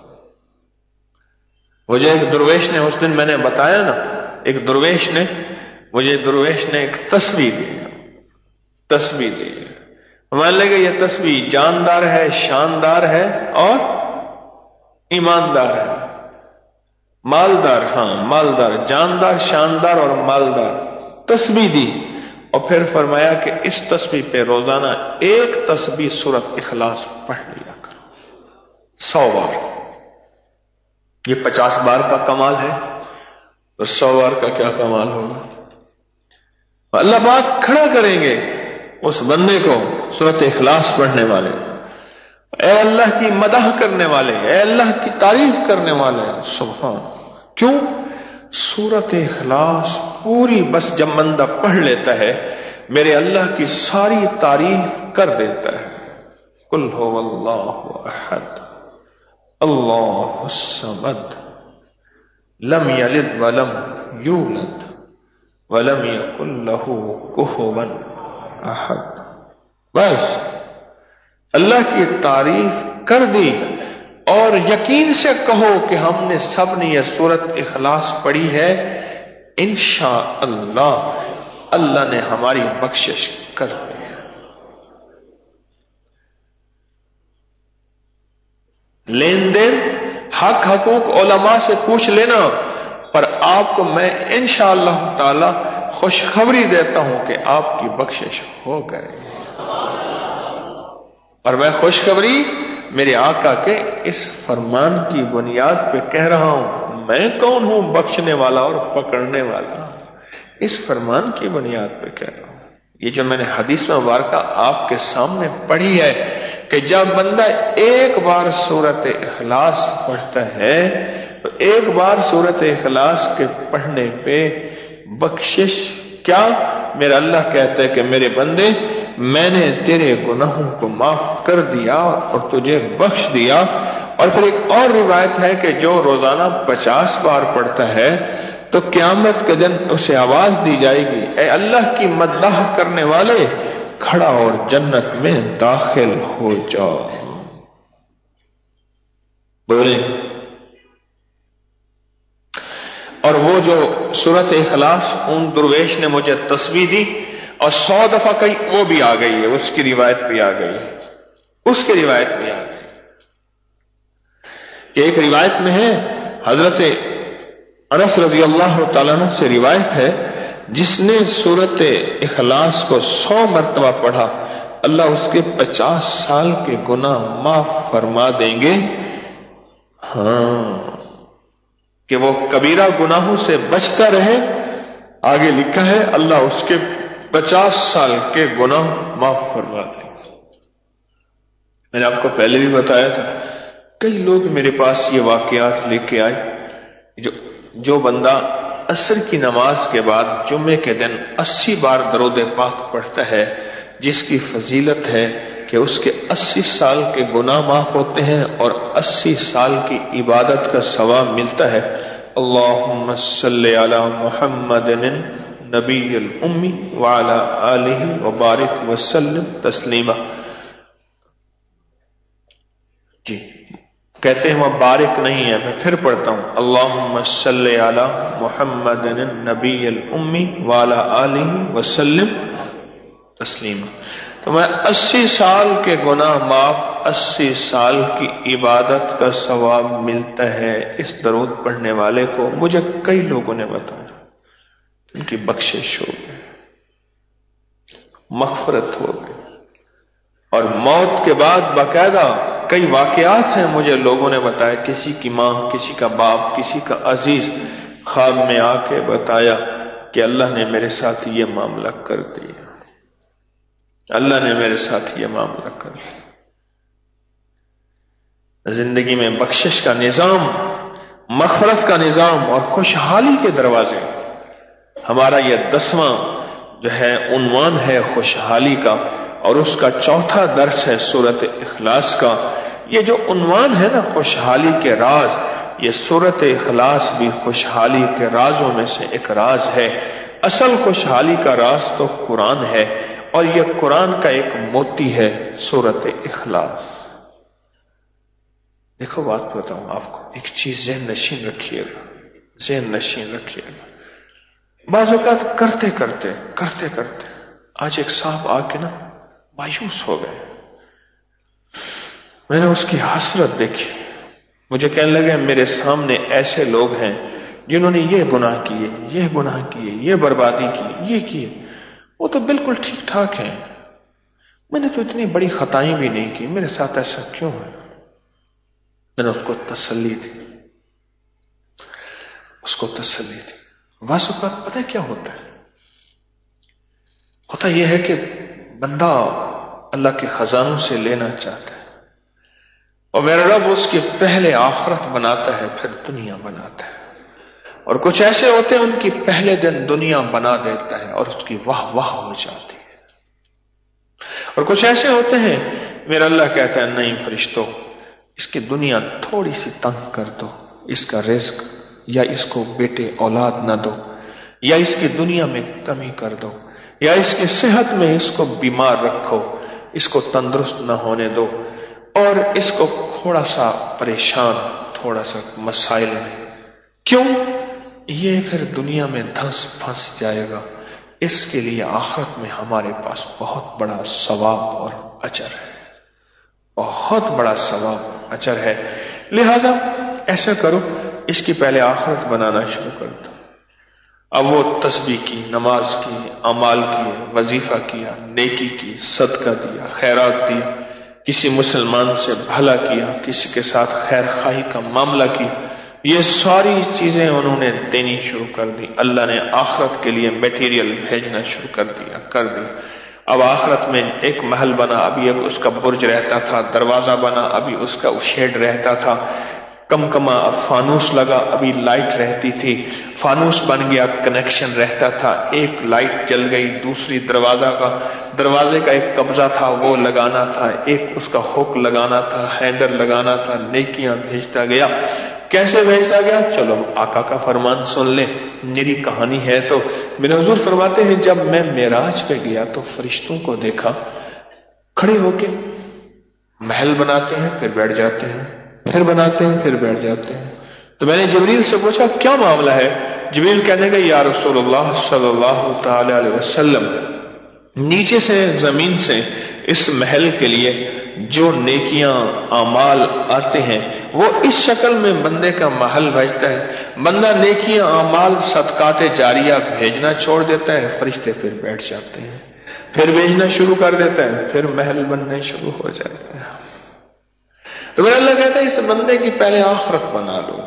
مجھے ایک درویش نے اس دن میں نے بتایا نا، ایک درویش نے ایک تسبیح دی. مان لے یہ تسبیح جاندار ہے، شاندار ہے اور ایماندار ہے. مالدار، ہاں مالدار، جاندار، شاندار اور مالدار تسبیح دی، اور پھر فرمایا کہ اس تسبیح پہ روزانہ ایک تسبیح سورۃ اخلاص پڑھ لیا کرو 100 بار۔ یہ 50 بار کا کمال ہے، تو 100 بار کا کیا کمال ہوگا؟ اللہ پاک کھڑا کریں گے اس بندے کو سورۃ اخلاص پڑھنے والے، اے اللہ کی مدح کرنے والے، اے اللہ کی تعریف کرنے والے، سبحان۔ کیوں؟ سورۃ اخلاص پوری بس جب بندہ پڑھ لیتا ہے میرے اللہ کی ساری تعریف کر دیتا ہے۔ قل هو اللہ احد اللہ الصمد لم یلد ولم یولد ولم یکن له کفوا احد۔ بس اللہ کی تعریف کر دی، اور یقین سے کہو کہ ہم نے سب نے یہ سورۃ اخلاص پڑھی ہے، انشاءاللہ اللہ نے ہماری بخشش کر دی۔ لین دین حق حقوق علماء سے پوچھ لینا، پر آپ کو میں انشاءاللہ تعالی خوشخبری دیتا ہوں کہ آپ کی بخشش ہو گئے، اور میں خوشخبری میرے آقا کے اس فرمان کی بنیاد پہ کہہ رہا ہوں۔ میں کون ہوں بخشنے والا اور پکڑنے والا؟ اس فرمان کی بنیاد پہ کہہ رہا ہوں۔ یہ جو میں نے حدیث مبارکہ آپ کے سامنے پڑھی ہے کہ جب بندہ ایک بار سورۃ اخلاص پڑھتا ہے تو ایک بار سورۃ اخلاص کے پڑھنے پہ بخشش کیا؟ میرا اللہ کہتا ہے کہ میرے بندے میں نے تیرے گناہوں کو معاف کر دیا اور تجھے بخش دیا۔ اور پھر ایک اور روایت ہے کہ جو روزانہ 50 بار پڑھتا ہے تو قیامت کے دن اسے آواز دی جائے گی، اے اللہ کی مدح کرنے والے کھڑا اور جنت میں داخل ہو جاؤ۔ بولیں۔ اور وہ جو سورۃ اخلاص ان درویش نے مجھے تسبیح دی اور 100 دفعہ کہی، وہ بھی آ گئی ہے، اس کی روایت بھی آ گئی، اس کی روایت بھی آ گئی کہ ایک روایت میں ہے حضرت انس رضی اللہ تعالیٰ عنہ سے روایت ہے، جس نے سورۃ اخلاص کو 100 مرتبہ پڑھا اللہ اس کے 50 سال کے گناہ معاف فرما دیں گے۔ ہاں کہ وہ کبیرہ گناہوں سے بچتا رہے، آگے لکھا ہے اللہ اس کے 50 سال کے گناہ معاف فرما دیں۔ میں نے آپ کو پہلے بھی بتایا تھا، کئی لوگ میرے پاس یہ واقعات لے کے آئے، جو بندہ عصر کی نماز کے بعد جمعے کے دن 80 بار درود پاک پڑھتا ہے، جس کی فضیلت ہے کہ اس کے 80 سال کے گناہ معاف ہوتے ہیں اور 80 سال کی عبادت کا ثواب ملتا ہے۔ اللہم صلی علی محمد نبی الامی وعلی آلہ وبارک وسلم تسلیما۔ جی کہتے ہیں وہ بارک نہیں ہے، میں پھر پڑھتا ہوں، اللہم صلی علی محمد نبی الامی وعلی آلہ وسلم تسلیما۔ تو میں 80 سال کے گناہ معاف، 80 سال کی عبادت کا ثواب ملتا ہے اس درود پڑھنے والے کو۔ مجھے کئی لوگوں نے بتایا ان کی بخشش ہو گئی، مغفرت ہو گئی، اور موت کے بعد باقاعدہ کئی واقعات ہیں مجھے لوگوں نے بتایا، کسی کی ماں، کسی کا باپ، کسی کا عزیز خواب میں آ کے بتایا کہ اللہ نے میرے ساتھ یہ معاملہ کر دیا، اللہ نے میرے ساتھ یہ معاملہ کر لیا۔ زندگی میں بخشش کا نظام، مغفرت کا نظام اور خوشحالی کے دروازے، ہمارا یہ 10واں جو ہے عنوان ہے خوشحالی کا، اور اس کا 4تھا درس ہے سورۃ اخلاص کا۔ یہ جو عنوان ہے نا خوشحالی کے راز، یہ سورۃ اخلاص بھی خوشحالی کے رازوں میں سے ایک راز ہے۔ اصل خوشحالی کا راز تو قرآن ہے، اور یہ قرآن کا ایک موتی ہے سورۃ اخلاص۔ دیکھو بات بتاؤں آپ کو، ایک چیز ذہن نشین رکھیے گا، ذہن نشین رکھیے گا۔ بعض اوقات کرتے کرتے آج ایک صاحب آ کے نا مایوس ہو گئے، میں نے اس کی حسرت دیکھی، مجھے کہنے لگے میرے سامنے ایسے لوگ ہیں جنہوں نے یہ گناہ کیے، یہ گناہ کیے، یہ بربادی کی، یہ کیے، وہ تو بالکل ٹھیک ٹھاک ہیں، میں نے تو اتنی بڑی خطائیں بھی نہیں کی، میرے ساتھ ایسا کیوں ہے؟ میں نے اس کو تسلی دی، واسطہ پتہ کیا ہوتا ہے؟ ہوتا یہ ہے کہ بندہ اللہ کے خزانوں سے لینا چاہتا ہے، اور میرا رب اس کے پہلے آخرت بناتا ہے پھر دنیا بناتا ہے، اور کچھ ایسے ہوتے ہیں ان کی پہلے دن دنیا بنا دیتا ہے اور اس کی واہ واہ ہو جاتی ہے، اور کچھ ایسے ہوتے ہیں میرا اللہ کہتا ہے نہیں فرشتوں، اس کی دنیا تھوڑی سی تنگ کر دو، اس کا رزق یا اس کو بیٹے اولاد نہ دو، یا اس کی دنیا میں کمی کر دو، یا اس کی صحت میں اس کو بیمار رکھو، اس کو تندرست نہ ہونے دو، اور اس کو تھوڑا سا پریشان، تھوڑا سا مسائل میں، کیوں؟ یہ پھر دنیا میں پھنس جائے گا، اس کے لیے آخرت میں ہمارے پاس بہت بڑا ثواب اور اجر ہے، بہت بڑا ثواب اجر ہے، لہذا ایسا کرو اس کی پہلے آخرت بنانا شروع کر دو۔ اب وہ تسبیح کی، نماز کی، اعمال کیے، وظیفہ کیا، نیکی کی، صدقہ دیا، خیرات دیا، کسی مسلمان سے بھلا کیا، کسی کے ساتھ خیر خواہی کا معاملہ کیا، یہ ساری چیزیں انہوں نے دینی شروع کر دی۔ اللہ نے آخرت کے لیے میٹیریل بھیجنا شروع کر دیا۔ اب آخرت میں ایک محل بنا، ابھی ایک اس کا برج رہتا تھا، دروازہ بنا، ابھی اس کا شیڈ رہتا تھا، کما اب فانوس لگا، ابھی لائٹ رہتی تھی، فانوس بن گیا، کنیکشن رہتا تھا، ایک لائٹ جل گئی، دوسری دروازے کا ایک قبضہ تھا وہ لگانا تھا، ایک اس کا ہک لگانا تھا، ہینڈل لگانا تھا، نیکیاں بھیجتا گیا۔ کیسے بھیجتا گیا؟ چلو آقا کا فرمان سن لیں، میری کہانی ہے تو میرے حضور فرماتے ہیں جب میں معراج پہ گیا تو فرشتوں کو دیکھا کھڑے ہو کے محل بناتے ہیں پھر بیٹھ جاتے ہیں، پھر بناتے ہیں پھر بیٹھ جاتے ہیں۔ تو میں نے جبریل سے پوچھا کیا معاملہ ہے؟ جبریل کہنے گا یا رسول اللہ صلی اللہ تعالی علیہ وسلم، نیچے سے زمین سے اس محل کے لیے جو نیکیاں اعمال آتے ہیں وہ اس شکل میں بندے کا محل بھیجتا ہے، بندہ نیکیاں اعمال صدقات جاریہ بھیجنا چھوڑ دیتا ہے، فرشتے پھر بیٹھ جاتے ہیں، پھر بھیجنا شروع کر دیتا ہے، پھر محل بننے شروع ہو جاتے ہیں۔ تو میرا اللہ کہتا ہے اس بندے کی پہلے آخرت بنا لو،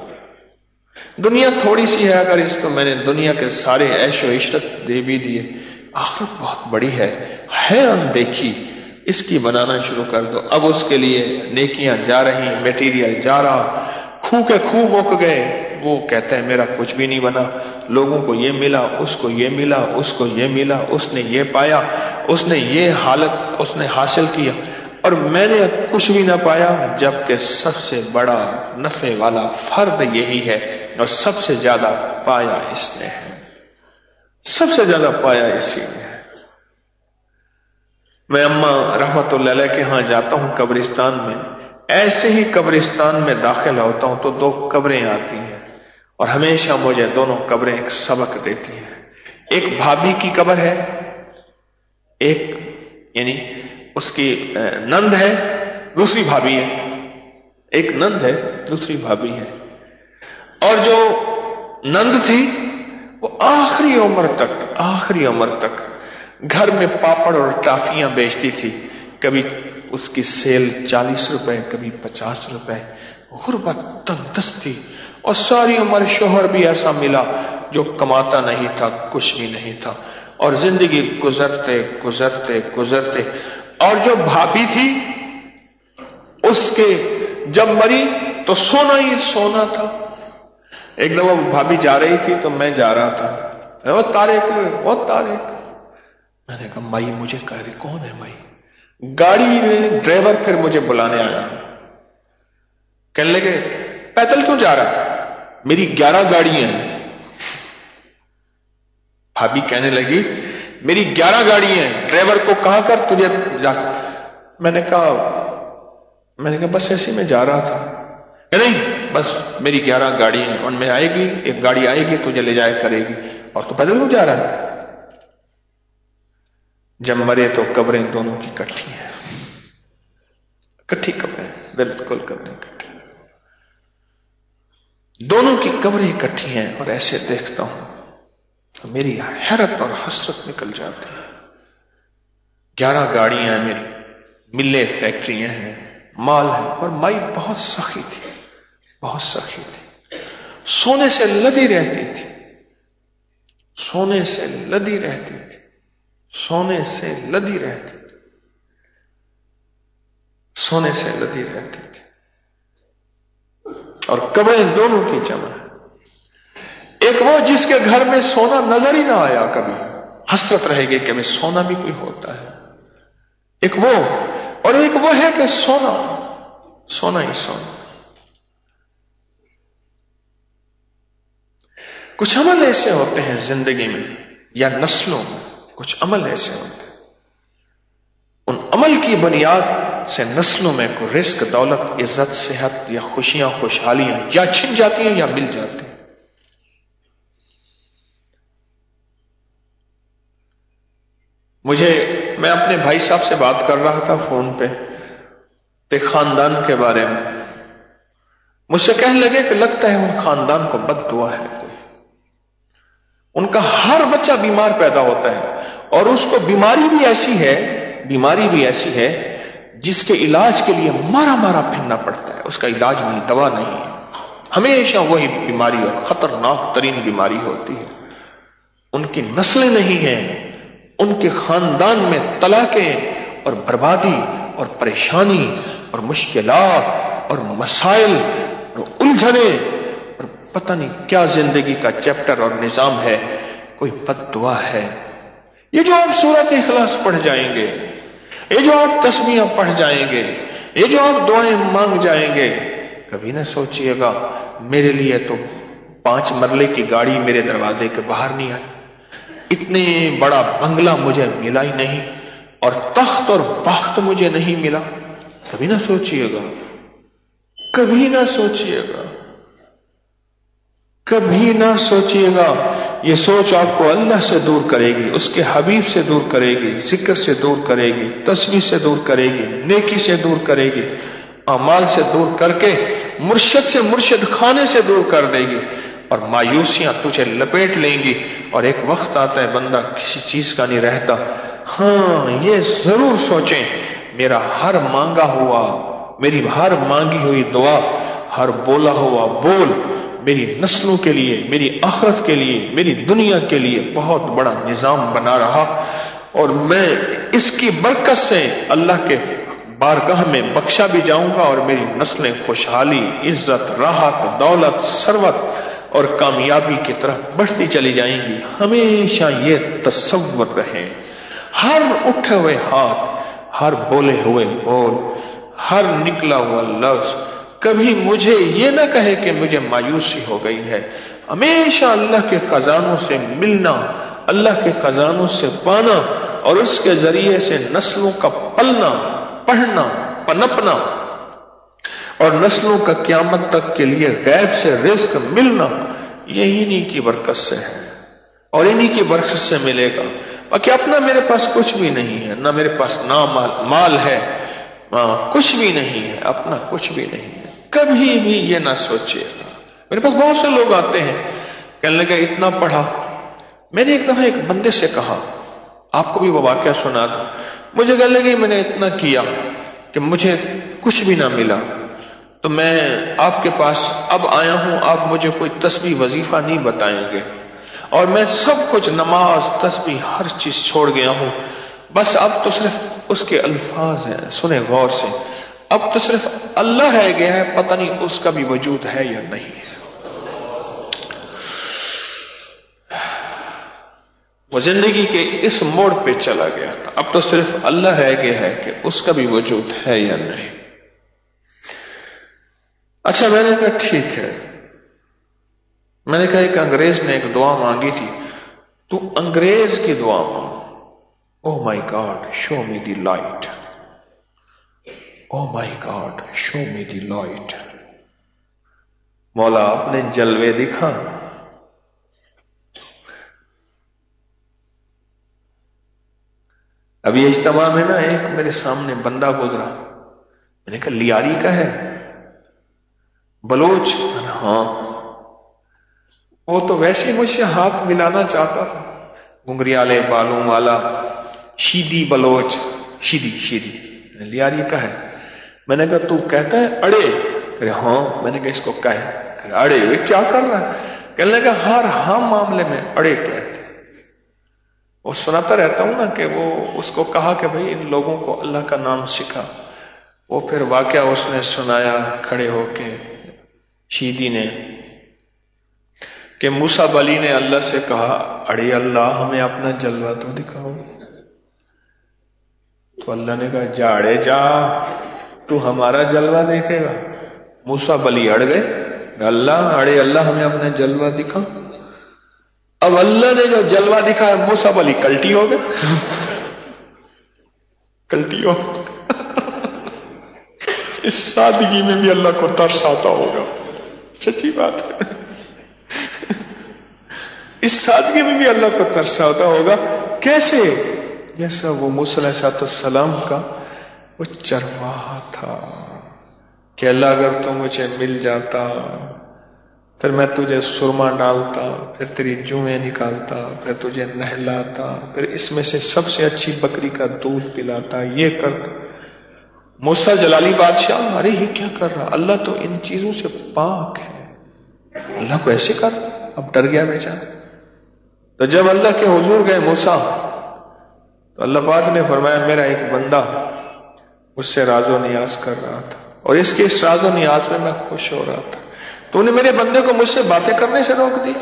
دنیا تھوڑی سی ہے، اگر اس کو میں نے دنیا کے سارے عیش و عشرت دے بھی دیے، آخرت بہت بڑی ہے اندیکھی، اس کی بنانا شروع کر دو۔ اب اس کے لیے نیکیاں جا رہی، میٹیریل جا رہا، خوں کے خوں مک گئے، وہ کہتے ہیں میرا کچھ بھی نہیں بنا، لوگوں کو یہ ملا، اس کو یہ ملا، اس کو یہ ملا، اس نے یہ پایا، اس نے یہ حالت اس نے حاصل کیا، اور میں نے کچھ بھی نہ پایا، جبکہ سب سے بڑا نفع والا فرد یہی ہے اور سب سے زیادہ پایا اس نے ہے، سب سے زیادہ پایا اسی نے ہے۔ میں اماں رحمت اللہ علیہ کے ہاں جاتا ہوں قبرستان میں، ایسے ہی قبرستان میں داخل ہوتا ہوں تو دو قبریں آتی ہیں، اور ہمیشہ مجھے دونوں قبریں ایک سبق دیتی ہیں۔ ایک بھابھی کی قبر ہے، ایک یعنی اس کی نند ہے، دوسری بھابھی ہے، ایک نند ہے دوسری بھابھی ہے، اور جو نند تھی وہ آخری عمر تک گھر میں پاپڑ اور ٹافیاں بیچتی تھی، کبھی اس کی سیل 40 روپے، کبھی 50 روپے، غربت تنگ تھی، اور ساری عمر شوہر بھی ایسا ملا جو کماتا نہیں تھا، کچھ بھی نہیں تھا، اور زندگی گزرتے اور جو بھابھی تھی اس کے جب مری تو سونا ہی سونا تھا۔ ایک دفعہ وہ بھابھی جا رہی تھی تو میں جا رہا تھا، وہ طارق میں نے کہا مائی مجھے کہہ رہی کون ہے مائی؟ گاڑی میں ڈرائیور پھر مجھے بلانے آیا، کہنے لگے پیدل کیوں جا رہا؟ میری 11 گاڑیاں ہیں۔ بھابھی کہنے لگی میری 11 گاڑیاں ہیں، ڈرائیور کو کہا کر تجھے جا۔ میں نے کہا بس ایسے میں جا رہا تھا، کہ نہیں بس میری 11 گاڑیاں ہیں، ان میں آئے گی ایک گاڑی آئے گی تجھے لے جایا کرے گی، اور تو پیدل کیوں جا رہا ہے؟ جب مرے تو قبریں دونوں کی کٹھی ہیں، کٹھی قبریں، بالکل قبریں کٹھی۔ دونوں کی قبریں اکٹھی ہیں اور ایسے دیکھتا ہوں تو میری حیرت اور حسرت نکل جاتی ہے. 11 گاڑیاں ہیں میری، ملیں فیکٹریاں ہیں، مال ہے، اور مائی بہت سخی تھی، بہت سخی تھی، سونے سے لدی رہتی تھی، سونے سے لدی رہتی تھی، سونے سے لدی رہتی تھی، سونے سے لدی رہتی تھی. اور قبریں دونوں کی جمع ہے. ایک وہ جس کے گھر میں سونا نظر ہی نہ آیا کبھی، حسرت رہے گی کہ میں سونا بھی کوئی ہوتا ہے. ایک وہ، اور ایک وہ ہے کہ سونا سونا ہی سونا. کچھ عمل ایسے ہوتے ہیں زندگی میں یا نسلوں میں، کچھ عمل ایسے ہوتے ہیں، ان عمل کی بنیاد سے نسلوں میں کوئی رزق، دولت، عزت، صحت یا خوشیاں، خوشحالیاں یا چھن جاتی ہیں یا مل جاتی ہیں. میں اپنے بھائی صاحب سے بات کر رہا تھا فون پہ ایک خاندان کے بارے میں. مجھ سے کہنے لگے کہ لگتا ہے ان خاندان کو بد دعا ہے کوئی، ان کا ہر بچہ بیمار پیدا ہوتا ہے، اور اس کو بیماری بھی ایسی ہے جس کے علاج کے لیے مارا مارا پھرنا پڑتا ہے. اس کا علاج نہیں، دوا نہیں ہے، ہمیشہ وہی بیماری اور خطرناک ترین بیماری ہوتی ہے. ان کی نسلیں نہیں ہیں، ان کے خاندان میں طلاقیں اور بربادی اور پریشانی اور مشکلات اور مسائل اور الجھنیں اور پتہ نہیں کیا زندگی کا چیپٹر اور نظام ہے. کوئی بد دعا ہے. یہ جو آپ سورۃ اخلاص پڑھ جائیں گے، یہ جو آپ تسبیحاں پڑھ جائیں گے، یہ جو آپ دعائیں مانگ جائیں گے، کبھی نہ سوچئے گا میرے لیے تو 5 مرلے کی گاڑی میرے دروازے کے باہر نہیں آئی، اتنے بڑا بنگلہ مجھے ملا ہی نہیں، اور تخت اور بخت مجھے نہیں ملا. کبھی نہ سوچئے گا، کبھی نہ سوچئے گا، کبھی نہ سوچئے گا. یہ سوچ آپ کو اللہ سے دور کرے گی، اس کے حبیب سے دور کرے گی، ذکر سے دور کرے گی، تسبیح سے دور کرے گی، نیکی سے دور کرے گی، اعمال سے دور کر کے مرشد خانے سے دور کر دے گی، اور مایوسیاں تجھے لپیٹ لیں گی. اور ایک وقت آتا ہے بندہ کسی چیز کا نہیں رہتا. ہاں یہ ضرور سوچیں، میرا ہر مانگا ہوا، میری ہر مانگی ہوئی دعا، ہر بولا ہوا بول میری نسلوں کے لیے، میری آخرت کے لیے، میری دنیا کے لیے بہت بڑا نظام بنا رہا، اور میں اس کی برکت سے اللہ کے بارگاہ میں بخشا بھی جاؤں گا، اور میری نسلیں خوشحالی، عزت، راحت، دولت، ثروت اور کامیابی کی طرف بڑھتی چلی جائیں گی. ہمیشہ یہ تصور رہے. ہر اٹھے ہوئے ہاتھ، ہر بولے ہوئے بول، ہر نکلا ہوا لفظ کبھی مجھے یہ نہ کہے کہ مجھے مایوسی ہو گئی ہے. ہمیشہ اللہ کے خزانوں سے ملنا، اللہ کے خزانوں سے پانا، اور اس کے ذریعے سے نسلوں کا پلنا، پڑھنا، پنپنا، اور نسلوں کا قیامت تک کے لیے غیب سے رزق ملنا، یہ انہی کی برکت سے ہے اور انہی کی برکت سے ملے گا. باقی اپنا میرے پاس کچھ بھی نہیں ہے، نہ میرے پاس مال ہے، کچھ بھی نہیں ہے، اپنا کچھ بھی نہیں ہے. کبھی بھی یہ نہ سوچیے گا. میرے پاس بہت سے لوگ آتے ہیں، کہنے لگے اتنا پڑھا. میں نے ایک دفعہ ایک بندے سے کہا، آپ کو بھی وہ واقعہ سنا دوں. مجھے کہنے لگے میں نے اتنا کیا کہ مجھے کچھ بھی نہ ملا، تو میں آپ کے پاس اب آیا ہوں، آپ مجھے کوئی تسبیح وظیفہ نہیں بتائیں گے، اور میں سب کچھ نماز، تسبیح، ہر چیز چھوڑ گیا ہوں. بس اب تو صرف اس کے الفاظ ہیں، سنیں غور سے، اب تو صرف اللہ رہ گیا ہے، پتہ نہیں اس کا بھی وجود ہے یا نہیں. وہ زندگی کے اس موڑ پہ چلا گیا تھا، اب تو صرف اللہ رہ گیا ہے کہ اس کا بھی وجود ہے یا نہیں. اچھا، میں نے کہا ٹھیک ہے. میں نے کہا ایک انگریز نے ایک دعا مانگی تھی، تو انگریز کی دعا مانگ. Oh my God show me the light, oh my God show me the light. مولا اپنے جلوے دکھا. ابھی اجتماع میں نا ایک میرے سامنے بندہ گزرا، میں نے کہا لیاری کا ہے؟ بلوچ؟ ہاں. وہ تو ویسے ہی مجھ سے ہاتھ ملانا چاہتا تھا، گنگریالے بالوں والا، شیدی بلوچ، شیدی لیاری کا ہے۔ میں نے کہا تو کہتا ہے اڑے؟ کہ ہاں۔ میں نے کہا اس کو کہے اڑے، یہ کیا کر رہا ہے؟ کہنے لگا ہر ہم معاملے میں اڑے کہتے۔ اور سناتا رہتا ہوں نا کہ وہ اس کو کہا کہ بھئی ان لوگوں کو اللہ کا نام سکھا۔ وہ پھر واقعہ اس نے سنایا کھڑے ہو کے، شیدی نے، کہ موسیٰ بلی نے اللہ سے کہا اڑے اللہ ہمیں اپنا جلوہ تو دکھاؤ۔ تو اللہ نے کہا جا اڑے جا، تو ہمارا جلوہ دیکھے گا۔ موسیٰ بلی اڑ گئے، اللہ اڑے اللہ ہمیں اپنا جلوہ دکھا۔ اب اللہ نے جو جلوہ دکھایا موسیٰ بلی کلٹی ہو گئے، کلٹی ہو گئے۔ اس سادگی میں بھی اللہ کو ترس آتا ہوگا، سچی بات ہے۔ اس سادگی میں بھی اللہ کو ترس آتا ہوگا۔ کیسے؟ جیسا وہ موسیٰ علیہ السلام کا وہ چرواہا تھا کہ اللہ اگر تو مجھے مل جاتا پھر میں تجھے سرما ڈالتا، پھر تیری جوئیں نکالتا، پھر تجھے نہلاتا، پھر اس میں سے سب سے اچھی بکری کا دودھ پلاتا، یہ کرتا۔ موسیٰ جلالی بادشاہ، ارے یہ کیا کر رہا؟ اللہ تو ان چیزوں سے پاک ہے، اللہ کو ایسے کر؟ اب ڈر گیا بیچارہ۔ تو جب اللہ کے حضور گئے موسیٰ، تو اللہ پاک نے فرمایا میرا ایک بندہ مجھ سے راز و نیاز کر رہا تھا، اور اس کے اس راز و نیاز میں خوش ہو رہا تھا، تو نے میرے بندے کو مجھ سے باتیں کرنے سے روک دی،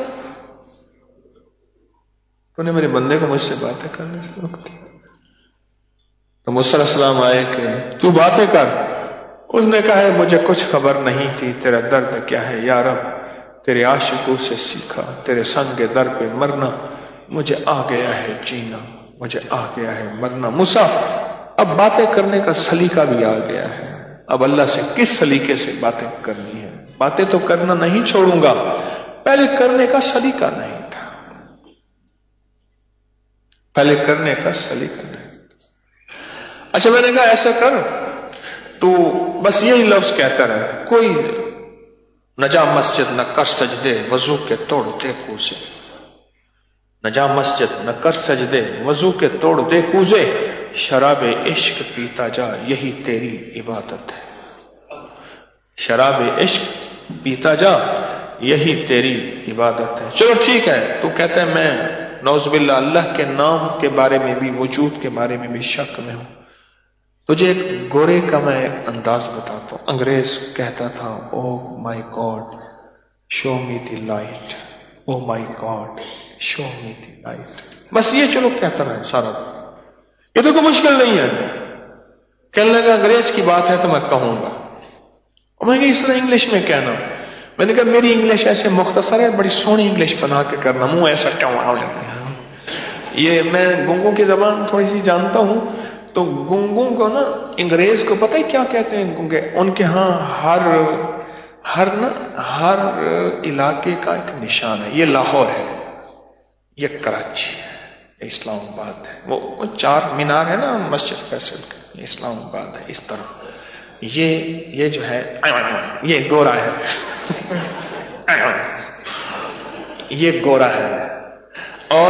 تو نے میرے بندے کو مجھ سے باتیں کرنے سے روک دی۔ تو موسیٰ علیہ السلام آئے کہ تو باتیں کر۔ اس نے کہا ہے مجھے کچھ خبر نہیں تھی تیرا درد کیا ہے یا رب، تیرے عاشقوں سے سیکھا، تیرے سنگ در پہ مرنا، مجھے آ گیا ہے جینا، مجھے آ گیا ہے مرنا۔ موسیٰ اب باتیں کرنے کا سلیقہ بھی آ گیا ہے، اب اللہ سے کس سلیقے سے باتیں کرنی ہے۔ باتیں تو کرنا نہیں چھوڑوں گا، پہلے کرنے کا سلیقہ نہیں تھا، پہلے کرنے کا سلیقہ نہیں۔ اچھا میں نے کہا ایسا کر، تو بس یہی لفظ کہتا رہا، کوئی نہ جا مسجد نہ کر سجدے وضو کے توڑ دے کوزے، نہ جا مسجد نہ کر سجدے وضو کے توڑ دے کوزے، شراب عشق پیتا جا یہی تیری عبادت ہے، شراب عشق پیتا جا یہی تیری عبادت ہے۔ چلو ٹھیک ہے، تو کہتا ہے میں نعوذ باللہ اللہ کے نام کے بارے میں بھی، وجود کے بارے میں بھی شک میں ہوں۔ تجھے ایک گورے کا میں انداز بتاتا ہوں۔ انگریز کہتا تھا oh my God show me the light, oh my God show me the light, بس یہ چلو کہتا رہے سارا، یہ تو کوئی مشکل نہیں ہے۔ کہنے لگا انگریز کی بات ہے تو میں کہوں گا، اور میں کہ اس طرح انگلش میں کہنا۔ میں نے کہا میری انگلش ایسے مختصر ہے، بڑی سونی انگلش بنا کے کرنا، منہ ایسا کیوں آ جاتا ہے۔ یہ میں گنگوں کی زبان تھوڑی سی جانتا ہوں، تو گنگوں کو نا انگریز کو پتہ ہی کیا کہتے ہیں گنگے، ان کے ہاں ہر علاقے کا ایک نشان ہے۔ یہ لاہور ہے، یہ کراچی ہے، یہ اسلام آباد ہے، وہ چار مینار ہے نا مسجد فیصل کا، یہ اسلام آباد ہے۔ اس طرح یہ جو ہے یہ گورا ہے، یہ گورا ہے، اور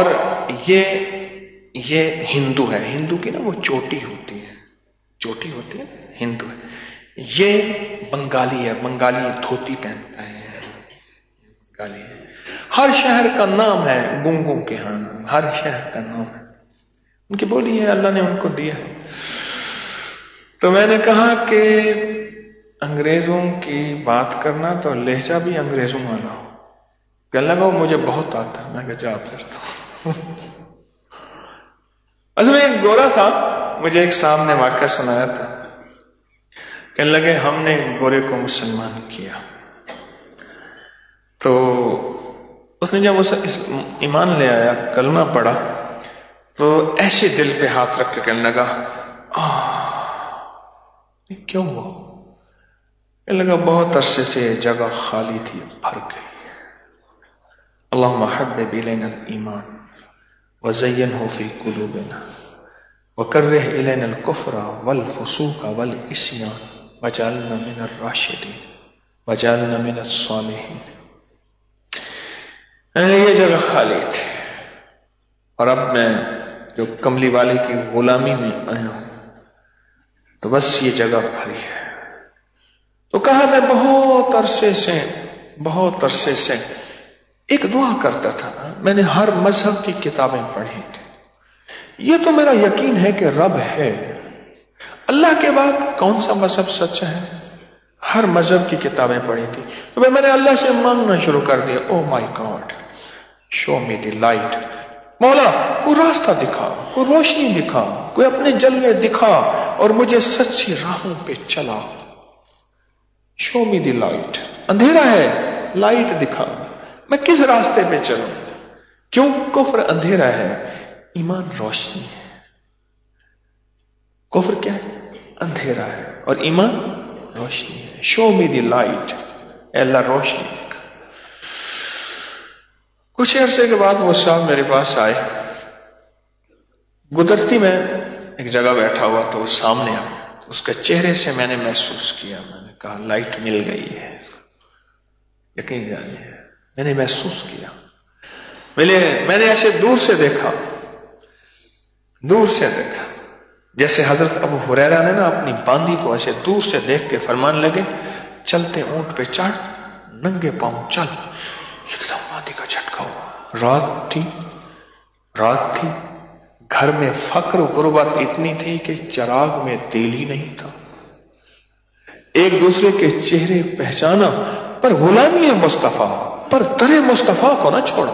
یہ ہندو ہے، ہندو کی نا وہ چوٹی ہوتی ہے ہندو ہے۔ یہ بنگالی ہے، بنگالی دھوتی پہنتا ہے، بنگالی ہے۔ ہر شہر کا نام ہے گنگوں کے ہاں، ہر شہر کا نام ہے، ان کی بولی ہے، اللہ نے ان کو دیا ہے۔ تو میں نے کہا کہ انگریزوں کی بات کرنا تو لہجہ بھی انگریزوں والا ہو۔ کہنے لگا مجھے بہت آتا ہے۔ میں کہا جا پھر تو اصل میں ایک گورا تھا، مجھے ایک صاحب نے واقعہ سنایا تھا، کہنے لگے ہم نے گورے کو مسلمان کیا، تو اس نے جب ایمان لے آیا، کلمہ پڑھا، تو ایسے دل پہ ہاتھ رکھ کے کہنے لگا یہ کیوں ہوا؟ کہنے لگا بہت عرصے سے جگہ خالی تھی، بھر گئی۔ اللہم حبب الینا الایمان وزینہ فی قلوبنا وکرہ الینا الکفر والفسوق والعصیان وجعلنا من الراشدین وجعلنا من الصالحین۔ یہ جگہ خالی تھی اور اب میں جو کملی والے کی غلامی میں آیا ہوں تو بس یہ جگہ بھری ہے. تو کہا میں بہت عرصے سے ایک دعا کرتا تھا. میں نے ہر مذہب کی کتابیں پڑھی تھی. یہ تو میرا یقین ہے کہ رب ہے. اللہ کے بعد کون سا مذہب سچا ہے؟ ہر مذہب کی کتابیں پڑھی تھی. تو میں نے اللہ سے مانگنا شروع کر دیا. Oh my God show me the light. مولا کوئی راستہ دکھا, کوئی روشنی دکھا, کوئی اپنے جلوے دکھا اور مجھے سچی راہوں پہ چلا. Show me the light. اندھیرا ہے, لائٹ دکھا. میں کس راستے پہ چلوں؟ کیوں کفر اندھیرا ہے, ایمان روشنی ہے. کفر کیا ہے؟ اندھیرا ہے اور ایمان روشنی ہے. شو می دی لائٹ. اے اللہ روشنی دکھا. کچھ عرصے کے بعد وہ صاحب میرے پاس آئے. گزرتی میں ایک جگہ بیٹھا ہوا تو وہ سامنے آیا. اس کے چہرے سے میں نے محسوس کیا. میں نے کہا لائٹ مل گئی ہے. یقین جانیے میں نے محسوس کیا. میں نے ایسے دور سے دیکھا جیسے حضرت ابو ہریرہ نے نا اپنی باندی کو ایسے دور سے دیکھ کے فرمان لگے چلتے اونٹ پہ چڑھ, ننگے پاؤں چل. ایک دم باندی کا جھٹکا ہوا. رات تھی. گھر میں فقر و غربت اتنی تھی کہ چراغ میں تیل ہی نہیں تھا. ایک دوسرے کے چہرے پہچانا پر غلامی مصطفیٰ, پر در مصطفیٰ کو نہ چھوڑا.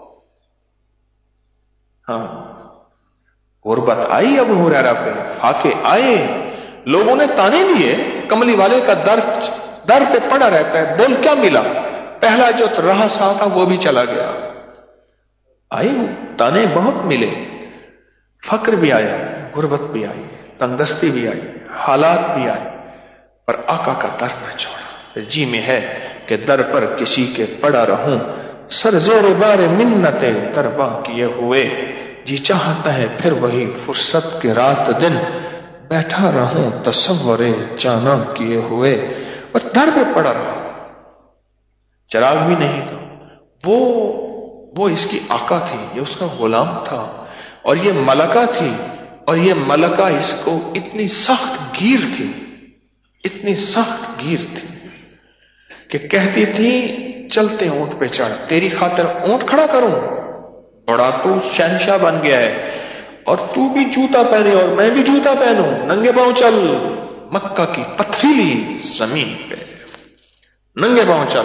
ہاں غربت آئی ابو ہریرہ پہ, فاقے آئے, لوگوں نے تانے دیے. کملی والے کا در پہ پڑا رہتا ہے. بول کیا ملا؟ پہلا جو رہا سا تھا وہ بھی چلا گیا. آئے تانے بہت ملے. فقر بھی آیا, غربت بھی آئی, تنگدستی بھی آئی, حالات بھی آئے, پر آقا کا در نہ چھوڑا. جی میں ہے کہ در پر کسی کے پڑا رہوں, سر زیر بار منتیں درباں کیے ہوئے. جی چاہتا ہے پھر وہی فرصت کے رات دن بیٹھا رہوں تصور جانا کیے ہوئے. اور در پہ پڑا رہا. چراغ بھی نہیں تھا. وہ اس کی آقا تھی, یہ اس کا غلام تھا, اور یہ ملکہ تھی, اور یہ ملکہ اس کو اتنی سخت گیر تھی کہ کہتی تھی چلتے اونٹ پہ چڑھ, تیری خاطر اونٹ کھڑا کروں. بڑا تو شہنشاہ بن گیا ہے, اور تو بھی جوتا پہنے اور میں بھی جوتا پہنوں, ننگے پاؤں چل. مکہ کی پتھریلی زمین پہ ننگے پاؤں چل.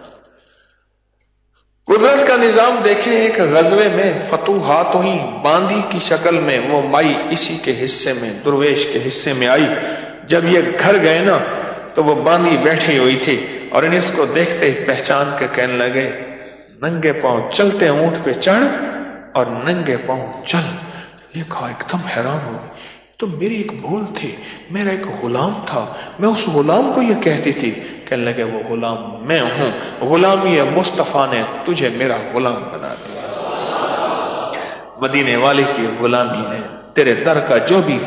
قدرت کا نظام دیکھیں. ایک غزوے میں فتوحات ہوئی, باندی کی شکل میں وہ مائی اسی کے حصے میں, درویش کے حصے میں آئی. جب یہ گھر گئے نا تو وہ باندی بیٹھی ہوئی تھی, اور اس کو دیکھتے پہچان کے کہنے لگے ننگے پاؤں چلتے اونٹ پہ چڑھ اور ننگے پاؤں چل. یہ کہا ایک دم حیران ہو. تو میری ایک بھول تھی, میرا ایک غلام تھا, میں اس غلام کو یہ کہتی تھی. کہنے لگے وہ غلام میں ہوں, غلامی مصطفیٰ نے تجھے میرا غلام بنا دیا. مدینے والے کی غلامی ہے. تیرے در کا جو بھی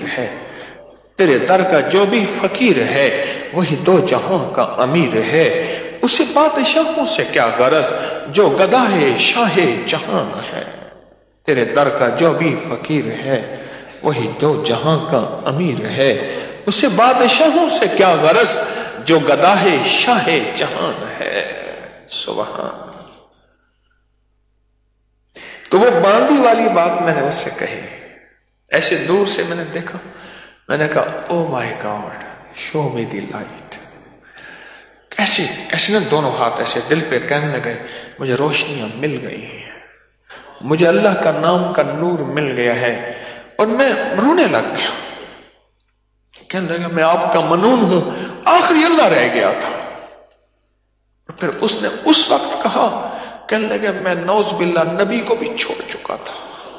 فقیر ہے وہی دو جہاں کا امیر ہے. اسے بادشاہوں سے کیا غرض جو گداہ شاہ جہاں ہے. تیرے در کا جو بھی فقیر ہے وہی دو جہاں کا امیر ہے. اسے بادشاہوں سے کیا غرض جو گداہ شاہ جہاں ہے. سبحان. تو وہ باندی والی بات میں نے اس سے کہی. ایسے دور سے میں نے دیکھا, میں نے کہا او my God show me the light. ایسے نا دونوں ہاتھ ایسے دل پہ کہنے لگے مجھے روشنیاں مل گئی ہیں, مجھے اللہ کا نام کا نور مل گیا ہے. اور میں رونے لگ گیا. کہنے لگا میں آپ کا منون ہوں, آخری اللہ رہ گیا تھا. اور پھر اس نے اس وقت کہا, کہنے لگا میں نوز باللہ نبی کو بھی چھوڑ چکا تھا,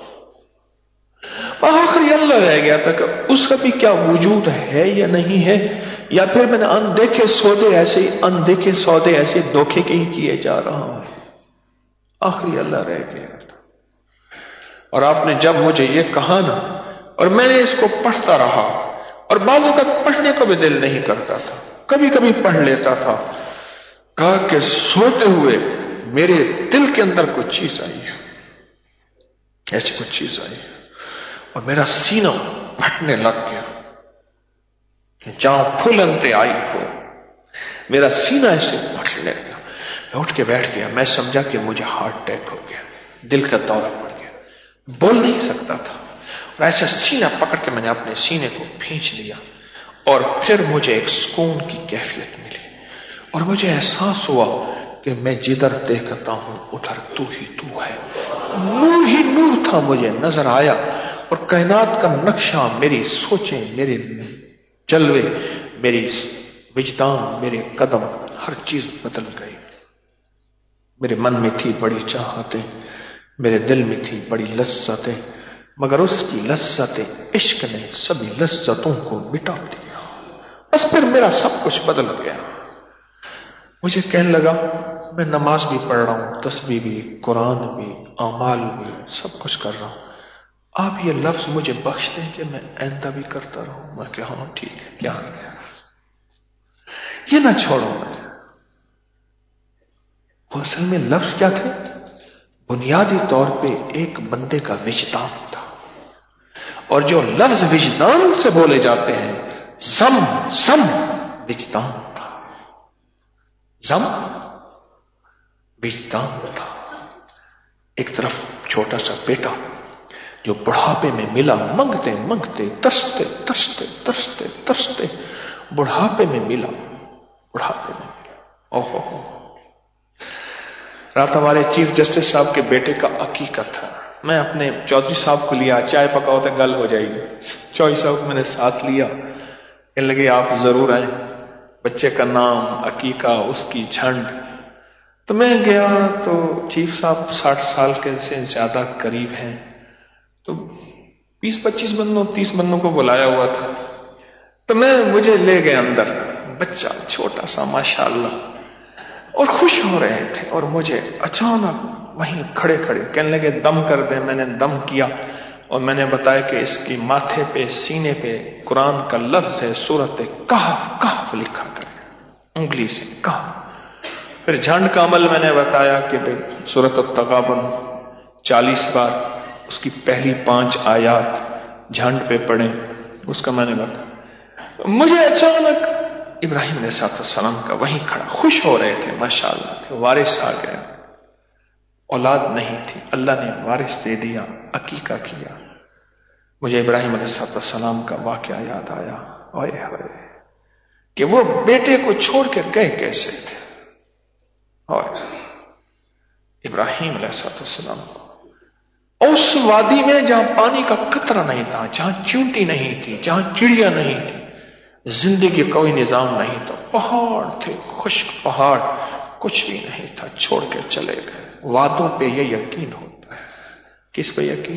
آخری اللہ رہ گیا تھا کہ اس کا بھی کیا وجود ہے یا نہیں ہے, یا پھر میں نے اندیکھے سودے ایسے دھوکے کے ہی کیے جا رہا ہوں. آخری اللہ رہ گیا تھا. اور آپ نے جب مجھے یہ کہا نا, اور میں نے اس کو پڑھتا رہا, اور بعض اوقات پڑھنے کو بھی دل نہیں کرتا تھا, کبھی کبھی پڑھ لیتا تھا. کہا کہ سوتے ہوئے میرے دل کے اندر کچھ چیز آئی ہے، ایسی کچھ چیز آئی ہے، اور میرا سینہ پھٹنے لگ گیا، جہاں پھولنتے آئی ہو میرا سینہ ایسے پھٹنے لگا۔ میں اٹھ کے بیٹھ گیا، میں سمجھا کہ مجھے ہارٹ اٹیک ہو گیا، دل کا دورہ پڑ گیا، بول نہیں سکتا تھا، اور ایسا سینہ پکڑ کے میں نے اپنے سینے کو کھینچ لیا، اور پھر مجھے ایک سکون کی کیفیت ملی، اور مجھے احساس ہوا کہ میں جدھر دیکھتا ہوں ادھر تو ہی تو ہے، نور ہی نور تھا مجھے نظر آیا، اور کائنات کا نقشہ، میری سوچیں، میرے جلوے، میری وجدان، میرے قدم، ہر چیز بدل گئی۔ میرے من میں تھی بڑی چاہتیں، میرے دل میں تھی بڑی لذتیں، مگر اس کی لذتیں عشق نے سبھی لذتوں کو مٹا دیا۔ بس پھر میرا سب کچھ بدل گیا۔ مجھے کہنے لگا میں نماز بھی پڑھ رہا ہوں، تسبیح بھی، قرآن بھی، اعمال بھی، سب کچھ کر رہا ہوں، آپ یہ لفظ مجھے بخش دیں کہ میں آئندہ بھی کرتا رہوں۔ میں کہ ہاں ٹھیک ہے، کیا آ گیا، یہ نہ چھوڑو مجھے۔ وہ اصل میں لفظ کیا تھے؟ بنیادی طور پہ ایک بندے کا وجدان تھا، اور جو لفظ وجدان سے بولے جاتے ہیں، سم وجدان تھا، زم وجدان تھا۔ ایک طرف چھوٹا سا بیٹا جو بڑھاپے میں ملا، منگتے منگتے ترستے ترستے ترستے ترستے بڑھاپے میں ملا، بڑھاپے میں ملا۔ اوہو، رات ہمارے چیف جسٹس صاحب کے بیٹے کا عقیقہ تھا، میں اپنے چودھری صاحب کو لیا، چائے پکاؤ تو گل ہو جائے گی، چودھری صاحب کو میں نے ساتھ لیا، کہنے لگے آپ ضرور آئیں، بچے کا نام، عقیقہ، اس کی جھنڈ۔ تو میں گیا تو چیف صاحب 60 سال کے سے زیادہ قریب ہیں، تو 20-25 بندوں 30 بندوں کو بلایا ہوا تھا، تو مجھے لے گئے اندر، بچہ چھوٹا سا ماشاءاللہ، اور خوش ہو رہے تھے، اور مجھے اچانک وہیں کھڑے کھڑے کہنے لگے دم کر دیں۔ میں نے دم کیا، اور میں نے بتایا کہ اس کی ماتھے پہ، سینے پہ قرآن کا لفظ ہے سورۃ کہف لکھا کرے انگلی سے، کہف۔ پھر جھنڈ کا عمل میں نے بتایا کہ سورۃ التغابن 40 بار اس کی پہلی 5 آیات جھنڈ پہ پڑھیں، اس کا میں نے بتایا۔ مجھے اچانک ابراہیم علیہ السلام کا وہیں کھڑا، خوش ہو رہے تھے ماشاءاللہ کہ وارث آ گیا، اولاد نہیں تھی، اللہ نے وارث دے دیا، عقیقہ کیا۔ مجھے ابراہیم علیہ السلام کا واقعہ یاد آیا، اوئے ہوئے، کہ وہ بیٹے کو چھوڑ کے گئے کیسے تھے، اور ابراہیم علیہ السلام کو اس وادی میں جہاں پانی کا قطرہ نہیں تھا، جہاں چونٹی نہیں تھی، جہاں چڑیا نہیں تھی، زندگی کوئی نظام نہیں تھا، پہاڑ تھے، خشک پہاڑ، کچھ بھی نہیں تھا، چھوڑ کے چلے گئے۔ وعدوں پہ یہ یقین ہوتا ہے، کس پہ یقین؟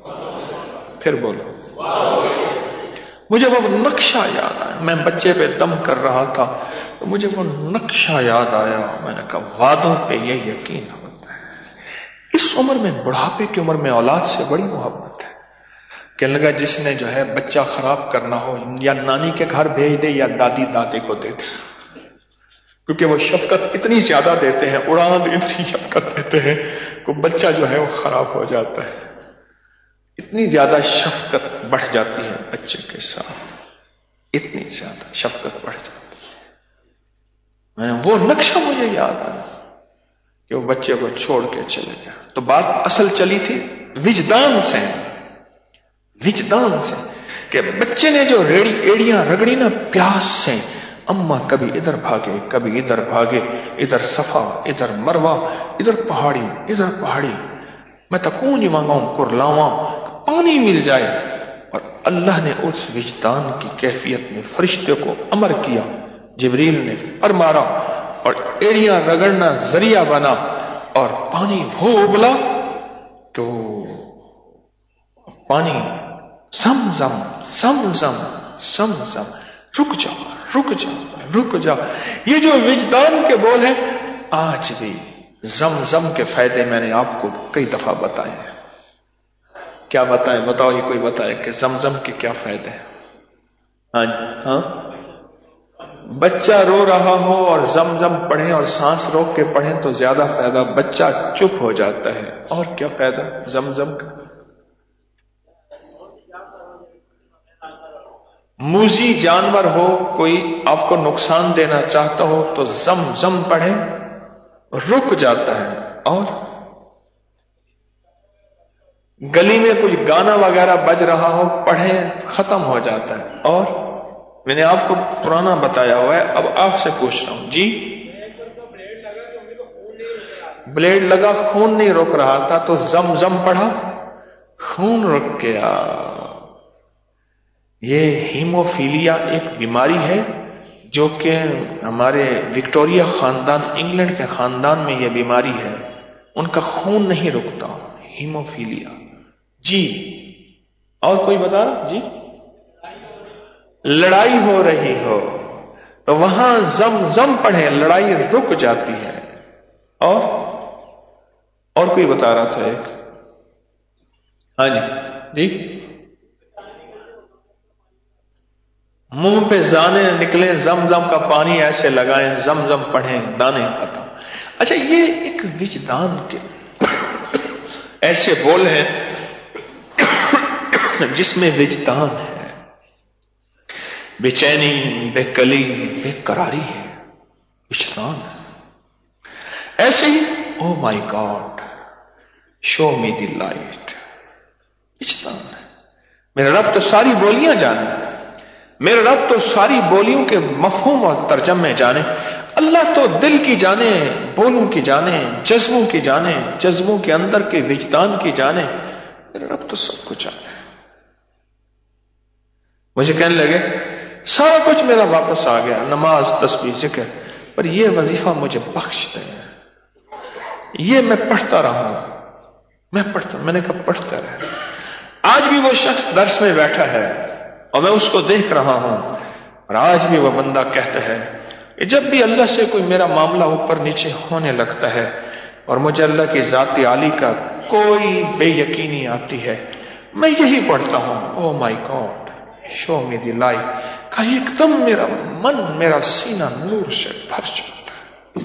پھر بولو، مجھے وہ نقشہ یاد آیا، میں بچے پہ دم کر رہا تھا تو مجھے وہ نقشہ یاد آیا، میں نے کہا وعدوں پہ یہ یقین ہوتا ہے۔ اس عمر میں، بڑھاپے کی عمر میں، اولاد سے بڑی محبت ہے۔ کہنے لگا جس نے جو ہے بچہ خراب کرنا ہو، یا نانی کے گھر بھیج دے یا دادی دادے کو دے دے، کیونکہ وہ شفقت اتنی زیادہ دیتے ہیں، اڑان اتنی شفقت دیتے ہیں کہ بچہ جو ہے وہ خراب ہو جاتا ہے، اتنی زیادہ شفقت بڑھ جاتی ہے بچے کے ساتھ، اتنی زیادہ شفقت بڑھ جاتی ہے۔ وہ نقشہ مجھے یاد آیا کہ وہ بچے کو چھوڑ کے چلے گیا۔ تو بات اصل چلی تھی وجدان سے، وجدان سے، کہ بچے نے جو ایڑیاں رگڑی نا پیاس سے، اما کبھی ادھر بھاگے کبھی ادھر بھاگے، ادھر صفا ادھر مروہ، ادھر پہاڑی، میں تکون مانگاؤں کرلاواں، پانی مل جائے۔ اور اللہ نے اس وجدان کی کیفیت میں فرشتے کو امر کیا، جبریل نے پر مارا اور ایڑیاں رگڑنا ذریعہ بنا، اور پانی وہ ابلا تو پانی زمزم زمزم زمزم، رک جا۔ یہ جو وجدان کے بول ہیں، آج بھی زمزم کے فائدے میں نے آپ کو کئی دفعہ بتائے ہیں۔ کیا بتائیں؟ بتاؤ، یہ کوئی بتائے کہ زمزم کے کیا فائدے ہیں؟ ہاں بچہ رو رہا ہو اور زمزم پڑھیں اور سانس روک کے پڑھیں تو زیادہ فائدہ، بچہ چپ ہو جاتا ہے، اور کیا فائدہ زمزم کا؟ موذی جانور ہو، کوئی آپ کو نقصان دینا چاہتا ہو تو زمزم پڑھیں، رک جاتا ہے، اور گلی میں کچھ گانا وغیرہ بج رہا ہو پڑھیں، ختم ہو جاتا ہے۔ اور میں نے آپ کو پرانا بتایا ہوا ہے، اب آپ سے پوچھ رہا ہوں جی، بلیڈ لگا خون نہیں رک رہا تھا تو زمزم پڑھا، خون رک گیا۔ یہ ہیموفیلیا ایک بیماری ہے جو کہ ہمارے وکٹوریا خاندان، انگلینڈ کے خاندان میں یہ بیماری ہے، ان کا خون نہیں رکتا، ہیموفیلیا۔ جی اور کوئی بتا رہا جی؟ لڑائی ہو رہی ہو تو وہاں زمزم پڑھیں، لڑائی رک جاتی ہے۔ اور کوئی بتا رہا تھا ایک، ہاں جی جی، منہ پہ دانے نکلے زمزم کا پانی ایسے لگائیں، زمزم پڑھیں، دانے ختم۔ اچھا، یہ ایک وجدان کے ایسے بول ہیں جس میں وجدان ہے، بے چینی، بے کلی، بے قراری ہے، وجدان ہے۔ ایسے ہی او my God show me the light, وجدان ہے۔ میرا رب تو ساری بولیاں جانے، میرا رب تو ساری بولیوں کے مفہوم اور ترجمے جانے، اللہ تو دل کی جانے، بولوں کی جانے، جذبوں کی جانے، جذبوں کے اندر کے وجدان کی جانے، میرا رب تو سب کچھ جانے۔ مجھے کہنے لگے سارا کچھ میرا واپس آ گیا، نماز، تسبیح، ذکر، پر یہ وظیفہ مجھے بخش دیں، یہ میں پڑھتا رہا، میں نے کہا پڑھتا رہا۔ آج بھی وہ شخص درس میں بیٹھا ہے اور میں اس کو دیکھ رہا ہوں، اور آج بھی وہ بندہ کہتا ہے کہ جب بھی اللہ سے کوئی میرا معاملہ اوپر نیچے ہونے لگتا ہے اور مجھے اللہ کی ذات عالی کا کوئی بے یقینی آتی ہے، میں یہی پڑھتا ہوں، او my God show me the light, کہ ایک دم میرا من، میرا سینہ نور سے بھر جاتا ہے۔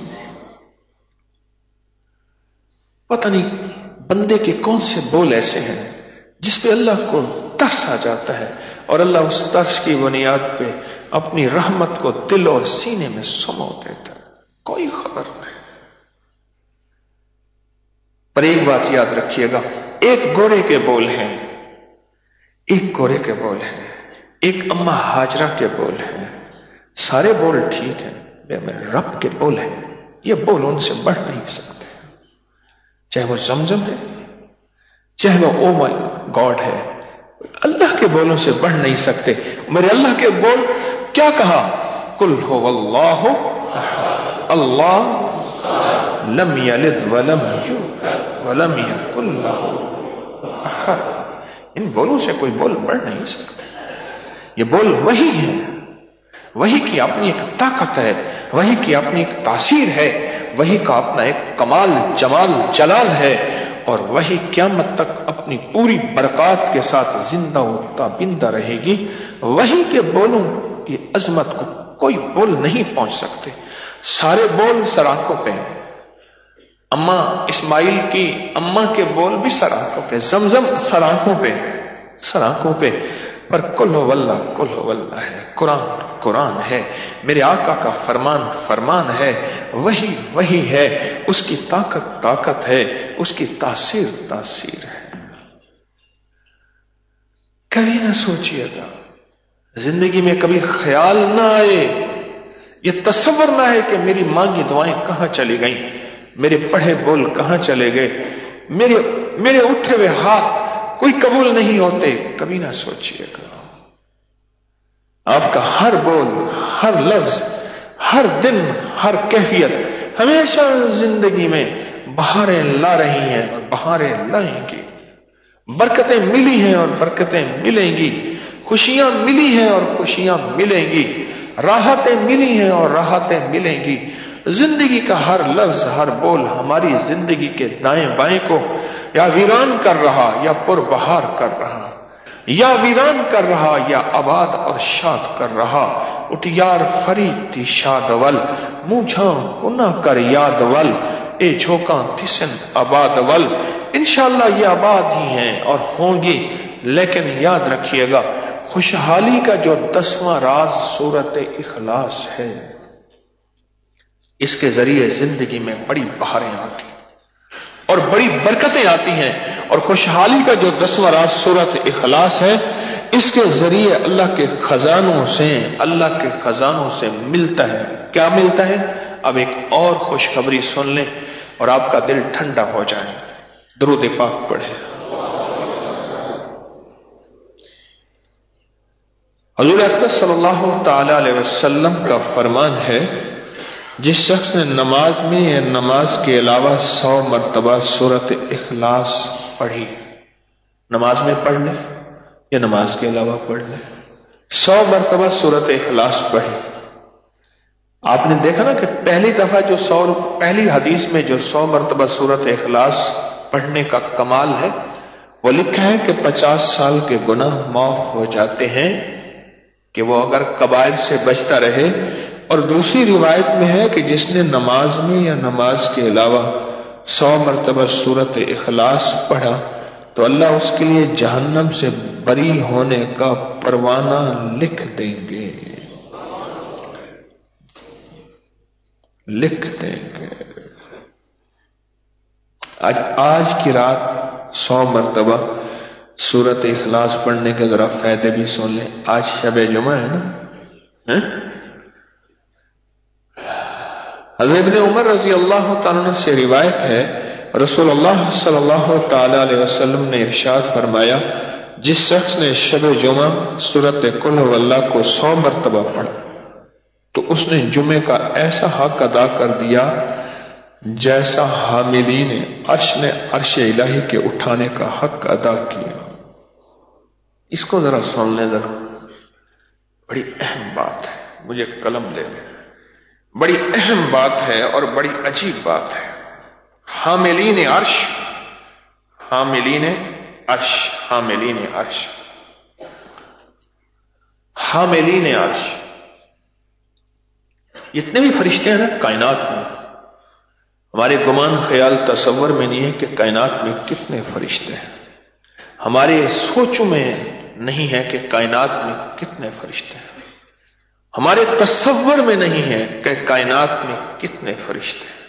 پتہ نہیں بندے کے کون سے بول ایسے ہیں جس پہ اللہ کو ترس آ جاتا ہے اور اللہ اس ترس کی بنیاد پہ اپنی رحمت کو دل اور سینے میں سمو دیتا ہے، کوئی خبر نہیں۔ پر ایک بات یاد رکھیے گا، ایک گورے کے بول ہیں، ایک گورے کے بول ہیں، ایک اماں ہاجرہ کے بول ہیں، سارے بول ٹھیک ہیں، میرے رب کے بول ہیں، یہ بول ان سے بڑھ نہیں سکتے، چاہے وہ زمزم ہے، چاہے وہ او مائی گاڈ ہے، اللہ کے بولوں سے بڑھ نہیں سکتے۔ میرے اللہ کے بول کیا کہا؟ قل هو اللہ اللہ لم یلد ولم یولد ولم یکن لہ احد۔ ان بولوں سے کوئی بول بڑھ نہیں سکتے، یہ بول وہی ہے، وہی کی اپنی ایک طاقت ہے، وہی کی اپنی ایک تاثیر ہے، وہی کا اپنا ایک کمال، جمال، جلال ہے، اور وہی قیامت تک اپنی پوری برکات کے ساتھ زندہ و تابندہ رہے گی۔ وہی کے بولوں کی عظمت کو کوئی بول نہیں پہنچ سکتے، سارے بول سراخوں پہ ہیں۔ اماں اسماعیل کی اماں کے بول بھی سراخوں پہ، زمزم سراخوں پہ، سراخوں پہ، پر کل ہو اللہ، کل ہو اللہ ہے، قرآن قرآن ہے، میرے آقا کا فرمان فرمان ہے، وہی وہی ہے، اس کی طاقت طاقت ہے، اس کی تاثیر تاثیر ہے۔ کبھی نہ سوچیے گا، زندگی میں کبھی خیال نہ آئے، یہ تصور نہ ہے کہ میری مانگی دعائیں کہاں چلی گئیں، میرے پڑھے بول کہاں چلے گئے، میرے اٹھے ہوئے ہاتھ کوئی قبول نہیں ہوتے، کبھی نہ سوچیے گا۔ آپ کا ہر بول، ہر لفظ، ہر دن، ہر کیفیت ہمیشہ زندگی میں بہاریں لا رہی ہیں اور بہاریں لائیں گی، برکتیں ملی ہیں اور برکتیں ملیں گی، خوشیاں ملی ہیں اور خوشیاں ملیں گی، راحتیں ملی ہیں اور راحتیں ملیں گی۔ زندگی کا ہر لفظ، ہر بول ہماری زندگی کے دائیں بائیں کو یا ویران کر رہا یا پربہار کر رہا، یا ویران کر رہا یا آباد اور شاد کر رہا، اٹیار فریتی شادول مونجھاں کنا کر یادول اے جھوکاں تسن آبادول. انشاءاللہ یہ آباد ہی ہیں اور ہوں گی، لیکن یاد رکھیے گا خوشحالی کا جو 10واں راز سورت اخلاص ہے، اس کے ذریعے زندگی میں بڑی بہاریں آتی ہیں اور بڑی برکتیں آتی ہیں. اور خوشحالی کا جو 10واں راز سورت اخلاص ہے، اس کے ذریعے اللہ کے خزانوں سے ملتا ہے. کیا ملتا ہے؟ اب ایک اور خوشخبری سن لیں اور آپ کا دل ٹھنڈا ہو جائے. درود پاک پڑھیں. حضور اقدس صلی اللہ تعالی علیہ وسلم کا فرمان ہے، جس شخص نے نماز میں یا نماز کے علاوہ 100 مرتبہ سورت اخلاص پڑھی، نماز میں پڑھ لے یا نماز کے علاوہ پڑھ لے، 100 مرتبہ سورت اخلاص پڑھی. آپ نے دیکھا نا کہ پہلی حدیث میں جو 100 مرتبہ سورت اخلاص پڑھنے کا کمال ہے، وہ لکھا ہے کہ 50 سال کے گناہ معاف ہو جاتے ہیں کہ وہ اگر کبائر سے بچتا رہے. اور دوسری روایت میں ہے کہ جس نے نماز میں یا نماز کے علاوہ 100 مرتبہ سورت اخلاص پڑھا تو اللہ اس کے لیے جہنم سے بری ہونے کا پروانہ لکھ دیں گے. آج کی رات 100 مرتبہ سورت اخلاص پڑھنے کے ذرا فائدے بھی سن لیں. آج شب جمعہ ہے نا. حضرت ابن عمر رضی اللہ تعالیٰ عنہ سے روایت ہے، رسول اللہ صلی اللہ تعالی علیہ وسلم نے ارشاد فرمایا، جس شخص نے شب جمعہ سورت قل هو اللہ کو 100 مرتبہ پڑھا تو اس نے جمعے کا ایسا حق ادا کر دیا جیسا حاملین عرش نے عرش الہی کے اٹھانے کا حق ادا کیا. اس کو ذرا سن لیں ذرا، بڑی اہم بات ہے. مجھے قلم دے دیں. بڑی اہم بات ہے اور بڑی عجیب بات ہے. حاملین عرش، حاملین عرش، حاملین عرش، حاملین عرش، جتنے بھی فرشتے ہیں نا کائنات میں، ہمارے گمان خیال تصور میں نہیں ہے کہ کائنات میں کتنے فرشتے ہیں. ہمارے سوچوں میں نہیں ہے کہ کائنات میں کتنے فرشتے ہیں. ہمارے تصور میں نہیں ہے کہ کائنات میں کتنے فرشتے ہیں.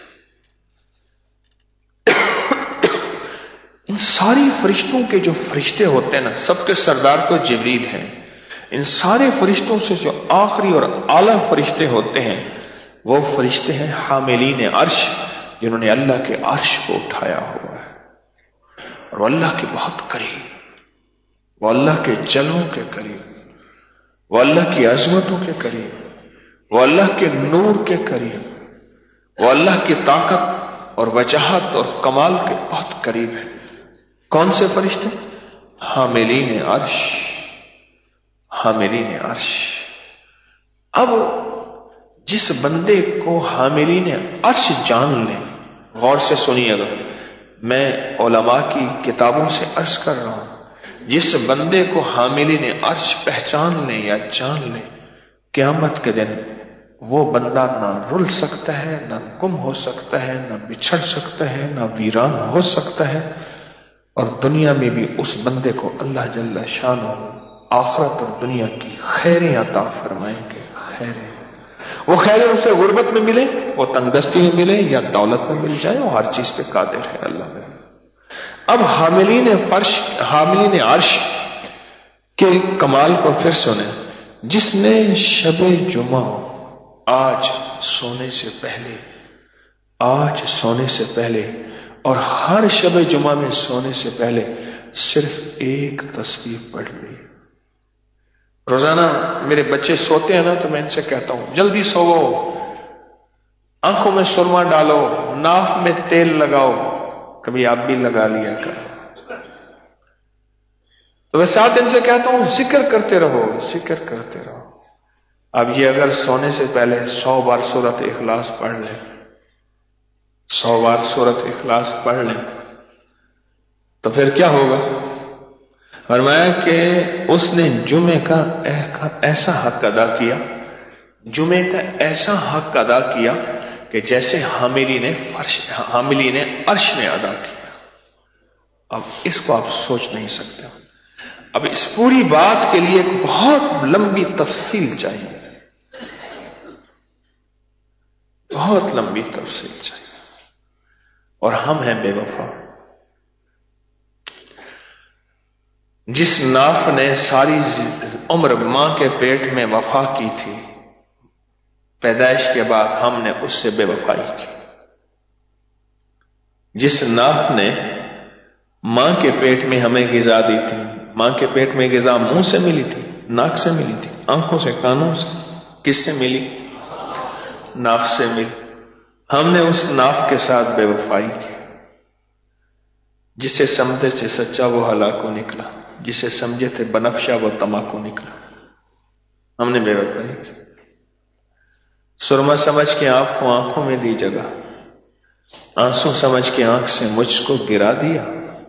ان ساری فرشتوں کے جو فرشتے ہوتے ہیں نا، سب کے سردار تو جبریل ہیں. ان سارے فرشتوں سے جو آخری اور اعلیٰ فرشتے ہوتے ہیں وہ فرشتے ہیں حاملین عرش، جنہوں نے اللہ کے عرش کو اٹھایا ہوا ہے. اور وہ اللہ کے بہت قریب، وہ اللہ کے جلووں کے قریب، وہ اللہ کی عظمتوں کے قریب، وہ اللہ کے نور کے قریب، وہ اللہ کی طاقت اور وجاہت اور کمال کے بہت قریب ہے. کون سے فرشتے؟ حاملین عرش، حاملین عرش. اب جس بندے کو حاملین عرش جان لیں، غور سے سنیے گا، میں علماء کی کتابوں سے عرض کر رہا ہوں، جس بندے کو حاملین عرش پہچان لیں یا جان لیں، قیامت کے دن وہ بندہ نہ رل سکتا ہے، نہ گم ہو سکتا ہے، نہ بچھڑ سکتا ہے، نہ ویران ہو سکتا ہے. اور دنیا میں بھی اس بندے کو اللہ جل شانہ آخرت اور دنیا کی خیریں عطا فرمائیں گے. خیریں، وہ خیریں اسے غربت میں ملے، وہ تنگ دستی میں ملے یا دولت میں مل جائے، وہ ہر چیز پہ قادر ہے اللہ میں. اب حاملین عرش کے کمال کو پھر سنیں. جس نے شب جمعہ آج سونے سے پہلے اور ہر شب جمعہ میں سونے سے پہلے صرف ایک تسبیح پڑھ لی. روزانہ میرے بچے سوتے ہیں نا تو میں ان سے کہتا ہوں جلدی سوو، آنکھوں میں سرما ڈالو، ناف میں تیل لگاؤ، کبھی آپ بھی لگا لیا کرو. تو میں ساتھ ان سے کہتا ہوں ذکر کرتے رہو، ذکر کرتے رہو. اب یہ اگر سونے سے پہلے 100 بار سورت اخلاص پڑھ لیں، 100 بار سورت اخلاص پڑھ لیں تو پھر کیا ہوگا؟ فرمایا کہ اس نے جمعے کا ایسا حق ادا کیا جمعے کا ایسا حق ادا کیا کہ جیسے حاملی نے عرش میں ادا کیا. اب اس کو آپ سوچ نہیں سکتے. اب اس پوری بات کے لیے ایک بہت لمبی تفصیل چاہیے, بہت لمبی تفصیل چاہیے. اور ہم ہیں بے وفا. جس ناف نے ساری عمر ماں کے پیٹ میں وفا کی تھی, پیدائش کے بعد ہم نے اس سے بے وفائی کی. جس ناف نے ماں کے پیٹ میں ہمیں غذا دی تھی, ماں کے پیٹ میں غذا منہ سے ملی تھی, ناک سے ملی تھی, آنکھوں سے, کانوں سے, کس سے ملی؟ ناف سے ملی. ہم نے اس ناف کے ساتھ بے وفائی کی. جسے سمجھے تھے سچا وہ ہلاکو نکلا, جسے سمجھے تھے بنفشا وہ تماکو نکلا. ہم نے بے وفائی کی. سرما سمجھ کے آپ کو آنکھوں میں دی جگہ, آنسو سمجھ کے آنکھ سے مجھ کو گرا دیا.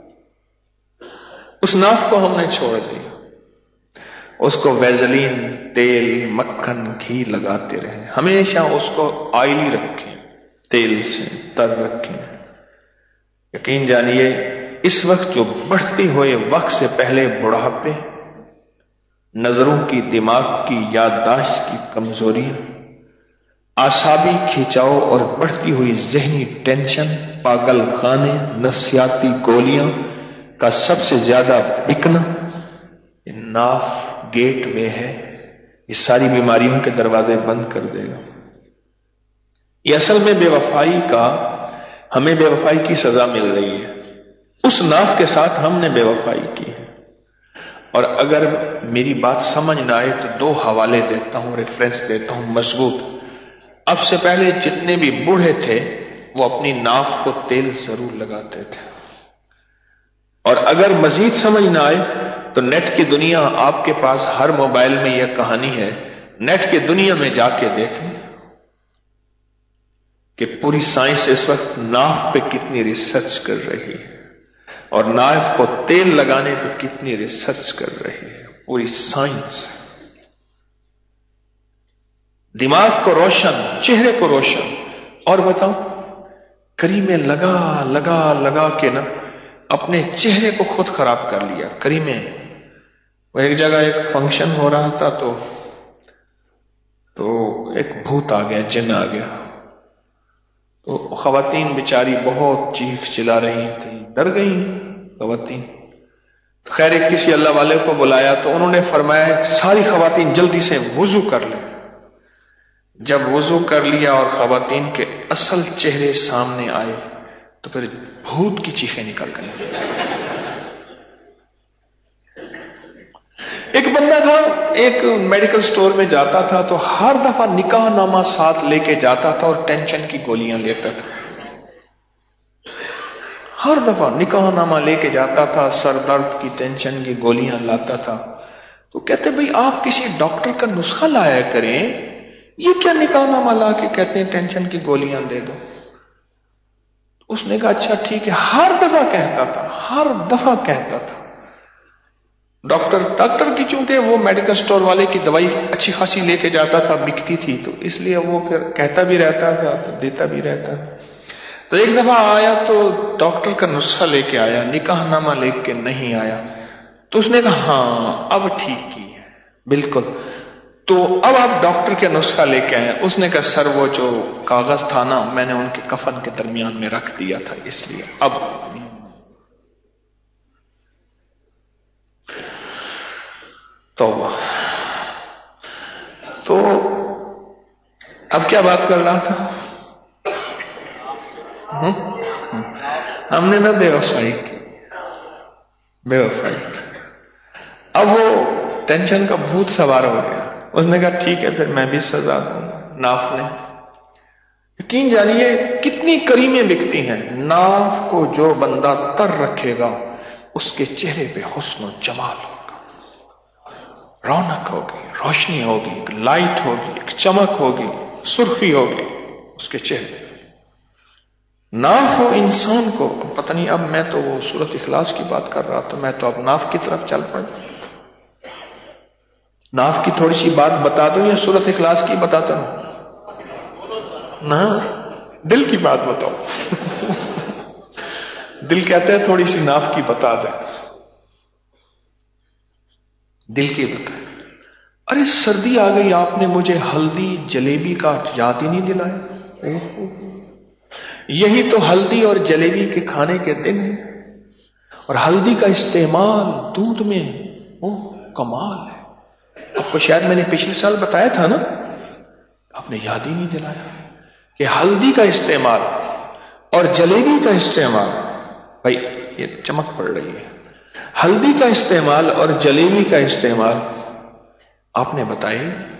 اس ناف کو ہم نے چھوڑ دیا. اس کو ویزلین, تیل, مکھن, گھی لگاتے رہے. ہمیشہ اس کو آئلی رکھیں, تیل سے تر رکھیں. یقین جانیے اس وقت جو بڑھتی ہوئے وقت سے پہلے بڑھاپے, نظروں کی, دماغ کی, یادداشت کی کمزوریاں, اعصابی کھینچاؤ اور بڑھتی ہوئی ذہنی ٹینشن, پاگل خانے, نفسیاتی گولیاں کا سب سے زیادہ بکنا, یہ ناف گیٹ وے ہے. یہ ساری بیماریوں کے دروازے بند کر دے گا. یہ اصل میں بے وفائی کا, ہمیں بے وفائی کی سزا مل رہی ہے. اس ناف کے ساتھ ہم نے بے وفائی کی ہے. اور اگر میری بات سمجھ نہ آئے تو دو حوالے دیتا ہوں, ریفرنس دیتا ہوں مضبوط. اب سے پہلے جتنے بھی بوڑھے تھے وہ اپنی ناف کو تیل ضرور لگاتے تھے. اور اگر مزید سمجھ نہ آئے تو نیٹ کی دنیا, آپ کے پاس ہر موبائل میں یہ کہانی ہے, نیٹ کی دنیا میں جا کے دیکھیں کہ پوری سائنس اس وقت ناف پہ کتنی ریسرچ کر رہی ہے, اور ناف کو تیل لگانے پہ کتنی ریسرچ کر رہی ہے. پوری سائنس. دماغ کو روشن, چہرے کو روشن. اور بتاؤ, کریمیں لگا لگا لگا کے نا اپنے چہرے کو خود خراب کر لیا. کریمیں, وہ ایک جگہ ایک فنکشن ہو رہا تھا تو ایک بھوت آ گیا, جن آ گیا. تو خواتین بیچاری بہت چیخ چلا رہی تھی, ڈر گئی خواتین. خیر کسی اللہ والے کو بلایا تو انہوں نے فرمایا ساری خواتین جلدی سے وضو کر لیں. جب وضو کر لیا اور خواتین کے اصل چہرے سامنے آئے تو پھر بھوت کی چیخیں نکل گئی. ایک بندہ تھا, ایک میڈیکل سٹور میں جاتا تھا تو ہر دفعہ نکاح نامہ ساتھ لے کے جاتا تھا اور ٹینشن کی گولیاں لیتا تھا. ہر دفعہ نکاح نامہ لے کے جاتا تھا, سر درد کی, ٹینشن کی گولیاں لاتا تھا. تو کہتے بھئی آپ کسی ڈاکٹر کا نسخہ لایا کریں, یہ کیا نکاح نامہ لا کے کہتے ہیں ٹینشن کی گولیاں دے دو. اس نے کہا اچھا ٹھیک ہے. ہر دفعہ کہتا تھا. ڈاکٹر کی چونکہ وہ میڈیکل سٹور والے کی دوائی اچھی خاصی لے کے جاتا تھا, بکتی تھی, تو اس لیے وہ پھر کہتا بھی رہتا تھا تو دیتا بھی رہتا. تو ایک دفعہ آیا تو ڈاکٹر کا نسخہ لے کے آیا, نکاح نامہ لے کے نہیں آیا. تو اس نے کہا ہاں اب ٹھیک کی ہے بالکل, تو اب آپ ڈاکٹر کے نسخہ لے کے آئے. اس نے کہا سر وہ جو کاغذ تھا نا میں نے ان کے کفن کے درمیان میں رکھ دیا تھا, اس لیے اب. توبہ. تو اب کیا بات کر رہا تھا, ہم نے نہ بے وفائی کی. اب وہ ٹینشن کا بھوت سوار ہو گیا. اس نے کہا ٹھیک ہے پھر میں بھی سزا دوں گا. ناف نے, یقین جانیے کتنی کریمیں بکتی ہیں. ناف کو جو بندہ تر رکھے گا اس کے چہرے پہ حسن و جمال ہوگا, رونق ہوگی, روشنی ہوگی, ایک لائٹ ہوگی, ایک چمک ہوگی, سرخی ہوگی اس کے چہرے. ناف ہو انسان کو, پتہ نہیں اب میں تو وہ سورۃ اخلاص کی بات کر رہا تھا, میں تو اب ناف کی طرف چل پڑا. नाफ की थोड़ी सी बात बता दूं या सूरत इखलास की बताता हूं? ना, दिल की बात बताओ। दिल कहते हैं थोड़ी सी नाफ की बता दे, दिल की बता। अरे सर्दी आ गई, आपने मुझे हल्दी जलेबी का याद ही नहीं दिलाया। यही तो हल्दी और जलेबी के खाने के दिन है, और हल्दी का इस्तेमाल दूध में कमाल है। आपको शायद मैंने पिछले साल बताया था ना, आपने याद ही नहीं दिलाया कि हल्दी का इस्तेमाल और जलेबी का इस्तेमाल, भाई ये चमक पड़ रही है, हल्दी का इस्तेमाल और जलेबी का इस्तेमाल आपने बताए।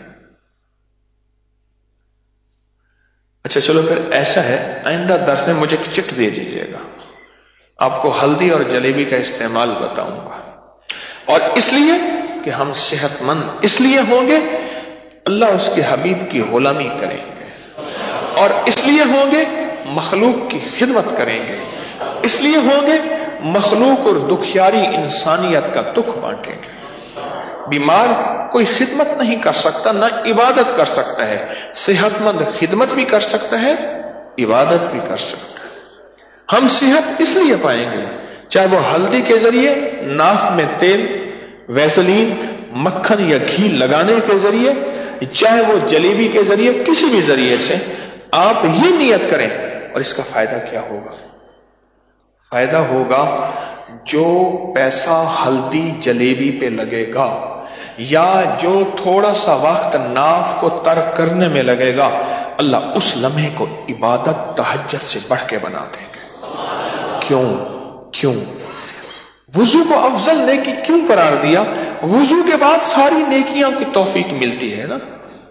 अच्छा चलो फिर ऐसा है, आइंदा दर्स में मुझे चिट दे दीजिएगा, आपको हल्दी और जलेबी का इस्तेमाल बताऊंगा। और इसलिए कि हम सेहतमंद इसलिए होंगे, अल्लाह उसके हबीब की गुलामी करेंगे, और इसलिए होंगे मखलूक की खिदमत करेंगे, इसलिए होंगे मखलूक और दुखियारी इंसानियत का दुख बांटेंगे। बीमार कोई खिदमत नहीं कर सकता, ना इबादत कर सकता है। सेहतमंद खिदमत भी कर सकता है, इबादत भी कर सकता है। हम सेहत इसलिए पाएंगे, चाहे वो हल्दी के जरिए, नाक में तेल, वैसलीन, मक्खन या घी लगाने के जरिए, चाहे वो जलेबी के जरिए, किसी भी जरिए से आप ये नियत करें। और इसका फायदा क्या होगा? फायदा होगा जो पैसा हल्दी जलेबी पे लगेगा, या जो थोड़ा सा वक्त नाफ को तर्क करने में लगेगा, अल्लाह उस लम्हे को इबादत तहज्जुद से बढ़ के बना देंगे। क्यों वुजू को अफजल नेकी क्यों करार दिया? वुजू के बाद सारी नेकियों की तौफीक मिलती है ना।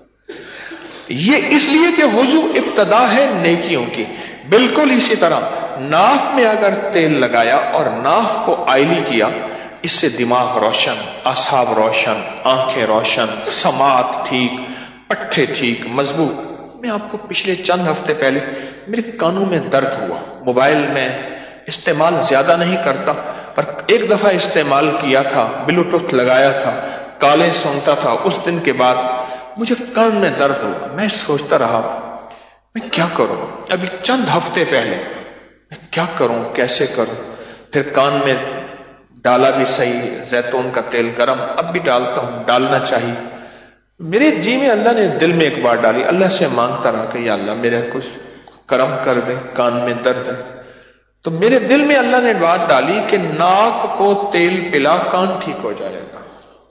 ये इसलिए कि वुजू इब्तदा है नेकियों की। बिल्कुल इसी तरह नाक में अगर तेल लगाया और नाक को आयली किया, इससे दिमाग रोशन, आसाब रोशन, आंखें रोशन, समात ठीक, पट्टे ठीक, मजबूत। मैं आपको पिछले चंद हफ्ते पहले मेरे कानों में दर्द हुआ। मोबाइल में इस्तेमाल ज्यादा नहीं करता, पर एक दफा इस्तेमाल किया था, ब्लूटूथ लगाया था, काले सुनता था। उस दिन के बाद मुझे कान में दर्द हुआ। मैं सोचता रहा मैं क्या करूं। अभी चंद हफ्ते पहले मैं क्या करूं, कैसे करूं। फिर कान में डाला भी सही, जैतून का तेल गरम, अब भी डालता हूं, डालना चाहिए। मेरे जी में अल्लाह ने दिल में एक बार डाली। अल्लाह से मांगता रहा कि या अल्लाह मेरे कुछ करम कर दे, कान में दर्द है। तो मेरे दिल में अल्लाह ने बात डाली कि नाक को तेल पिला, कान ठीक हो जाएगा।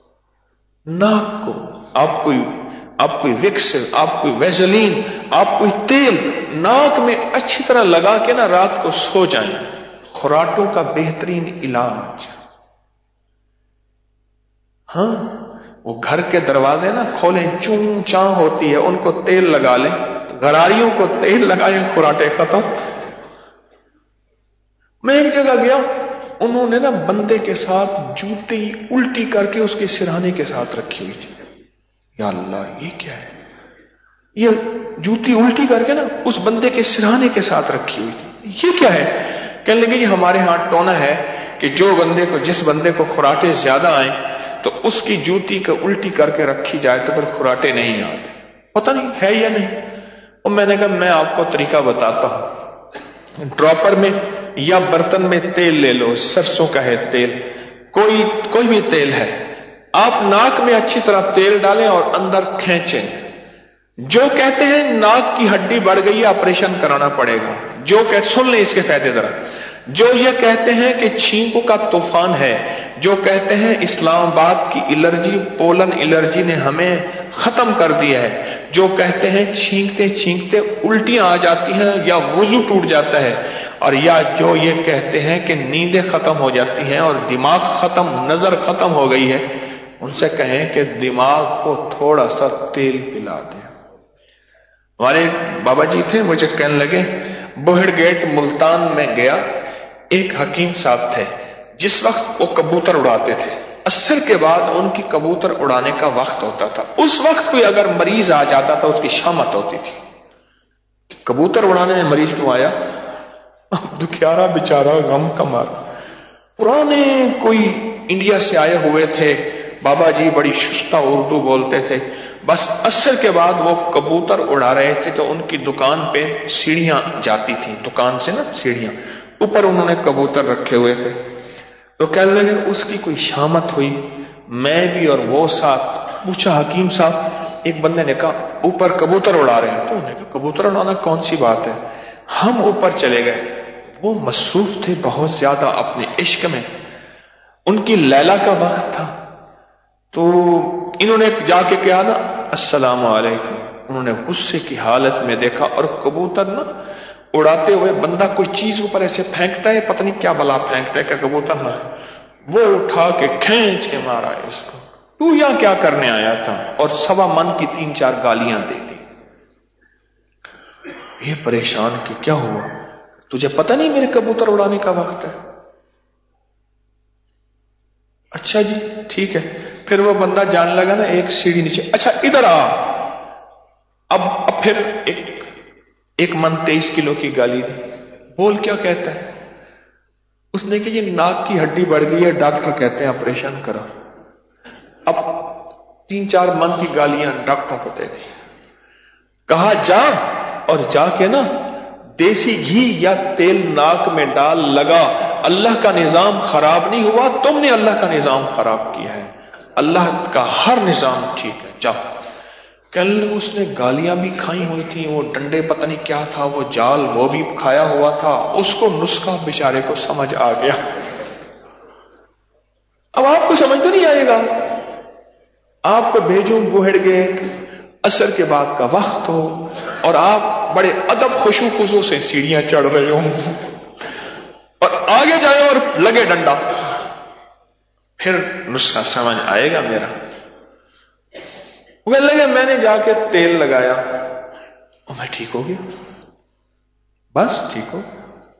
नाक को आप कोई विक्स, आप कोई वैसलीन, आप कोई तेल नाक में अच्छी तरह लगा के ना रात को सो जाएं। खुराटों का बेहतरीन इलाज। हाँ, वो घर के दरवाजे ना खोलें, चूं चां होती है, उनको तेल लगा लें, गरारियों को तेल लगाएं, खुराटे खत्म। मैं एक जगह गया, उन्होंने ना बंदे के साथ जूती उल्टी करके उसके सिरहाने के साथ रखी हुई थी। या अल्लाह, ये क्या है? ये जूती उल्टी करके ना उस बंदे के सिरहाने के साथ रखी हुई थी। ये क्या है? कहने लगे ये हमारे यहां टोना है कि जिस बंदे को खुराटे ज्यादा आए तो उसकी जूती को उल्टी करके रखी जाए तो फिर खुराटे नहीं आते। पता नहीं है या नहीं। और मैंने कहा मैं आपको तरीका बताता हूं। ड्रॉपर में या बर्तन में तेल ले लो, सरसों का है तेल, कोई भी तेल है, आप नाक में अच्छी तरह तेल डालें और अंदर खींचें। जो कहते हैं नाक की हड्डी बढ़ गई है, ऑपरेशन कराना पड़ेगा, सुन लें इसके फायदे जरा। जो ये कहते हैं कि छींकों का तूफान है, जो कहते हैं इस्लामाबाद की एलर्जी, पोलन एलर्जी ने हमें खत्म कर दिया है, जो कहते हैं छींकते छींकते उल्टियां आ जाती हैं या वुजू टूट जाता है, और या जो ये कहते हैं कि नींदें खत्म हो जाती हैं और दिमाग खत्म, नजर खत्म हो गई है, उनसे कहें कि दिमाग को थोड़ा सा तेल पिला दें। हमारे बाबा जी थे, मुझे कहने लगे, बोहड़ गेट मुल्तान में गया, एक हकीम साहब थे, जिस वक्त वो कबूतर उड़ाते थे, असर के बाद उनकी कबूतर उड़ाने का वक्त होता था। उस वक्त कोई अगर मरीज आ जाता था, उसकी शामत होती थी। कबूतर उड़ाने में मरीज क्यों आया? दुखियारा बेचारा, गम का मारा। पुराने कोई इंडिया से आए हुए थे, بابا جی بڑی شستہ اردو بولتے تھے. بس عصر کے بعد وہ کبوتر اڑا رہے تھے تو ان کی دکان پہ سیڑھیاں جاتی تھیں، دکان سے نا سیڑھیاں، اوپر انہوں نے کبوتر رکھے ہوئے تھے. تو کہنے لگے اس کی کوئی شامت ہوئی، میں بھی اور وہ ساتھ. پوچھا حکیم صاحب، ایک بندے نے کہا اوپر کبوتر اڑا رہے ہیں. تو انہوں نے کہا کبوتر اڑانا کون سی بات ہے. ہم اوپر چلے گئے. وہ مصروف تھے بہت زیادہ اپنے عشق میں، ان کی لیلا کا وقت تھا. تو انہوں نے جا کے کہا نا السلام علیکم. انہوں نے غصے کی حالت میں دیکھا اور کبوتر نا اڑاتے ہوئے بندہ کوئی چیز اوپر ایسے پھینکتا ہے، پتہ نہیں کیا بلا پھینکتا ہے کہ کبوتر نہ، وہ اٹھا کے کھینچ کے مارا اس کو. تو یہاں کیا کرنے آیا تھا؟ اور 1.25 من کی 3-4 گالیاں دے دی. یہ پریشان کہ کیا ہوا، تجھے پتہ نہیں میرے کبوتر اڑانے کا وقت ہے؟ اچھا جی ٹھیک ہے. پھر وہ بندہ جانے لگا نا ایک سیڑھی نیچے، اچھا ادھر آ. اب پھر 1 من 23 کلو کی گالی دی. بول کیا کہتا ہے؟ اس نے کہ یہ ناک کی ہڈی بڑھ گئی ہے، ڈاکٹر کہتے ہیں آپریشن کرو. اب 3-4 من کی گالیاں ڈاکٹر کو دے دی. کہا جا اور جا کے نا دیسی گھی یا تیل ناک میں ڈال لگا. اللہ کا نظام خراب نہیں ہوا، تم نے اللہ کا نظام خراب کیا ہے. اللہ کا ہر نظام ٹھیک ہے، جا. کل اس نے گالیاں بھی کھائی ہوئی تھیں، وہ ڈنڈے پتہ نہیں کیا تھا، وہ جال وہ بھی کھایا ہوا تھا. اس کو نسخہ بیچارے کو سمجھ آ گیا. اب آپ کو سمجھ تو نہیں آئے گا. آپ کو بھیجوں بوہڑ گیٹ، عصر کے بعد کا وقت ہو اور آپ بڑے ادب خشوع خضوع سے سیڑھیاں چڑھ رہے ہوں اور آگے جائیں اور لگے ڈنڈا، پھر نسخہ سمجھ آئے گا میرا. وہ لگے میں نے جا کے تیل لگایا اور میں ٹھیک ہو گیا، بس ٹھیک ہو.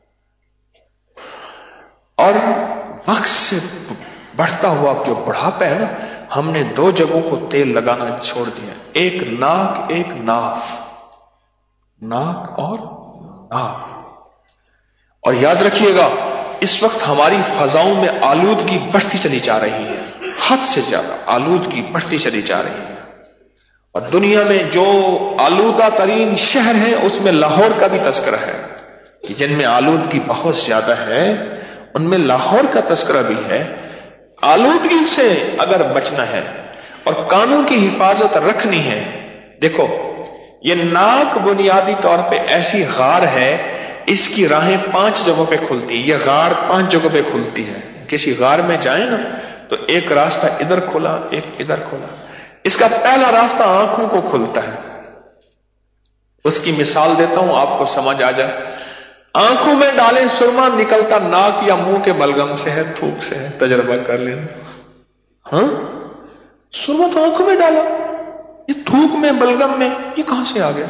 اور وقت سے بڑھتا ہوا جو بڑھاپا ہے نا، ہم نے 2 جگہوں کو تیل لگانا چھوڑ دیا، ایک ناک ایک ناف. ناک اور ناف. اور یاد رکھیے گا اس وقت ہماری فضاؤں میں آلودگی بڑھتی چلی جا رہی ہے، حد سے زیادہ آلودگی بڑھتی چلی جا رہی ہے. اور دنیا میں جو آلودہ ترین شہر ہیں اس میں لاہور کا بھی تذکرہ ہے، کہ جن میں آلودگی بہت زیادہ ہے ان میں لاہور کا تذکرہ بھی ہے. آلودگی سے اگر بچنا ہے اور قانون کی حفاظت رکھنی ہے، دیکھو یہ ناک بنیادی طور پہ ایسی غار ہے، اس کی راہیں 5 جگہوں پہ کھلتی ہیں. یہ غار 5 جگہوں پہ کھلتی ہے. کسی غار میں جائیں نا تو ایک راستہ ادھر کھلا، ایک ادھر کھلا. اس کا پہلا راستہ آنکھوں کو کھلتا ہے. اس کی مثال دیتا ہوں آپ کو سمجھ آ جائے. آنکھوں میں ڈالیں سرما، نکلتا ناک یا منہ کے بلغم سے ہے، تھوک سے ہے. تجربہ کر لینا. ہاں سرما تو آنکھوں میں ڈالا، یہ تھوک میں بلغم میں یہ کہاں سے آ گیا؟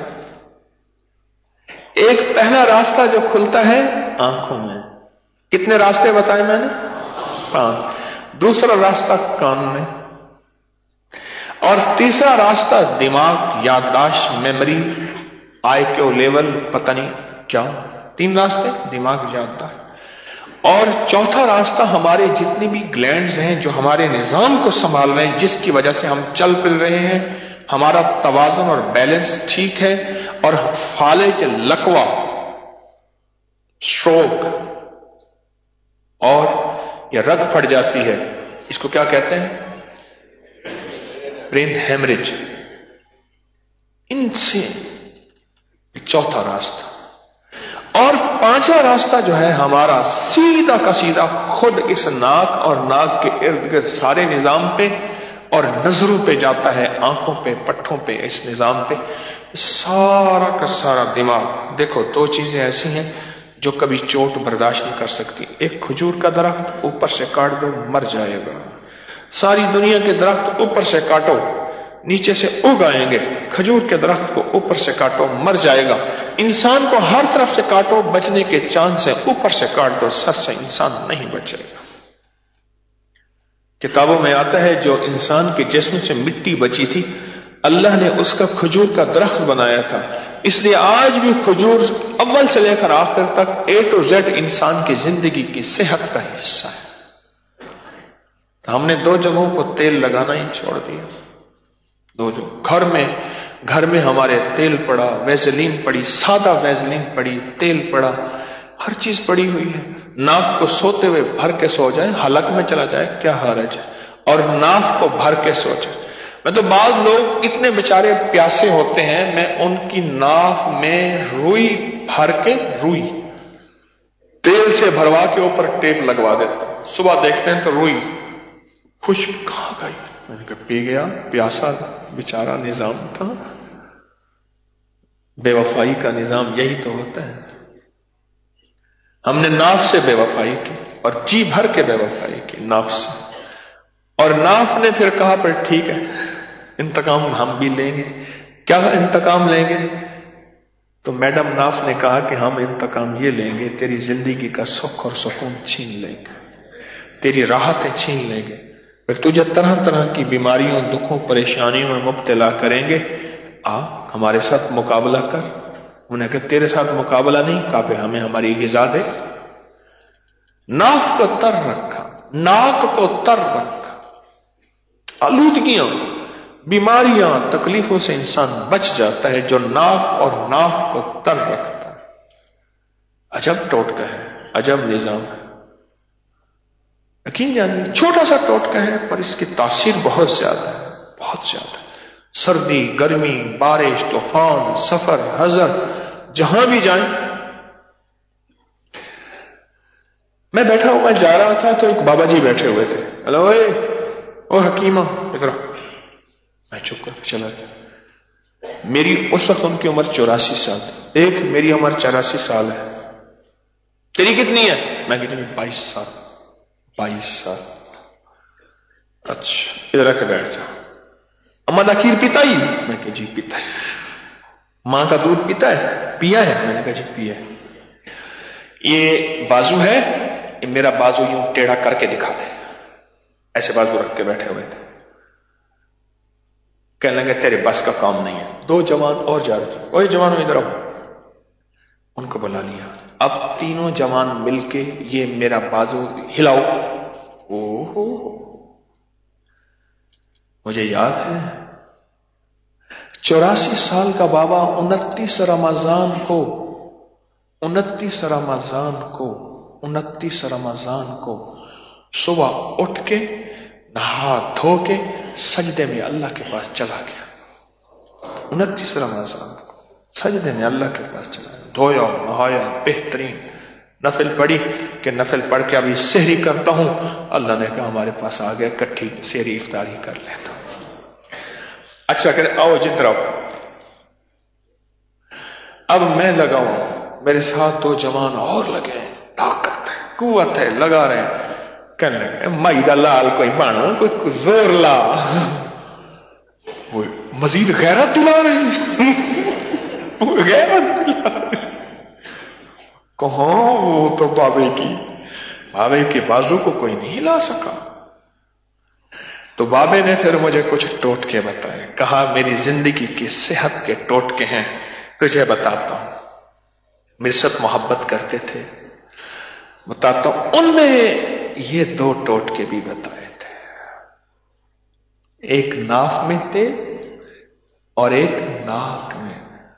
ایک پہلا راستہ جو کھلتا ہے آنکھوں میں. کتنے راستے بتائے میں نے؟ 5. دوسرا راستہ کان میں، اور تیسرا راستہ دماغ، یادداشت، میموری، آئی کیو لیول، پتہ نہیں کیا. 3 راستے دماغ، یادداشت. اور چوتھا راستہ ہمارے جتنے بھی گلینڈز ہیں جو ہمارے نظام کو سنبھال رہے ہیں، جس کی وجہ سے ہم چل پھر رہے ہیں، ہمارا توازن اور بیلنس ٹھیک ہے، اور فالج، لکوا، سٹروک اور یہ رگ پھٹ جاتی ہے، اس کو کیا کہتے ہیں؟ Brain haemorrhage. ان سے چوتھا راستہ. اور 5واں راستہ جو ہے ہمارا سیدھا کا سیدھا خود اس ناک اور ناک کے ارد گرد سارے نظام پہ اور نظروں پہ جاتا ہے، آنکھوں پہ، پٹھوں پہ، اس نظام پہ سارا کا سارا دماغ. دیکھو 2 چیزیں ایسی ہیں جو کبھی چوٹ برداشت نہیں کر سکتی. ایک کھجور کا درخت اوپر سے کاٹ دو مر جائے گا. ساری دنیا کے درخت اوپر سے کاٹو نیچے سے اگ آئیں گے. کھجور کے درخت کو اوپر سے کاٹو مر جائے گا. انسان کو ہر طرف سے کاٹو بچنے کے چانس ہے، اوپر سے کاٹ دو سر سے انسان نہیں بچے گا. کتابوں میں آتا ہے جو انسان کے جسم سے مٹی بچی تھی اللہ نے اس کا کھجور کا درخت بنایا تھا. اس لیے آج بھی کھجور اول سے لے کر آخر تک A to Z انسان کی زندگی کی صحت کا حصہ ہے. تو ہم نے 2 جگہوں کو تیل لگانا ہی چھوڑ دیا. 2 جگہ گھر میں ہمارے تیل پڑا، ویزلین پڑی، سادہ ویزلین پڑی، تیل پڑا، ہر چیز پڑی ہوئی ہے. ناک کو سوتے ہوئے بھر کے سو جائیں، حلق میں چلا جائے کیا حرج ہے، اور ناک کو بھر کے سو جائے. میں تو بعض لوگ اتنے بیچارے پیاسے ہوتے ہیں، میں ان کی ناک میں روئی بھر کے، روئی تیل سے بھروا کے اوپر ٹیپ لگوا دیتا ہوں. صبح دیکھتے ہیں تو روئی خشک کھا گئی. میں نے کہا پی گیا، پیاسا بیچارہ نظام تھا. بے وفائی کا نظام یہی تو ہوتا ہے. ہم نے ناف سے بے وفائی کی اور جی بھر کے بے وفائی کی ناف سے. اور ناف نے پھر کہا پر ٹھیک ہے انتقام ہم بھی لیں گے. کیا انتقام لیں گے؟ تو میڈم ناف نے کہا کہ ہم انتقام یہ لیں گے، تیری زندگی کا سکھ اور سکون چھین لیں گے، تیری راحتیں چھین لیں گے، پھر تجھے طرح طرح کی بیماریوں، دکھوں، پریشانیوں میں مبتلا کریں گے. ہمارے ساتھ مقابلہ کر. انہیں کہا تیرے ساتھ مقابلہ نہیں، کہا پھر ہمیں ہماری غذا دے. ناف کو تر رکھا، ناک کو تر رکھا. آلودگیاں، بیماریاں، تکلیفوں سے انسان بچ جاتا ہے جو ناک اور ناف کو تر رکھتا ہے. عجب ٹوٹکا ہے، عجب نظام ہے. یقین جانیے چھوٹا سا ٹوٹکا ہے پر اس کی تاثیر بہت زیادہ ہے، بہت زیادہ. سردی، گرمی، بارش، طوفان، سفر، حضر، جہاں بھی جائیں. میں بیٹھا ہوا جا رہا تھا تو ایک بابا جی بیٹھے ہوئے تھے. ہلو او حکیمہ ادھر. میں چپ کر چلا گیا. میری اس وقت ان کی عمر 84 سال، ایک میری عمر 84 سال ہے. تیری کتنی ہے؟ میں کتنی 22 سال. 22 سال. اچھا ادھر آ کے بیٹھ جا. اما دا کھیر پیتا ہی؟ میں کہا جی پیتا ہے. ماں کا دودھ پیتا ہے؟ پیا ہے. میں نے کہا جی پیا ہے. یہ بازو ہے، یہ میرا بازو یوں ٹیڑھا کر کے دکھا دے. ایسے بازو رکھ کے بیٹھے ہوئے تھے. کہنے لگے تیرے بس کا کام نہیں ہے. 2 جوان اور جا رہے تھے. اوے جوانوں ادھر آؤ. ان کو بلا لیا. اب تینوں جوان مل کے یہ میرا بازو ہلاؤ. اوہو مجھے یاد ہے 84 سال کا بابا 29 رمضان کو صبح اٹھ کے نہا دھو کے سجدے میں اللہ کے پاس چلا گیا. 29 رمضان کو سجدے میں اللہ کے پاس چلا گیا. دھویا، نہایا، بہترین نفل پڑھی کہ نفل پڑھ کے ابھی سحری کرتا ہوں. اللہ نے کہا ہمارے پاس آ گیا، کٹھی سحری افطاری کر لیتا. اچھا کہ آؤ جدھر آؤ. اب میں لگاؤں، میرے ساتھ 2 جوان اور لگے ہیں. طاقت ہے، قوت ہے، لگا رہے ہیں. کہنے لگے مائی دا لال کوئی بانو، کوئی زور لا. وہ مزید غیرت دلا رہے غیرت دلا رہے. کہاں وہ تو بابے کے بازو کو کوئی نہیں لا سکا. تو بابے نے پھر مجھے کچھ ٹوٹکے بتائے. کہا میری زندگی کی صحت کے ٹوٹکے ہیں، تجھے بتاتا ہوں. میرے ساتھ محبت کرتے تھے، بتاتا ہوں. ان میں یہ 2 ٹوٹکے بھی بتائے تھے. ایک ناف میں تھے اور ایک ناک میں.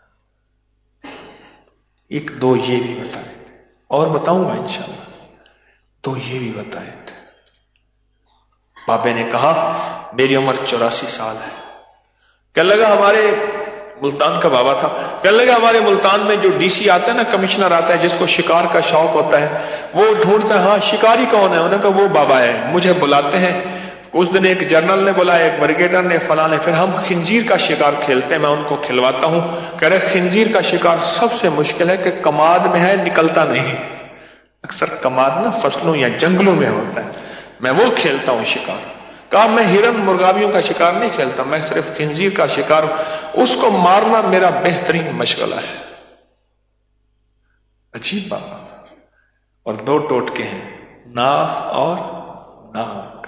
2 یہ بھی بتائے تھے اور بتاؤں گا انشاءاللہ. 2 یہ بھی بتائے تھے. بابے نے کہا میری عمر 84 سال ہے. کہنے لگا ہمارے ملتان کا بابا تھا. کہنے لگا ہمارے ملتان میں جو ڈی سی آتا ہے نا، کمشنر آتا ہے جس کو شکار کا شوق ہوتا ہے، وہ ڈھونڈتا ہے ہاں شکاری کون ہے. انہوں نے کہا وہ بابا ہے. مجھے بلاتے ہیں. اس دن ایک جنرل نے بلایا، ایک بریگیڈر نے، فلاں نے. پھر ہم خنزیر کا شکار کھیلتے ہیں، میں ان کو کھلواتا ہوں. کہہ رہے خنزیر کا شکار سب سے مشکل ہے کہ کماد میں ہے، نکلتا نہیں. اکثر کماد نا فصلوں یا جنگلوں میں ہوتا ہے. میں وہ کھیلتا ہوں شکار. کہا میں ہرن مرغابیوں کا شکار نہیں کھیلتا، میں صرف خنزیر کا شکار. اس کو مارنا میرا بہترین مشغلہ ہے. عجیب بابا. اور 2 ٹوٹکے ہیں، ناف اور ناک.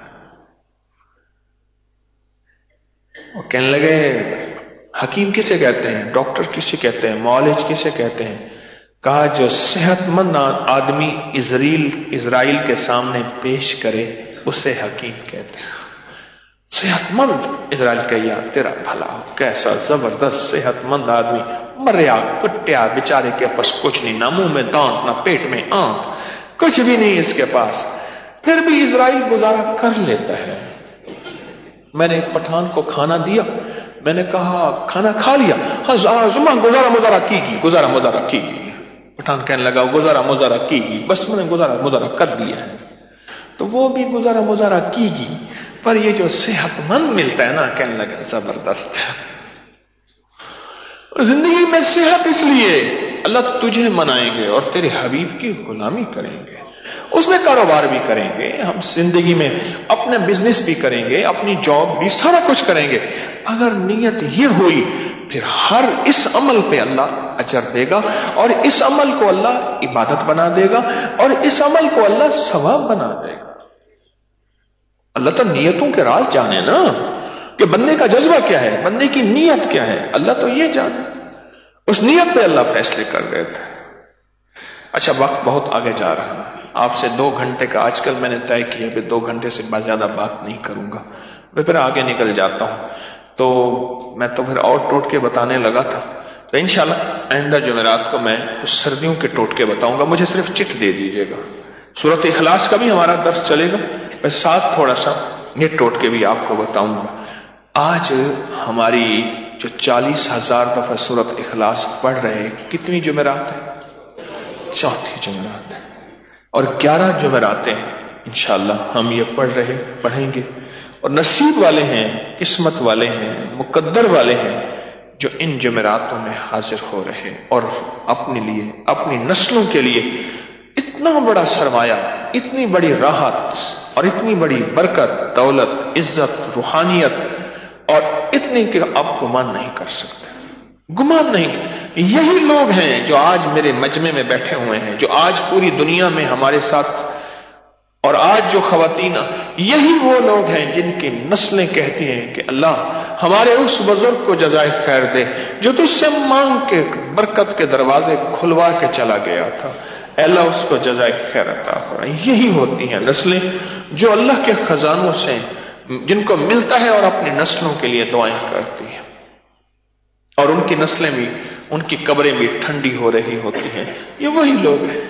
وہ کہنے لگے حکیم کسے کہتے ہیں، ڈاکٹر کسے کہتے ہیں، معالج کسے کہتے ہیں. کہا جو صحت مند آدمی اسرائیل کے سامنے پیش کرے اسے حکیم کہتے ہیں. صحت مند. اسرائیل کہ یا تیرا بھلا ہو. کیسا زبردست صحت مند آدمی. مریا کٹیا بیچارے کے پاس کچھ نہیں، نہ منہ میں دانت نہ پیٹ میں آنت، کچھ بھی نہیں اس کے پاس، پھر بھی اسرائیل گزارا کر لیتا ہے. میں نے ایک پٹھان کو کھانا دیا، میں نے کہا کھانا کھا لیا؟ ہاں زمان گزارا مزارا کی گی، گزارا مزارا کی گی. پٹھان کہنے لگا گزارا مزارا کی گی، بس میں نے گزارا مزارا کر دیا ہے. تو وہ بھی گزارا مزارا کی گی، پر یہ جو صحت مند ملتا ہے نا، کہنے لگا زبردست ہے. زندگی میں صحت اس لیے اللہ تجھے منائیں گے اور تیرے حبیب کی غلامی کریں گے، اس میں کاروبار بھی کریں گے، ہم زندگی میں اپنا بزنس بھی کریں گے، اپنی جاب بھی، سارا کچھ کریں گے. اگر نیت یہ ہوئی پھر ہر اس عمل پہ اللہ اجر دے گا، اور اس عمل کو اللہ عبادت بنا دے گا، اور اس عمل کو اللہ ثواب بنا دے گا. اللہ تو نیتوں کے راز جانے نا، کہ بندے کا جذبہ کیا ہے، بندے کی نیت کیا ہے، اللہ تو یہ جانے. اس نیت پہ اللہ فیصلے کر دیتا ہے. اچھا وقت بہت آگے جا رہا ہے، آپ سے 2 گھنٹے کا آج کل میں نے طے کیا کہ 2 گھنٹے سے زیادہ بات نہیں کروں گا، میں پھر آگے نکل جاتا ہوں. تو میں تو پھر اور ٹوٹکے بتانے لگا تھا، تو انشاءاللہ آئندہ جمعرات کو میں کچھ سردیوں کے ٹوٹکے بتاؤں گا. مجھے صرف چٹ دے دیجیے گا. سورۃ اخلاص کا بھی ہمارا درس چلے گا، میں ساتھ تھوڑا سا یہ ٹوٹکے بھی آپ کو بتاؤں گا. آج ہماری جو 40,000 دفعہ سورۃ اخلاص پڑھ رہے ہیں، کتنی جمعرات ہیں؟ 4تھی جمعرات ہے، اور 11 جمعراتیں انشاءاللہ ہم یہ پڑھیں گے. اور نصیب والے ہیں، قسمت والے ہیں، مقدر والے ہیں جو ان جمعراتوں میں حاضر ہو رہے اور اپنے لیے، اپنی نسلوں کے لیے اتنا بڑا سرمایہ، اتنی بڑی راحت اور اتنی بڑی برکت، دولت، عزت، روحانیت، اور اتنی کہ آپ گمان نہیں کر سکتے. گمان نہیں. یہی لوگ ہیں جو آج میرے مجمع میں بیٹھے ہوئے ہیں، جو آج پوری دنیا میں ہمارے ساتھ، اور آج جو خواتین، یہی وہ لوگ ہیں جن کی نسلیں کہتی ہیں کہ اللہ ہمارے اس بزرگ کو جزائے خیر دے جو تجھ سے مانگ کے برکت کے دروازے کھلوا کے چلا گیا تھا، اے اللہ اس کو جزائے خیر عطا فرما. یہی ہوتی ہیں نسلیں جو اللہ کے خزانوں سے جن کو ملتا ہے اور اپنی نسلوں کے لیے دعائیں کرتی ہیں، اور ان کی نسلیں بھی، ان کی قبریں بھی ٹھنڈی ہو رہی ہوتی ہیں. یہ وہی لوگ ہیں.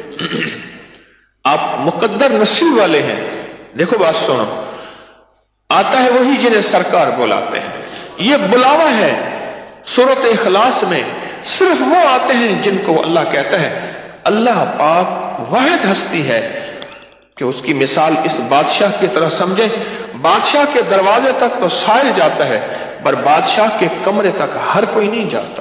آپ مقدر نصیب والے ہیں. دیکھو بات سنو، آتا ہے وہی جنہیں سرکار بلاتے ہیں. یہ بلاوا ہے سورۃ اخلاص میں. صرف وہ آتے ہیں جن کو اللہ کہتا ہے اللہ پاک واحد ہستی ہے، کہ اس کی مثال اس بادشاہ کی طرح سمجھیں. بادشاہ کے دروازے تک تو سائل جاتا ہے، پر بادشاہ کے کمرے تک ہر کوئی نہیں جاتا.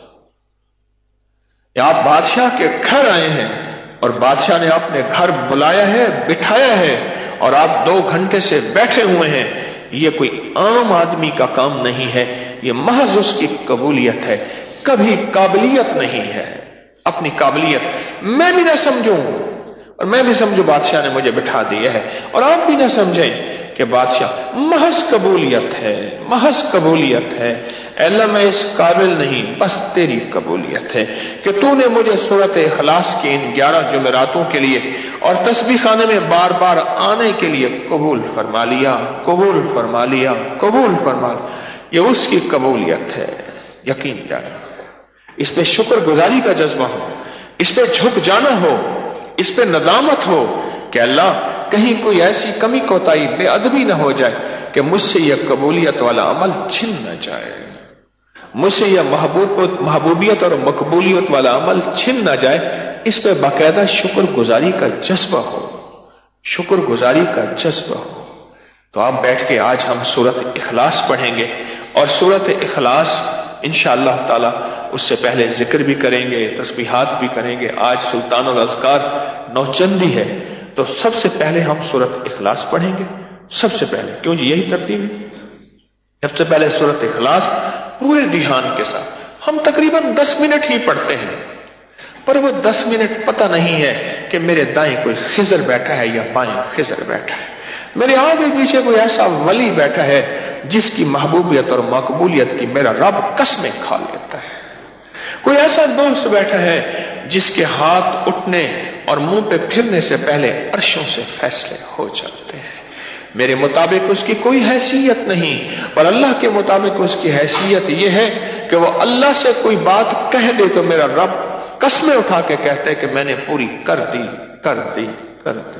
یا آپ بادشاہ کے گھر آئے ہیں اور بادشاہ نے اپنے گھر بلایا ہے، بٹھایا ہے، اور آپ 2 گھنٹے سے بیٹھے ہوئے ہیں. یہ کوئی عام آدمی کا کام نہیں ہے، یہ محض اس کی قبولیت ہے. کبھی قابلیت نہیں ہے. اپنی قابلیت میں بھی نہ سمجھوں، اور میں بھی سمجھوں بادشاہ نے مجھے بٹھا دیا ہے، اور آپ بھی نہ سمجھیں کہ بادشاہ، محض قبولیت ہے، محض قبولیت ہے. اے اللہ میں اس قابل نہیں، بس تیری قبولیت ہے کہ تو نے مجھے سورۃ اخلاص کی ان 11 جمعراتوں کے لیے اور تسبیح خانے میں بار بار آنے کے لیے قبول فرما لیا، قبول فرما لیا، قبول فرما لیا. یہ اس کی قبولیت ہے. یقین جائے، اس پہ شکر گزاری کا جذبہ ہو، اس پہ جھک جانا ہو، اس پہ ندامت ہو کہ اللہ کہیں کوئی ایسی کمی کوتاہی، بے ادبی نہ ہو جائے کہ مجھ سے یہ قبولیت والا عمل چھن نہ جائے، مجھ سے یہ محبوبیت اور مقبولیت والا عمل چھن نہ جائے. اس پہ باقاعدہ شکر گزاری کا جذبہ ہو، شکر گزاری کا جذبہ ہو. تو آپ بیٹھ کے آج ہم سورۃ اخلاص پڑھیں گے، اور سورۃ اخلاص انشاءاللہ تعالی اس سے پہلے ذکر بھی کریں گے، تسبیحات بھی کریں گے. آج سلطان الاذکار نوچندی ہے، تو سب سے پہلے ہم سورۃ اخلاص پڑھیں گے. سب سے پہلے، کیوں جی یہی ترتیب ہے. سب سے پہلے سورۃ اخلاص پورے دھیان کے ساتھ. ہم تقریباً 10 منٹ ہی پڑھتے ہیں، پر وہ 10 منٹ پتہ نہیں ہے کہ میرے دائیں کوئی خضر بیٹھا ہے یا بائیں خضر بیٹھا ہے، میرے آگے پیچھے کوئی ایسا ولی بیٹھا ہے جس کی محبوبیت اور مقبولیت کی میرا رب قسمیں کھا لیتا ہے. کوئی ایسا دوست بیٹھا ہے جس کے ہاتھ اٹھنے اور منہ پہ پھرنے سے پہلے عرشوں سے فیصلے ہو جاتے ہیں. میرے مطابق اس کی کوئی حیثیت نہیں، اور اللہ کے مطابق اس کی حیثیت یہ ہے کہ وہ اللہ سے کوئی بات کہہ دے تو میرا رب قسمیں اٹھا کے کہتے ہیں کہ میں نے پوری کر دی کر دی کر دی۔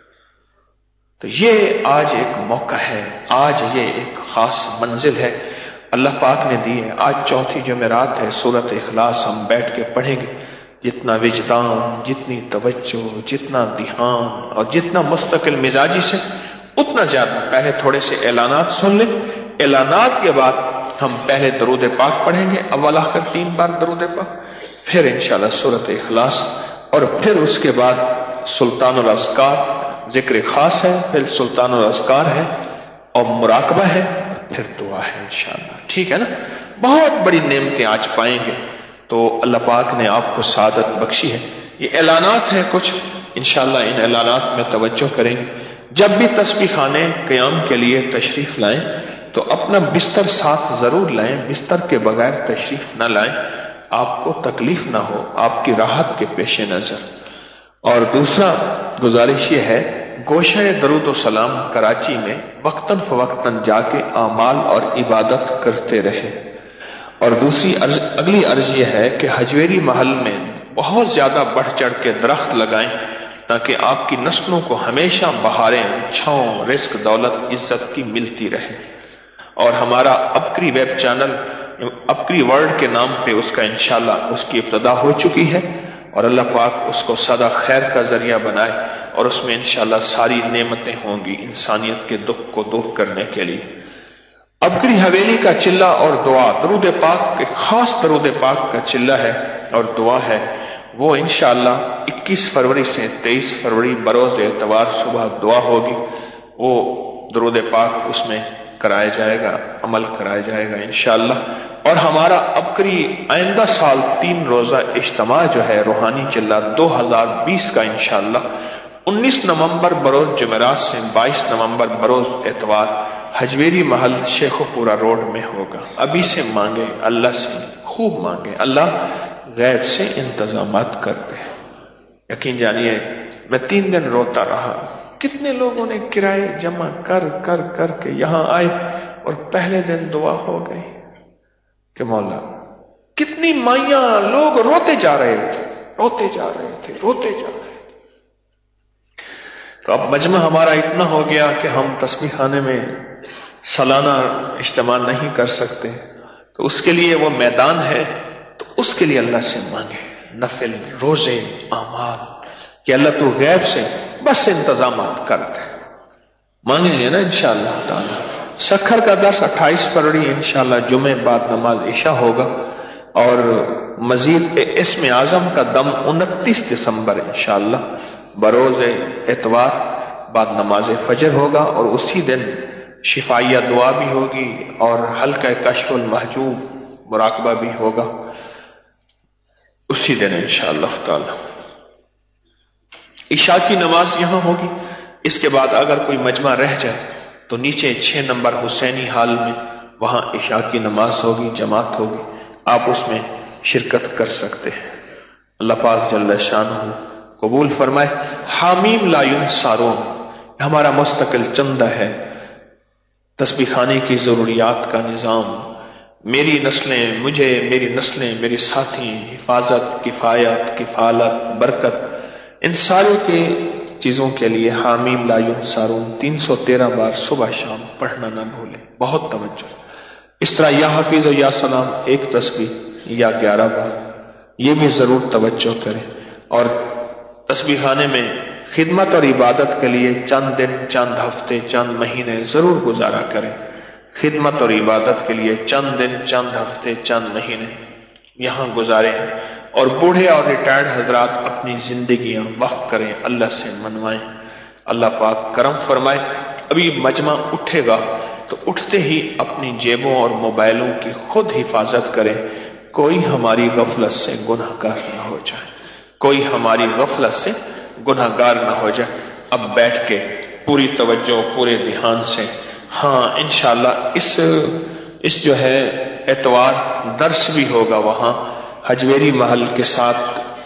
تو یہ آج ایک موقع ہے، آج یہ ایک خاص منزل ہے اللہ پاک نے دی ہے۔ آج چوتھی جمعرات ہے، سورۃ اخلاص ہم بیٹھ کے پڑھیں گے۔ جتنا وجدان، جتنی توجہ، جتنا دھیان اور جتنا مستقل مزاجی سے اتنا زیادہ۔ پہلے تھوڑے سے اعلانات سن لیں، اعلانات کے بعد ہم پہلے درود پاک پڑھیں گے، اول آخر 3 بار درود پاک، پھر انشاءاللہ سورۃ اخلاص، اور پھر اس کے بعد سلطان الاذکار ذکر خاص ہے، پھر سلطان الاذکار ہے اور مراقبہ ہے، پھر دعا ہے انشاءاللہ۔ ٹھیک ہے نا؟ بہت بڑی نعمتیں آج پائیں گے، تو اللہ پاک نے آپ کو سعادت بخشی ہے۔ یہ اعلانات ہیں کچھ، انشاءاللہ ان اعلانات میں توجہ کریں گے۔ جب بھی تسبیح خانے قیام کے لیے تشریف لائیں تو اپنا بستر ساتھ ضرور لائیں، بستر کے بغیر تشریف نہ لائیں، آپ کو تکلیف نہ ہو، آپ کی راحت کے پیش نظر۔ اور دوسرا گزارش یہ ہے، گوشہ درود و سلام کراچی میں وقتاً فوقتاً جا کے اعمال اور عبادت کرتے رہے۔ اور دوسری اگلی عرض یہ ہے کہ حجویری محل میں بہت زیادہ بڑھ چڑھ کے درخت لگائیں تاکہ آپ کی نسلوں کو ہمیشہ بہاریں، چھاؤں، رزق، دولت، عزت کی ملتی رہے۔ اور ہمارا ابکری ویب چینل ابکری ورلڈ کے نام پہ اس کا انشاءاللہ اس کی ابتدا ہو چکی ہے، اور اللہ پاک اس کو سدا خیر کا ذریعہ بنائے، اور اس میں انشاءاللہ ساری نعمتیں ہوں گی انسانیت کے دکھ کو دور کرنے کے لیے۔ ابکری حویلی کا چلہ اور دعا، درود پاک کے خاص درود پاک کا چلہ ہے اور دعا ہے، وہ انشاءاللہ 21 فروری سے 23 فروری بروز اتوار صبح دعا ہوگی، وہ درود پاک اس میں کرایا جائے گا، عمل کرایا جائے گا انشاءاللہ۔ اور ہمارا ابکری آئندہ سال 3 روزہ اجتماع جو ہے روحانی چلہ 2020 کا انشاءاللہ 19 نومبر بروز جمعرات سے 22 نومبر بروز اتوار حجویری محل شیخ پورہ روڈ میں ہوگا۔ ابھی سے مانگے، اللہ سے خوب مانگے، اللہ غیب سے انتظامات کر دے۔ یقین جانیے میں 3 دن روتا رہا، کتنے لوگوں نے کرائے جمع کر کر کر کے یہاں آئے اور پہلے دن دعا ہو گئی کہ مولا، کتنی مائیاں، لوگ روتے جا رہے تھے، روتے جا رہے تھے، روتے جا رہے تھے۔ تو اب مجمع ہمارا اتنا ہو گیا کہ ہم تسبیح خانے میں سالانہ اجتماع نہیں کر سکتے، تو اس کے لیے وہ میدان ہے، تو اس کے لیے اللہ سے مانگے نفل، روزے، اعمال، کہ اللہ تو غیب سے بس انتظامات کر دے۔ مانگیں گے نا انشاءاللہ تعالی۔ سکھر کا درس 28 فروری انشاءاللہ جمعہ بعد نماز عشاء ہوگا، اور مزید اسم اعظم کا دم 29 دسمبر انشاءاللہ بروز اتوار بعد نماز فجر ہوگا، اور اسی دن شفائیہ دعا بھی ہوگی اور حلقہ کشف المحجوب مراقبہ بھی ہوگا اسی دن انشاءاللہ تعالی۔ عشاء کی نماز یہاں ہوگی، اس کے بعد اگر کوئی مجمع رہ جائے تو نیچے 6 نمبر حسینی ہال میں وہاں عشاء کی نماز ہوگی، جماعت ہوگی، آپ اس میں شرکت کر سکتے ہیں۔ اللہ پاک جل شانہ قبول فرمائے۔ حامیم لا ینصارون ہمارا مستقل چندہ ہے، تسبیح خانے کی ضروریات کا نظام، میری نسلیں، مجھے، میری نسلیں، میری ساتھی، حفاظت، کفایت، کفالت، برکت، ان سارے کے چیزوں کے لیے حامیم لا ینصارون 313 بار صبح شام پڑھنا نہ بھولیں، بہت توجہ۔ اس طرح یا حفیظ و یا سلام ایک تسبیح یا 11 بار، یہ بھی ضرور توجہ کریں۔ اور تسبیح خانے میں خدمت اور عبادت کے لیے چند دن، چند ہفتے، چند مہینے ضرور گزارا کریں۔ خدمت اور عبادت کے لیے چند دن، چند ہفتے، چند مہینے یہاں گزاریں، اور بوڑھے اور ریٹائرڈ حضرات اپنی زندگیاں وقف کریں، اللہ سے منوائیں، اللہ پاک کرم فرمائے۔ ابھی مجمع اٹھے گا تو اٹھتے ہی اپنی جیبوں اور موبائلوں کی خود حفاظت کریں، کوئی ہماری غفلت سے گناہگار نہ ہو جائے، کوئی ہماری غفلت سے گناہگار نہ ہو جائے۔ اب بیٹھ کے پوری توجہ، پورے دھیان سے، ہاں انشاءاللہ اس جو ہے اتوار درس بھی ہوگا وہاں حجویری محل کے ساتھ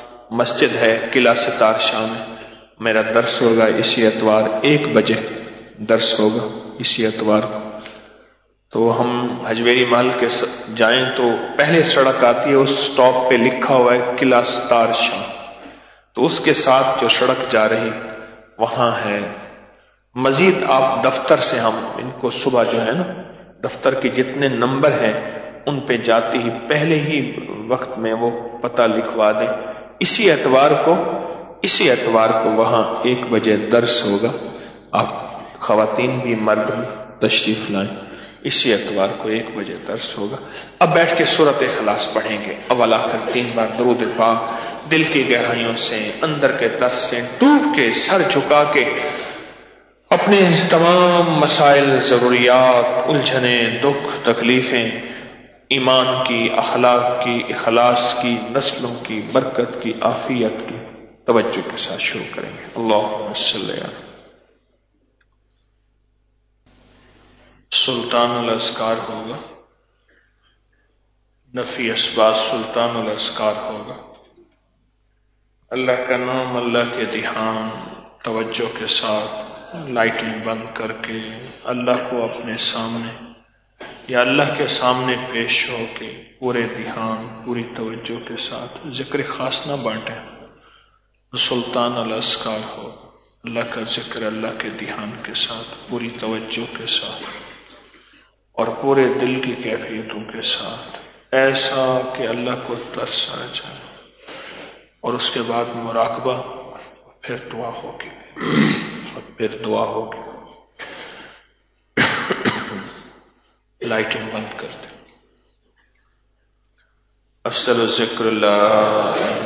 مسجد ہے قلعہ ستار شاہ میں، میرا درس ہوگا اسی اتوار 1 بجے درس ہوگا اسی اتوار کو. تو ہم حجویری محل کے جائیں تو پہلے سڑک آتی ہے، اس سٹاپ پہ لکھا ہوا ہے قلعہ ستار شاہ، تو اس کے ساتھ جو سڑک جا رہی وہاں ہے. مزید آپ دفتر سے ہم ان کو صبح جو ہے نا دفتر کے جتنے نمبر ہیں ان پہ جاتی ہی پہلے ہی وقت میں وہ پتہ لکھوا دیں. اسی اتوار کو وہاں 1 بجے درس ہوگا. آپ خواتین بھی مرد بھی تشریف لائیں. اسی اتوار کو 1 بجے درس ہوگا. اب بیٹھ کے سورۃ اخلاص پڑھیں گے، اول آخر 3 بار درود پاک، دل کی گہرائیوں سے اندر کے درس سے ڈوب کے سر جھکا کے اپنے تمام مسائل، ضروریات، الجھنیں، دکھ، تکلیفیں، ایمان کی، اخلاق کی، اخلاص کی، نسلوں کی، برکت کی، عافیت کی توجہ کے ساتھ شروع کریں گے. اللہم صلی علی سلطان الاذکار ہوگا، نفی اسباب سلطان الاذکار ہوگا. اللہ کا نام، اللہ کے دھیان، توجہ کے ساتھ لائٹیں بند کر کے اللہ کو اپنے سامنے یا اللہ کے سامنے پیش ہو کے پورے دھیان، پوری توجہ کے ساتھ ذکر خاص نہ بانٹیں. سلطان الاذکار ہو، اللہ کا ذکر اللہ کے دھیان کے ساتھ، پوری توجہ کے ساتھ اور پورے دل کی کیفیتوں کے ساتھ، ایسا کہ اللہ کو ترس آ جائے. اور اس کے بعد مراقبہ، پھر دعا ہوگی. لائٹیں بند کر دیں. افضل الذکر اللہ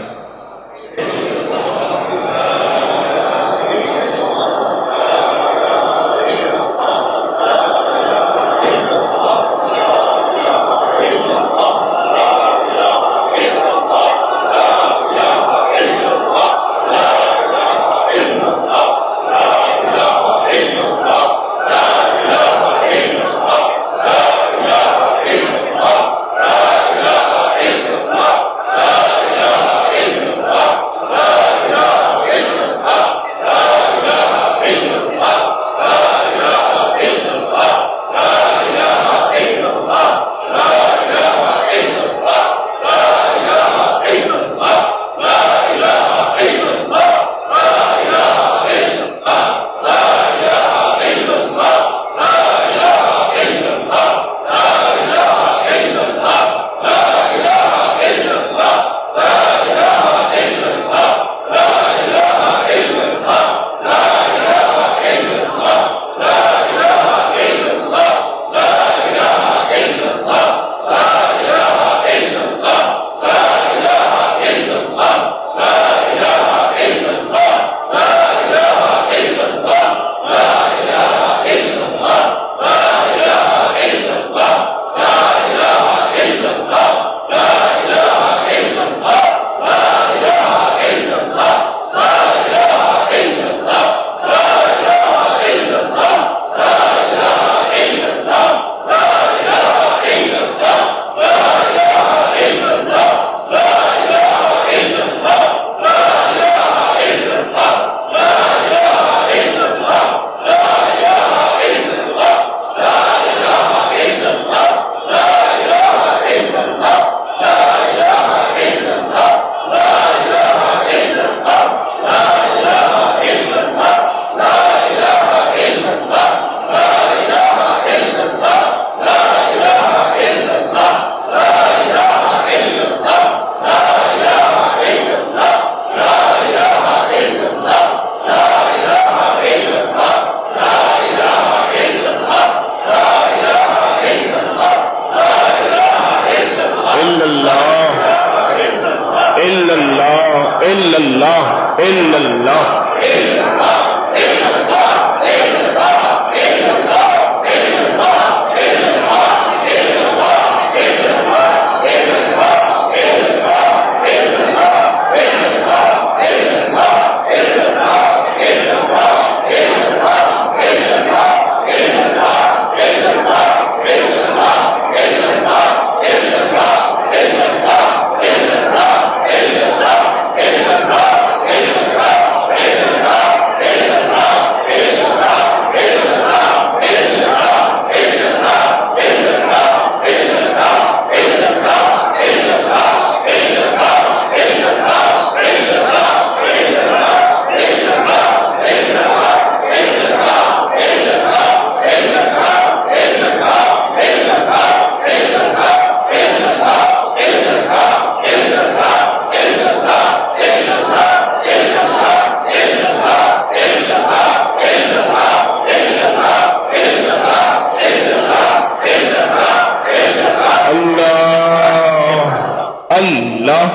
اللہ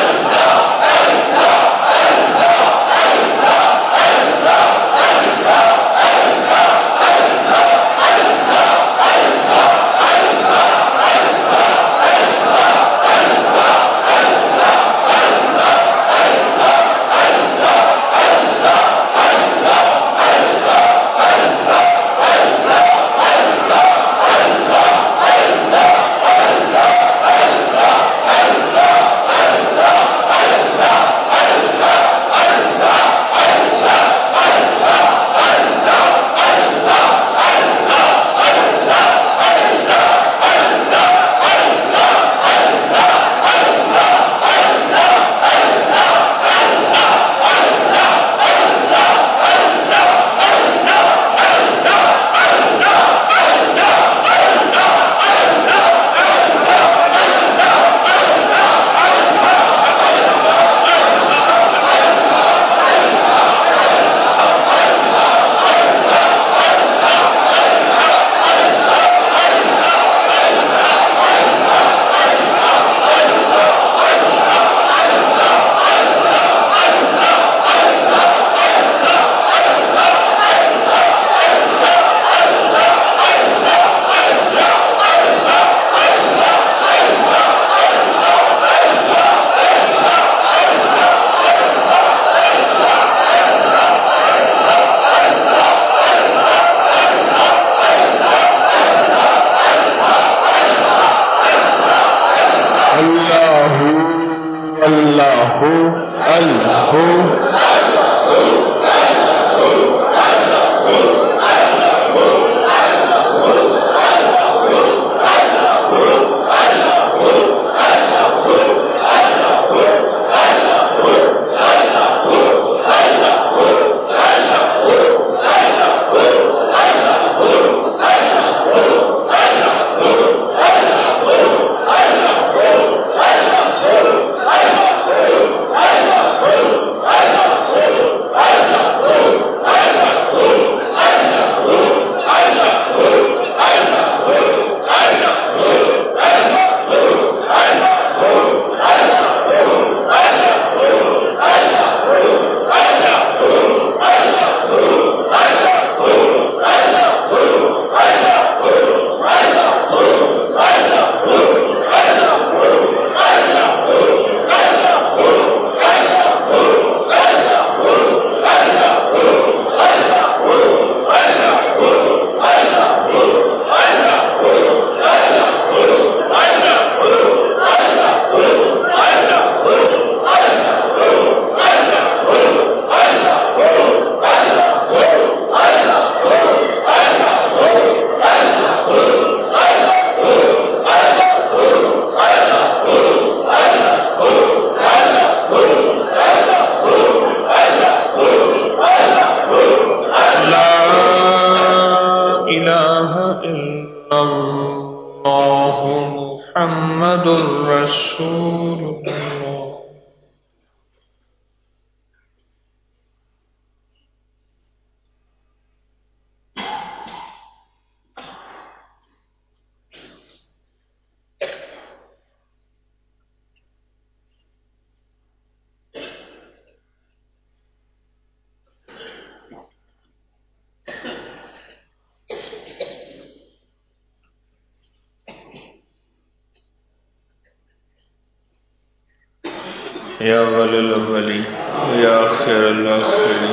یا اول الاولین یا آخر الاخرین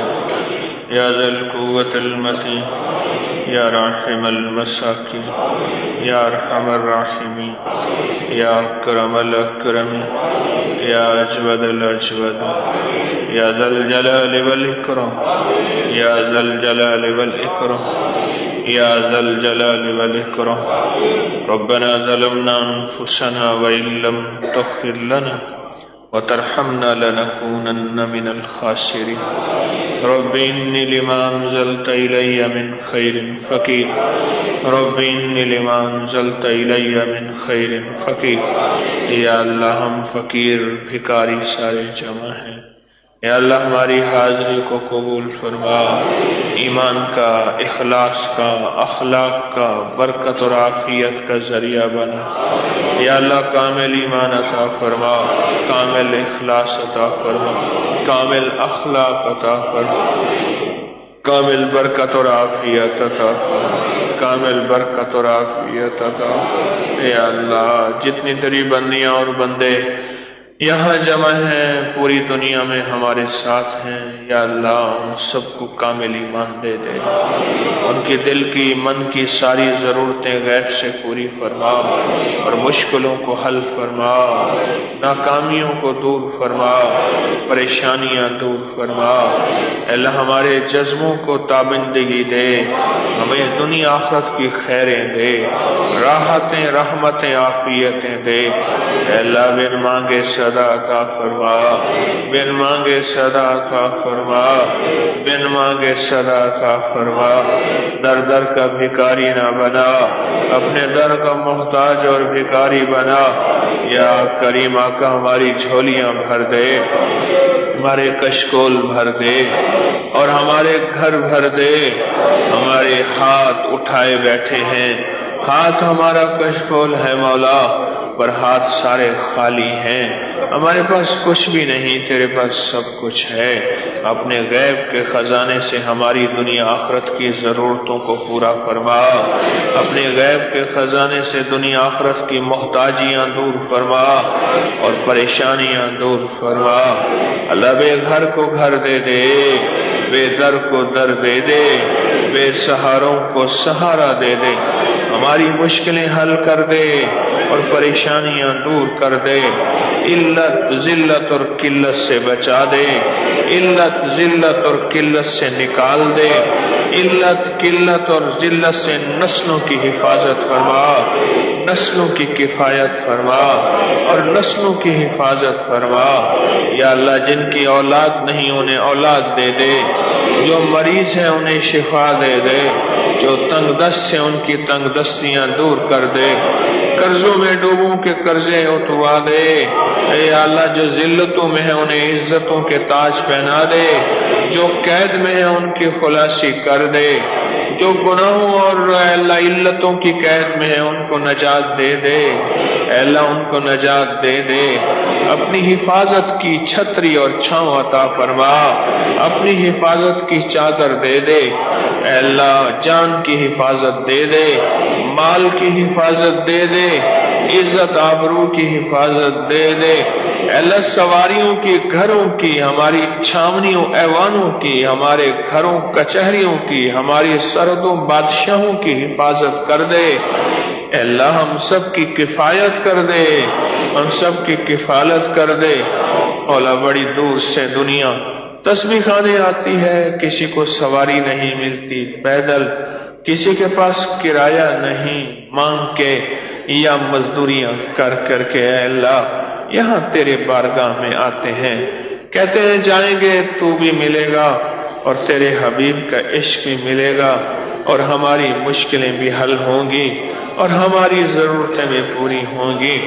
یا ذا القوة المتین یا راحم المساکین یا ارحم الراحمین یا اکرم الاکرمین یا اجود الاجود یا ذا الجلال والاکرام یا ذا الجلال والاکرام یا ذا الجلال والاکرام ربنا ظلمنا انفسنا وإن لم تغفر لنا وترحمنا لنكونن من الخاسرين رب إني لما أنزلت إلي من خير فقير رب إني لما أنزلت إلي من خير فقير یا اللہ ہم فقیر بھکاری سارے جمع ہیں، یا اللہ ہماری حاضری کو قبول فرما، ایمان کا، اخلاص کا، اخلاق کا، برکت اور عافیت کا ذریعہ بنا۔ یا اللہ کامل ایمان عطا فرما، کامل اخلاص عطا فرما، کامل اخلاق عطا فرما، کامل برکت اور عافیت عطا فرما، کامل برکت اور عافیت عطا فرما۔ یا اللہ جتنی تیری بندیاں اور بندے یہاں جمع ہیں، پوری دنیا میں ہمارے ساتھ ہیں، یا اللہ ان سب کو کامل ایمان دے دے، ان کے دل کی، من کی ساری ضرورتیں غیب سے پوری فرما، اور مشکلوں کو حل فرما، ناکامیوں کو دور فرما، پریشانیاں دور فرما۔ اللہ ہمارے جذبوں کو تابندگی دے، ہمیں دنیا آخرت کی خیریں دے، راحتیں، رحمتیں، عافیتیں دے۔ اللہ بن مانگے صدا عطا فرما، بن مانگے صدا عطا فرما، بن مانگے صدا عطا فرما۔ در در کا بھکاری نہ بنا، اپنے در کا محتاج اور بھکاری بنا۔ یا کریم آقا ہماری جھولیاں بھر دے، ہمارے کشکول بھر دے، اور ہمارے گھر بھر دے۔ ہمارے ہاتھ اٹھائے بیٹھے ہیں، ہاتھ ہمارا کشکول ہے مولا، پر ہاتھ سارے خالی ہیں، ہمارے پاس کچھ بھی نہیں، تیرے پاس سب کچھ ہے۔ اپنے غیب کے خزانے سے ہماری دنیا آخرت کی ضرورتوں کو پورا فرما، اپنے غیب کے خزانے سے دنیا آخرت کی محتاجیاں دور فرما اور پریشانیاں دور فرما۔ اللہ بے گھر کو گھر دے دے، بے در کو در دے دے، بے سہاروں کو سہارا دے دے، ہماری مشکلیں حل کر دے اور پریشانیاں دور کر دے۔ علت، ذلت اور قلت سے بچا دے، علت، ذلت اور قلت سے نکال دے، علت، قلت اور ذلت سے نسلوں کی حفاظت فرما، نسلوں کی کفایت فرما اور نسلوں کی حفاظت فرما۔ یا اللہ جن کی اولاد نہیں انہیں اولاد دے دے، جو مریض ہیں انہیں شفا دے دے، جو تنگ دست ہیں ان کی تنگ دستیاں دور کر دے، قرضوں میں ڈوبوں کے قرضے اتوا دے۔ اے اللہ جو ذلتوں میں ہیں انہیں عزتوں کے تاج پہنا دے، جو قید میں ہیں ان کی خلاصی کر دے، جو گناہوں اور اے اللہ علتوں کی قید میں ہیں ان کو نجات دے دے، اے اللہ ان کو نجات دے دے۔ اپنی حفاظت کی چھتری اور چھاؤں عطا فرما، اپنی حفاظت کی چادر دے دے، اے اللہ جان کی حفاظت دے دے، مال کی حفاظت دے دے، عزت آبرو کی حفاظت دے دے۔ اے اللہ سواریوں کی، گھروں کی، ہماری چھاونیوں ایوانوں کی، ہمارے گھروں کچہریوں کی، ہماری سرحدوں بادشاہوں کی حفاظت کر دے۔ اے اللہ ہم سب کی کفایت کر دے، ہم سب کی کفالت کر دے۔ مولا بڑی دور سے دنیا تسبیح خانے آتی ہے، کسی کو سواری نہیں ملتی، پیدل، کسی کے پاس کرایہ نہیں، مانگ کے یا مزدوریاں کر کر کے اے اللہ یہاں تیرے بارگاہ میں آتے ہیں، کہتے ہیں جائیں گے تو بھی ملے گا اور تیرے حبیب کا عشق بھی ملے گا، اور ہماری مشکلیں بھی حل ہوں گی اور ہماری ضرورتیں بھی پوری ہوں گی۔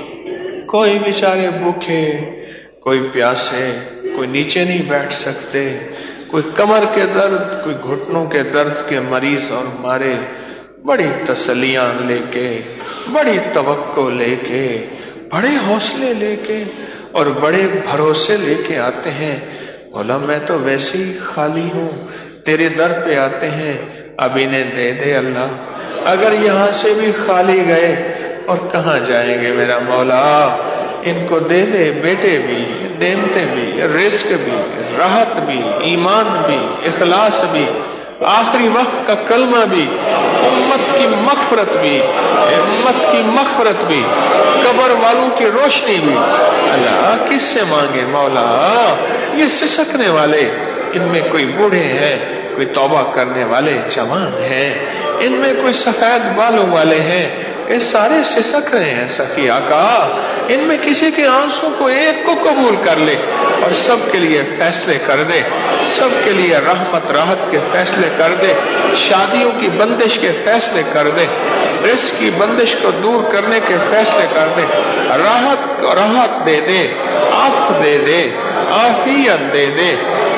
کوئی بیچارے بھوکے، کوئی پیاسے، کوئی نیچے نہیں بیٹھ سکتے، کوئی کمر کے درد، کوئی گھٹنوں کے درد کے مریض اور ہمارے بڑی تسلیاں لے کے، بڑی توقع لے کے، بڑے حوصلے لے کے اور بڑے بھروسے لے کے آتے ہیں۔ مولا میں تو ویسے ہی خالی ہوں، تیرے در پہ آتے ہیں، اب انہیں دے دے اللہ۔ اگر یہاں سے بھی خالی گئے اور کہاں جائیں گے میرا مولا، ان کو دے دے، بیٹے بھی، نعمتیں بھی، رزق بھی، راحت بھی، ایمان بھی، اخلاص بھی، آخری وقت کا کلمہ بھی، امت کی مغفرت بھی، امت کی مغفرت بھی، قبر والوں کی روشنی بھی۔ اللہ کس سے مانگے مولا؟ یہ سسکنے والے، ان میں کوئی بوڑھے ہیں، کوئی توبہ کرنے والے جوان ہیں، ان میں کوئی سفید بالوں والے ہیں، یہ سارے سسک رہے ہیں سخی آقا، ان میں کسی کے آنسوں کو ایک کو قبول کر لے اور سب کے لیے فیصلے کر دے، سب کے لیے رحمت راحت کے فیصلے کر دے، شادیوں کی بندش کے فیصلے کر دے، رزق کی بندش کو دور کرنے کے فیصلے کر دے، راحت دے دے، عفو دے دے، عافیت دے دے،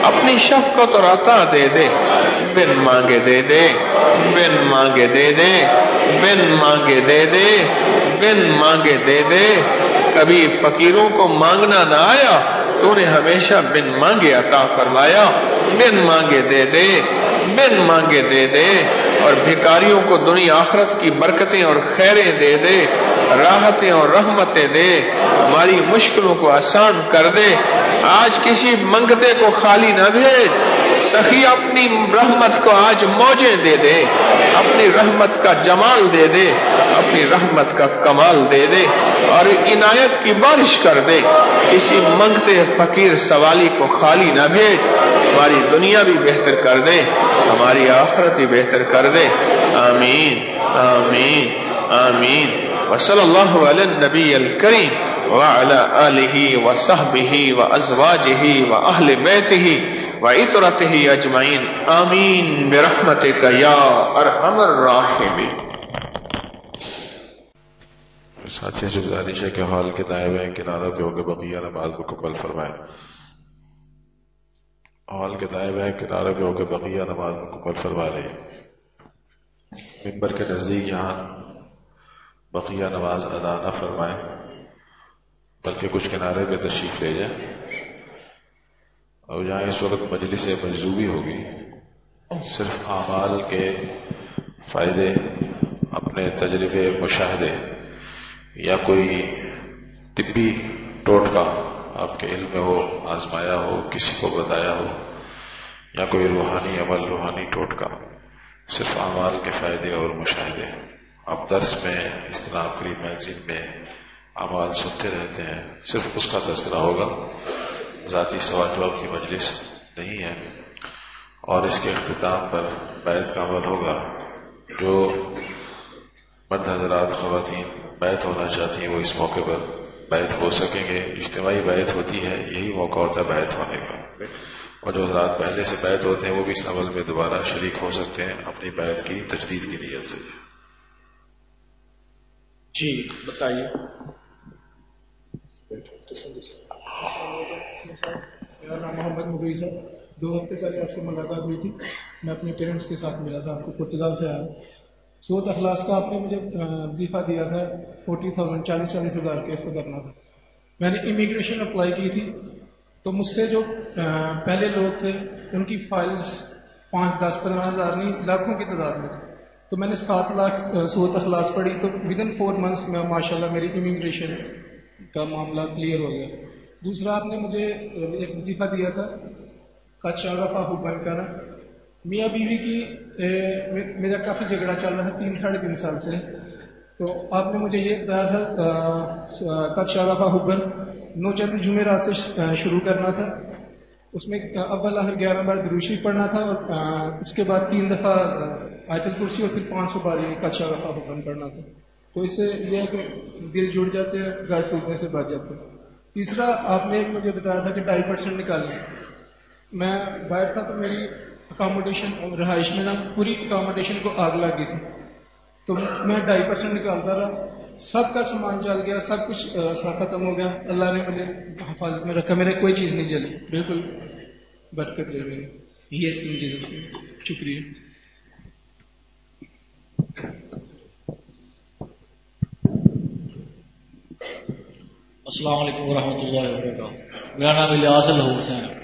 اپنی شفقت اور عطا دے دے، بن مانگے دے دے، بن مانگے دے دے، بن مانگے دے دے، بن مانگے دے دے۔ کبھی فقیروں کو مانگنا نہ آیا، تو نے ہمیشہ بن مانگے عطا فرمایا، بن مانگے دے دے، بن مانگے دے دے، اور بھکاریوں کو دنیا آخرت کی برکتیں اور خیریں دے دے، راحتیں اور رحمتیں دے، ہماری مشکلوں کو آسان کر دے۔ آج کسی منگتے کو خالی نہ بھیج، سخی اپنی رحمت کو آج موجیں دے دے، اپنی رحمت کا جمال دے دے، اپنی رحمت کا کمال دے دے، اور عنایت کی بارش کر دے۔ کسی منگتے فقیر سوالی کو خالی نہ بھیج، ہماری دنیا بھی بہتر کر دے، ہماری آخرت بھی بہتر کر دے۔ آمین آمین آمین۔ وصلی اللہ علی النبی الکریم وعلی آلہ وصحبہ وازواجہ واہل بیتہ وعطرتہ اجمعین، آمین برحمتک یا ارحم الراحمین۔ ساتھی سے گزارش ہے کہ ہال کے دائیں بائیں کناروں پہ ہو کے بقیہ نماز مکمل فرمائیں۔ ہال کے دائیں بائیں کناروں پہ ہو کے بقیہ نماز مکمل فرما لیں۔ ممبر کے نزدیک یہاں بقیہ نماز ادا نہ فرمائیں، بلکہ کچھ کنارے پہ تشریف لے جائیں۔ اور جہاں اس وقت مجلس مجذوبی ہوگی، صرف اعمال کے فائدے، اپنے تجربے مشاہدے یا کوئی طبی ٹوٹکا آپ کے علم میں ہو، آزمایا ہو، کسی کو بتایا ہو، یا کوئی روحانی عمل، روحانی ٹوٹکا، صرف اعمال کے فائدے اور مشاہدے۔ آپ درس میں، اجتماع فری میگزین میں اعمال سنتے رہتے ہیں، صرف اس کا تذکرہ ہوگا، ذاتی سوال جواب کی مجلس نہیں ہے۔ اور اس کے اختتام پر بیعت کا عمل ہوگا۔ جو مرد حضرات، خواتین بیعت ہونا چاہتی ہیں وہ اس موقع پر بیعت ہو سکیں گے۔ اجتماعی بیعت ہوتی ہے، یہی موقع ہوتا ہے بیعت ہونے کا۔ اور جو حضرات پہلے سے بیعت ہوتے ہیں وہ بھی اس عمل میں دوبارہ شریک ہو سکتے ہیں اپنی بیعت کی تجدید کی نیت سے۔ جی بتائیے۔ میرا نام محمد مغیث ہے۔ 2 ہفتے پہلے آپ سے ملاقات ہوئی تھی، میں اپنے پیرنٹس کے ساتھ ملا تھا، آپ کو پرتگال سے آیا۔ سود اخلاص کا آپ نے مجھے وظیفہ دیا تھا 40,000 40,000 کے، اس کو کرنا تھا۔ میں نے امیگریشن اپلائی کی تھی، تو مجھ سے جو پہلے لوگ تھے ان کی فائلز 5, 10, 15 ہزار نہیں لاکھوں کی تعداد میں تھی۔ تو میں نے 7 لاکھ سود اخلاص پڑھی، تو ودن 4 منتھس میں ماشاءاللہ میری امیگریشن کا معاملہ کلیئر ہو گیا۔ دوسرا آپ نے مجھے ایک وظیفہ دیا تھا قد شغف حبا کا نا، میاں بیوی کی میرا کافی جھگڑا چل رہا ہے 3 ساڑھے 3 سال سے۔ تو آپ نے مجھے یہ بتایا تھا قد شغف حبا 9 چند جمعرات سے شروع کرنا تھا، اس میں اول آخر 11 بار درود شریف پڑھنا تھا، اور اس کے بعد 3 دفعہ آیت الکرسی اور پھر 500 بار یہ قد شغف حبا پڑھنا تھا۔ تو اس سے یہ ہے کہ دل جڑ جاتے ہیں، گھر ٹوٹنے سے بچ جاتے ہیں۔ تیسرا آپ نے مجھے بتایا تھا کہ 2.5% نکالیں۔ میں باہر تھا تو میری اکاموڈیشن رہائش میں نا پوری اکاموڈیشن کو آگ لگ گئی تھی، تو میں 2.5% نکالتا رہا، سب کا سامان جل گیا، سب کچھ ختم ہو گیا۔ اللہ نے مجھے حفاظت میں رکھا، میرے کوئی چیز نہیں جلی، بالکل برکت رہی میری۔ یہ 3 چیزیں تھیں۔ شکریہ۔ السلام علیکم ورحمۃ اللہ وبرکاتہ۔ میرا نام الیاس الحسین ہے۔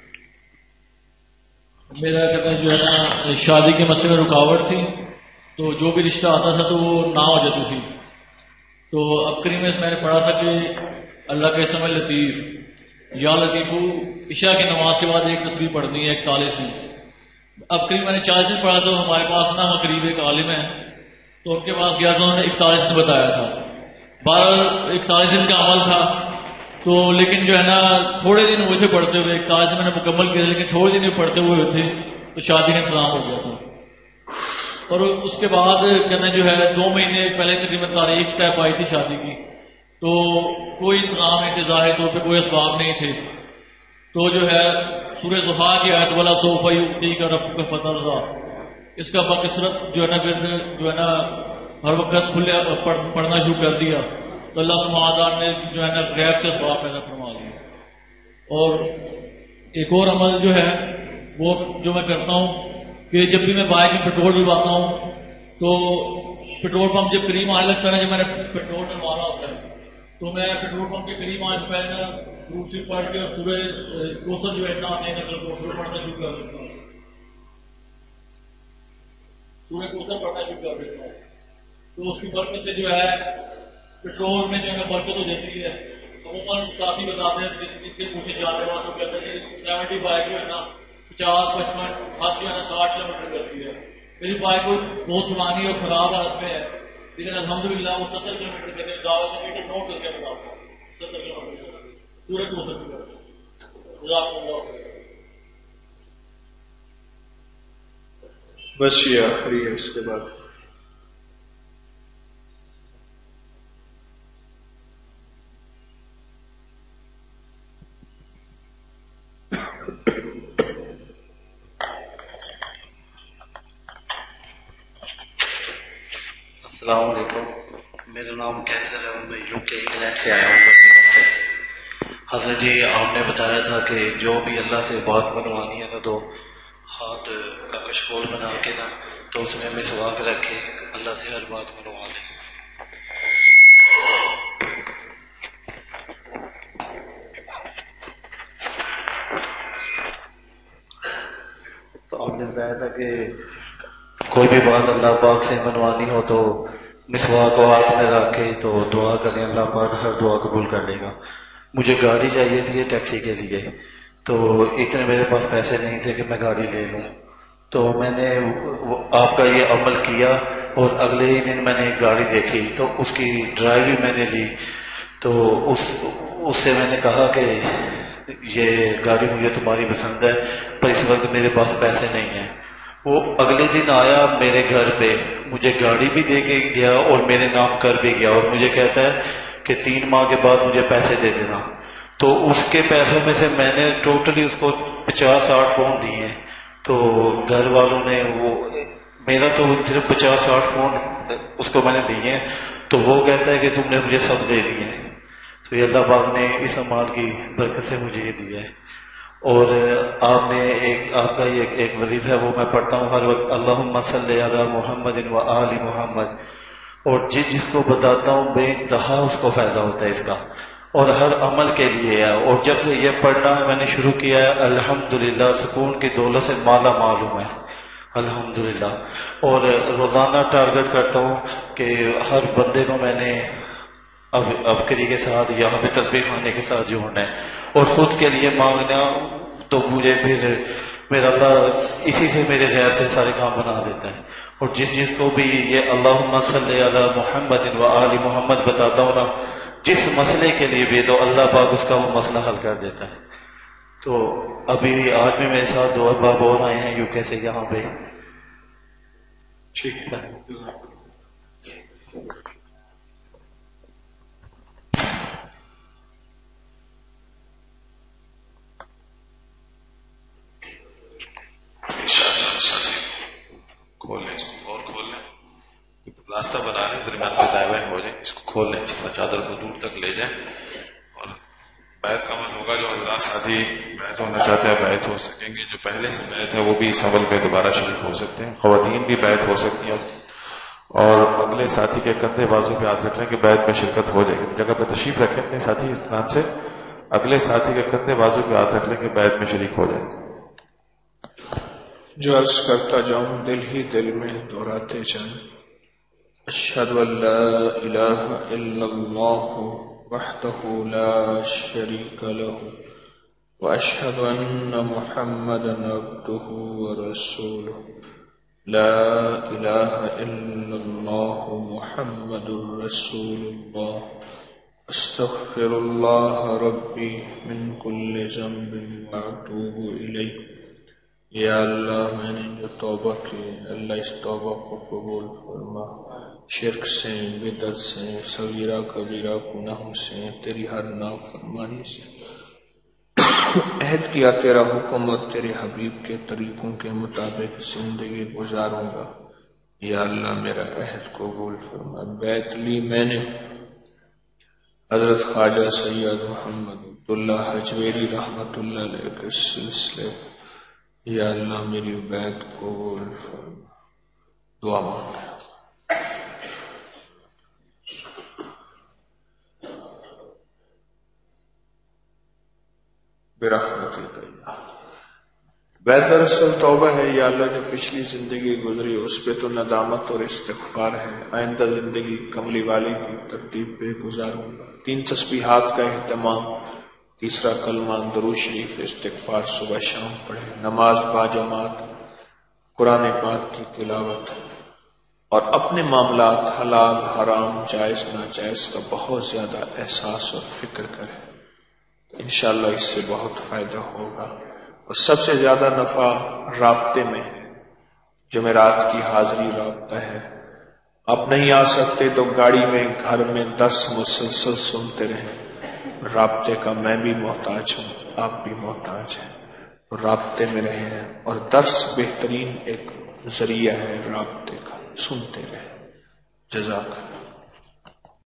میرا کہتے ہیں جو ہے نا شادی کے مسئلے میں رکاوٹ تھی، تو جو بھی رشتہ آتا تھا تو وہ نہ ہو جاتی تھی۔ تو اب کریم میں نے پڑھا تھا کہ اللہ کے اسم لطیف یا لطیفو عشاء کی نماز کے بعد ایک تسبیح پڑھنی ہے 41 میں۔ اب کریم میں نے 40 میں پڑھا تو ہمارے پاس نا قریب ایک عالم ہے، تو ان کے پاس گیا تو انہوں نے 41 میں بتایا تھا۔ 41 دن کا عمل تھا، تو لیکن جو ہے نا تھوڑے دن ہوئے تھے پڑھتے ہوئے، 41 میں نے مکمل کیا، لیکن تھوڑے دن پڑھتے ہوئے تھے تو شادی کا انتظام ہو گیا تھا۔ اور اس کے بعد کہتے ہیں جو ہے 2 مہینے پہلے تقریباً تاریخ طے پائی تھی شادی کی، تو کوئی انتظام نہیں تھے، ظاہر طور پہ کوئی اسباب نہیں تھے۔ تو جو ہے سورہ ضحیٰ کی آیت والا سوف یؤتیک ربک فترضی، اس کا بکثرت جو ہے نا پھر جو ہے نا ہر وقت کھلے پڑھنا شروع کر دیا، تو اللہ سبحانہ وتعالیٰ نے جو ہے نا غیب سے اسباب پیدا فرما دیے۔ اور ایک اور عمل جو ہے وہ جو میں کرتا ہوں کہ جب بھی میں بائک میں پیٹرول ڈلواتا ہوں تو پیٹرول پمپ جب قریب آنے لگتا ہے جب میں نے پیٹرول ڈلوانا ہوتا ہے تو میں پیٹرول پمپ کے قریب آنے سے پہلے روٹ سے پڑھ کے اور سورج کوثر جو ہے اتنا آتے ہیں کوثر پڑھنا شروع کر دیتا ہوں. سورج کوثر پڑھنا شروع کر دیتا ہوں تو اس کی برکت سے جو ہے پیٹرول میں جو ہے برکت ہو جاتی ہے. عموماً ساتھی بتاتے ہیں جن سے پوچھے جانے والے تو کہتے ہیں کہ 70 بائک جو ہے نا 50-55 حد جو ہے نا 60 کلومیٹر کرتی ہے. میری بائک کو بہت پرانی اور خراب حالت میں ہے لیکن الحمدللہ وہ 70 کلومیٹر کرتے ہیں. زیادہ سے میٹر نوٹ کر کے بتاتا ہوں 70 کلومیٹر پورے کو سکتے ہیں. بس یہ آخری ہے. اس کے بعد السلام علیکم. میرا نام کیسر ہے اور میں یو کے انگلینڈ سے آیا ہوں. حضرت جی آپ نے بتایا تھا کہ جو بھی اللہ سے بات منوانی ہے نا تو ہاتھ کا کشکول بنا کے نا تو اس میں مسواک رکھے اللہ سے ہر بات منوا لیں. تو آپ نے بتایا تھا کہ کوئی بھی بات اللہ پاک سے منوانی ہو تو مسواک کو ہاتھ میں رکھ کے تو دعا کریں, اللہ پاک ہر دعا قبول کر لے گا. مجھے گاڑی چاہیے تھی ٹیکسی کے لیے تو اتنے میرے پاس پیسے نہیں تھے کہ میں گاڑی لے لوں. تو میں نے آپ کا یہ عمل کیا اور اگلے ہی دن میں نے ایک گاڑی دیکھی تو اس کی ڈرائیو بھی میں نے لی. تو اس سے میں نے کہا کہ یہ گاڑی مجھے تمہاری پسند ہے پر اس وقت میرے پاس پیسے نہیں ہیں. وہ اگلے دن آیا میرے گھر پہ, مجھے گاڑی بھی دے کے گیا اور میرے نام کر بھی گیا اور مجھے کہتا ہے کہ 3 ماہ کے بعد مجھے پیسے دے دینا. تو اس کے پیسوں میں سے میں نے ٹوٹلی اس کو 50-60 پاؤنڈ دیے ہیں. تو گھر والوں نے وہ میرا تو صرف 50-60 پاؤنڈ اس کو میں نے دیے ہیں تو وہ کہتا ہے کہ تم نے مجھے سب دے دیے ہیں. تو یہ اللہ پاک نے اس امال کی برکت سے مجھے یہ دیا ہے. اور آپ نے آپ کا یہ ایک وظیفہ ہے وہ میں پڑھتا ہوں ہر وقت, اللہم صلی علی محمد و آل محمد, اور جس کو بتاتا ہوں بے انتہا اس کو فائدہ ہوتا ہے اس کا اور ہر عمل کے لیے ہے. اور جب سے یہ پڑھنا میں نے شروع کیا ہے الحمدللہ سکون کی دولت سے مالا مال ہوں میں الحمدللہ. اور روزانہ ٹارگٹ کرتا ہوں کہ ہر بندے کو میں نے ابکری کے ساتھ یہاں پہ تسبیح خانے کے ساتھ جوڑنا ہے اور خود کے لیے مانگنا تو مجھے پھر میرا اللہ اسی سے میرے غیر سے سارے کام بنا دیتا ہے. اور جس کو بھی یہ اللہم صلی علی محمد و آل محمد بتاتا ہوں نا جس مسئلے کے لیے بھی تو اللہ پاک اس کا وہ مسئلہ حل کر دیتا ہے. تو ابھی آج بھی میرے ساتھ 2 احباب اور آئے ہیں UK سے یہاں پہ. ٹھیک ہے. کھول لیں اس کو اور کھول لیں, راستہ بنا لیں درمیان میں دائیں بائیں ہو جائیں, اس کو کھول لیں چادر کو دور تک لے جائیں. اور بیعت کا عمل ہوگا, جو حضرات شادی بیعت ہونا چاہتے ہیں بیعت ہو سکیں گے, جو پہلے سے بیعت ہے وہ بھی اس عمل پہ دوبارہ شریک ہو سکتے ہیں, خواتین بھی بیعت ہو سکتی ہیں. اور اگلے ساتھی کے کندھے بازو پہ ہاتھ رکھ لیں کہ بیعت میں شرکت ہو جائے گی. جگہ پہ تشریف رکھیں اپنے ساتھی اس نام سے, اگلے ساتھی کے کندھے بازو پہ ہاتھ رکھ لیں کہ بیعت میں شریک ہو جائے. جو عرض کرتا جاؤں دل ہی دل میں دہراتے جائیں. اشہد ان لا الہ الا اللہ وحدہ لا شریک لہ واشہد ان محمدا عبدہ ورسولہ. لا الہ الا اللہ محمد رسول اللہ. استغفر اللہ ربی من کل ذنب واتوب الیہ. یا اللہ میں نے جو توبہ کی اللہ اس توبہ کو قبول فرما. شرک سے, بدعت سے, صغیرہ کبیرہ گناہوں سے, تیری ہر نافرمانی سے عہد کیا تیرا حکم اور تیرے حبیب کے طریقوں کے مطابق زندگی گزاروں گا. یا اللہ میرا عہد قبول فرما. بیعت لی میں نے حضرت خواجہ سید محمد اللہ حجویری رحمت اللہ علیہ کے سلسلے، یا اللہ میری بیعت قبول فرما. دعا مانگتے ہیں. برحمتک یا بیعت دراصل توبہ ہے. یا اللہ جو پچھلی زندگی گزری اس پہ تو ندامت اور استغفار ہے. آئندہ زندگی کملی والی کی ترتیب پہ گزاروں گا. 3 تسبیحات کا اہتمام، تیسرا کلمہ درود شریف استغفار صبح شام پڑھے، نماز باجماعت، قرآن پاک کی تلاوت، اور اپنے معاملات حلال حرام جائز ناجائز کا بہت زیادہ احساس اور فکر کریں. انشاءاللہ اس سے بہت فائدہ ہوگا. اور سب سے زیادہ نفع رابطے میں ہے. جمعرات کی حاضری رابطہ ہے. آپ نہیں آ سکتے تو گاڑی میں، گھر میں درس مسلسل سنتے رہیں. رابطے کا میں بھی محتاج ہوں، آپ بھی محتاج ہیں. رابطے میں رہیں، اور درس بہترین ایک ذریعہ ہے رابطے کا. سنتے رہیں. جزاک اللہ.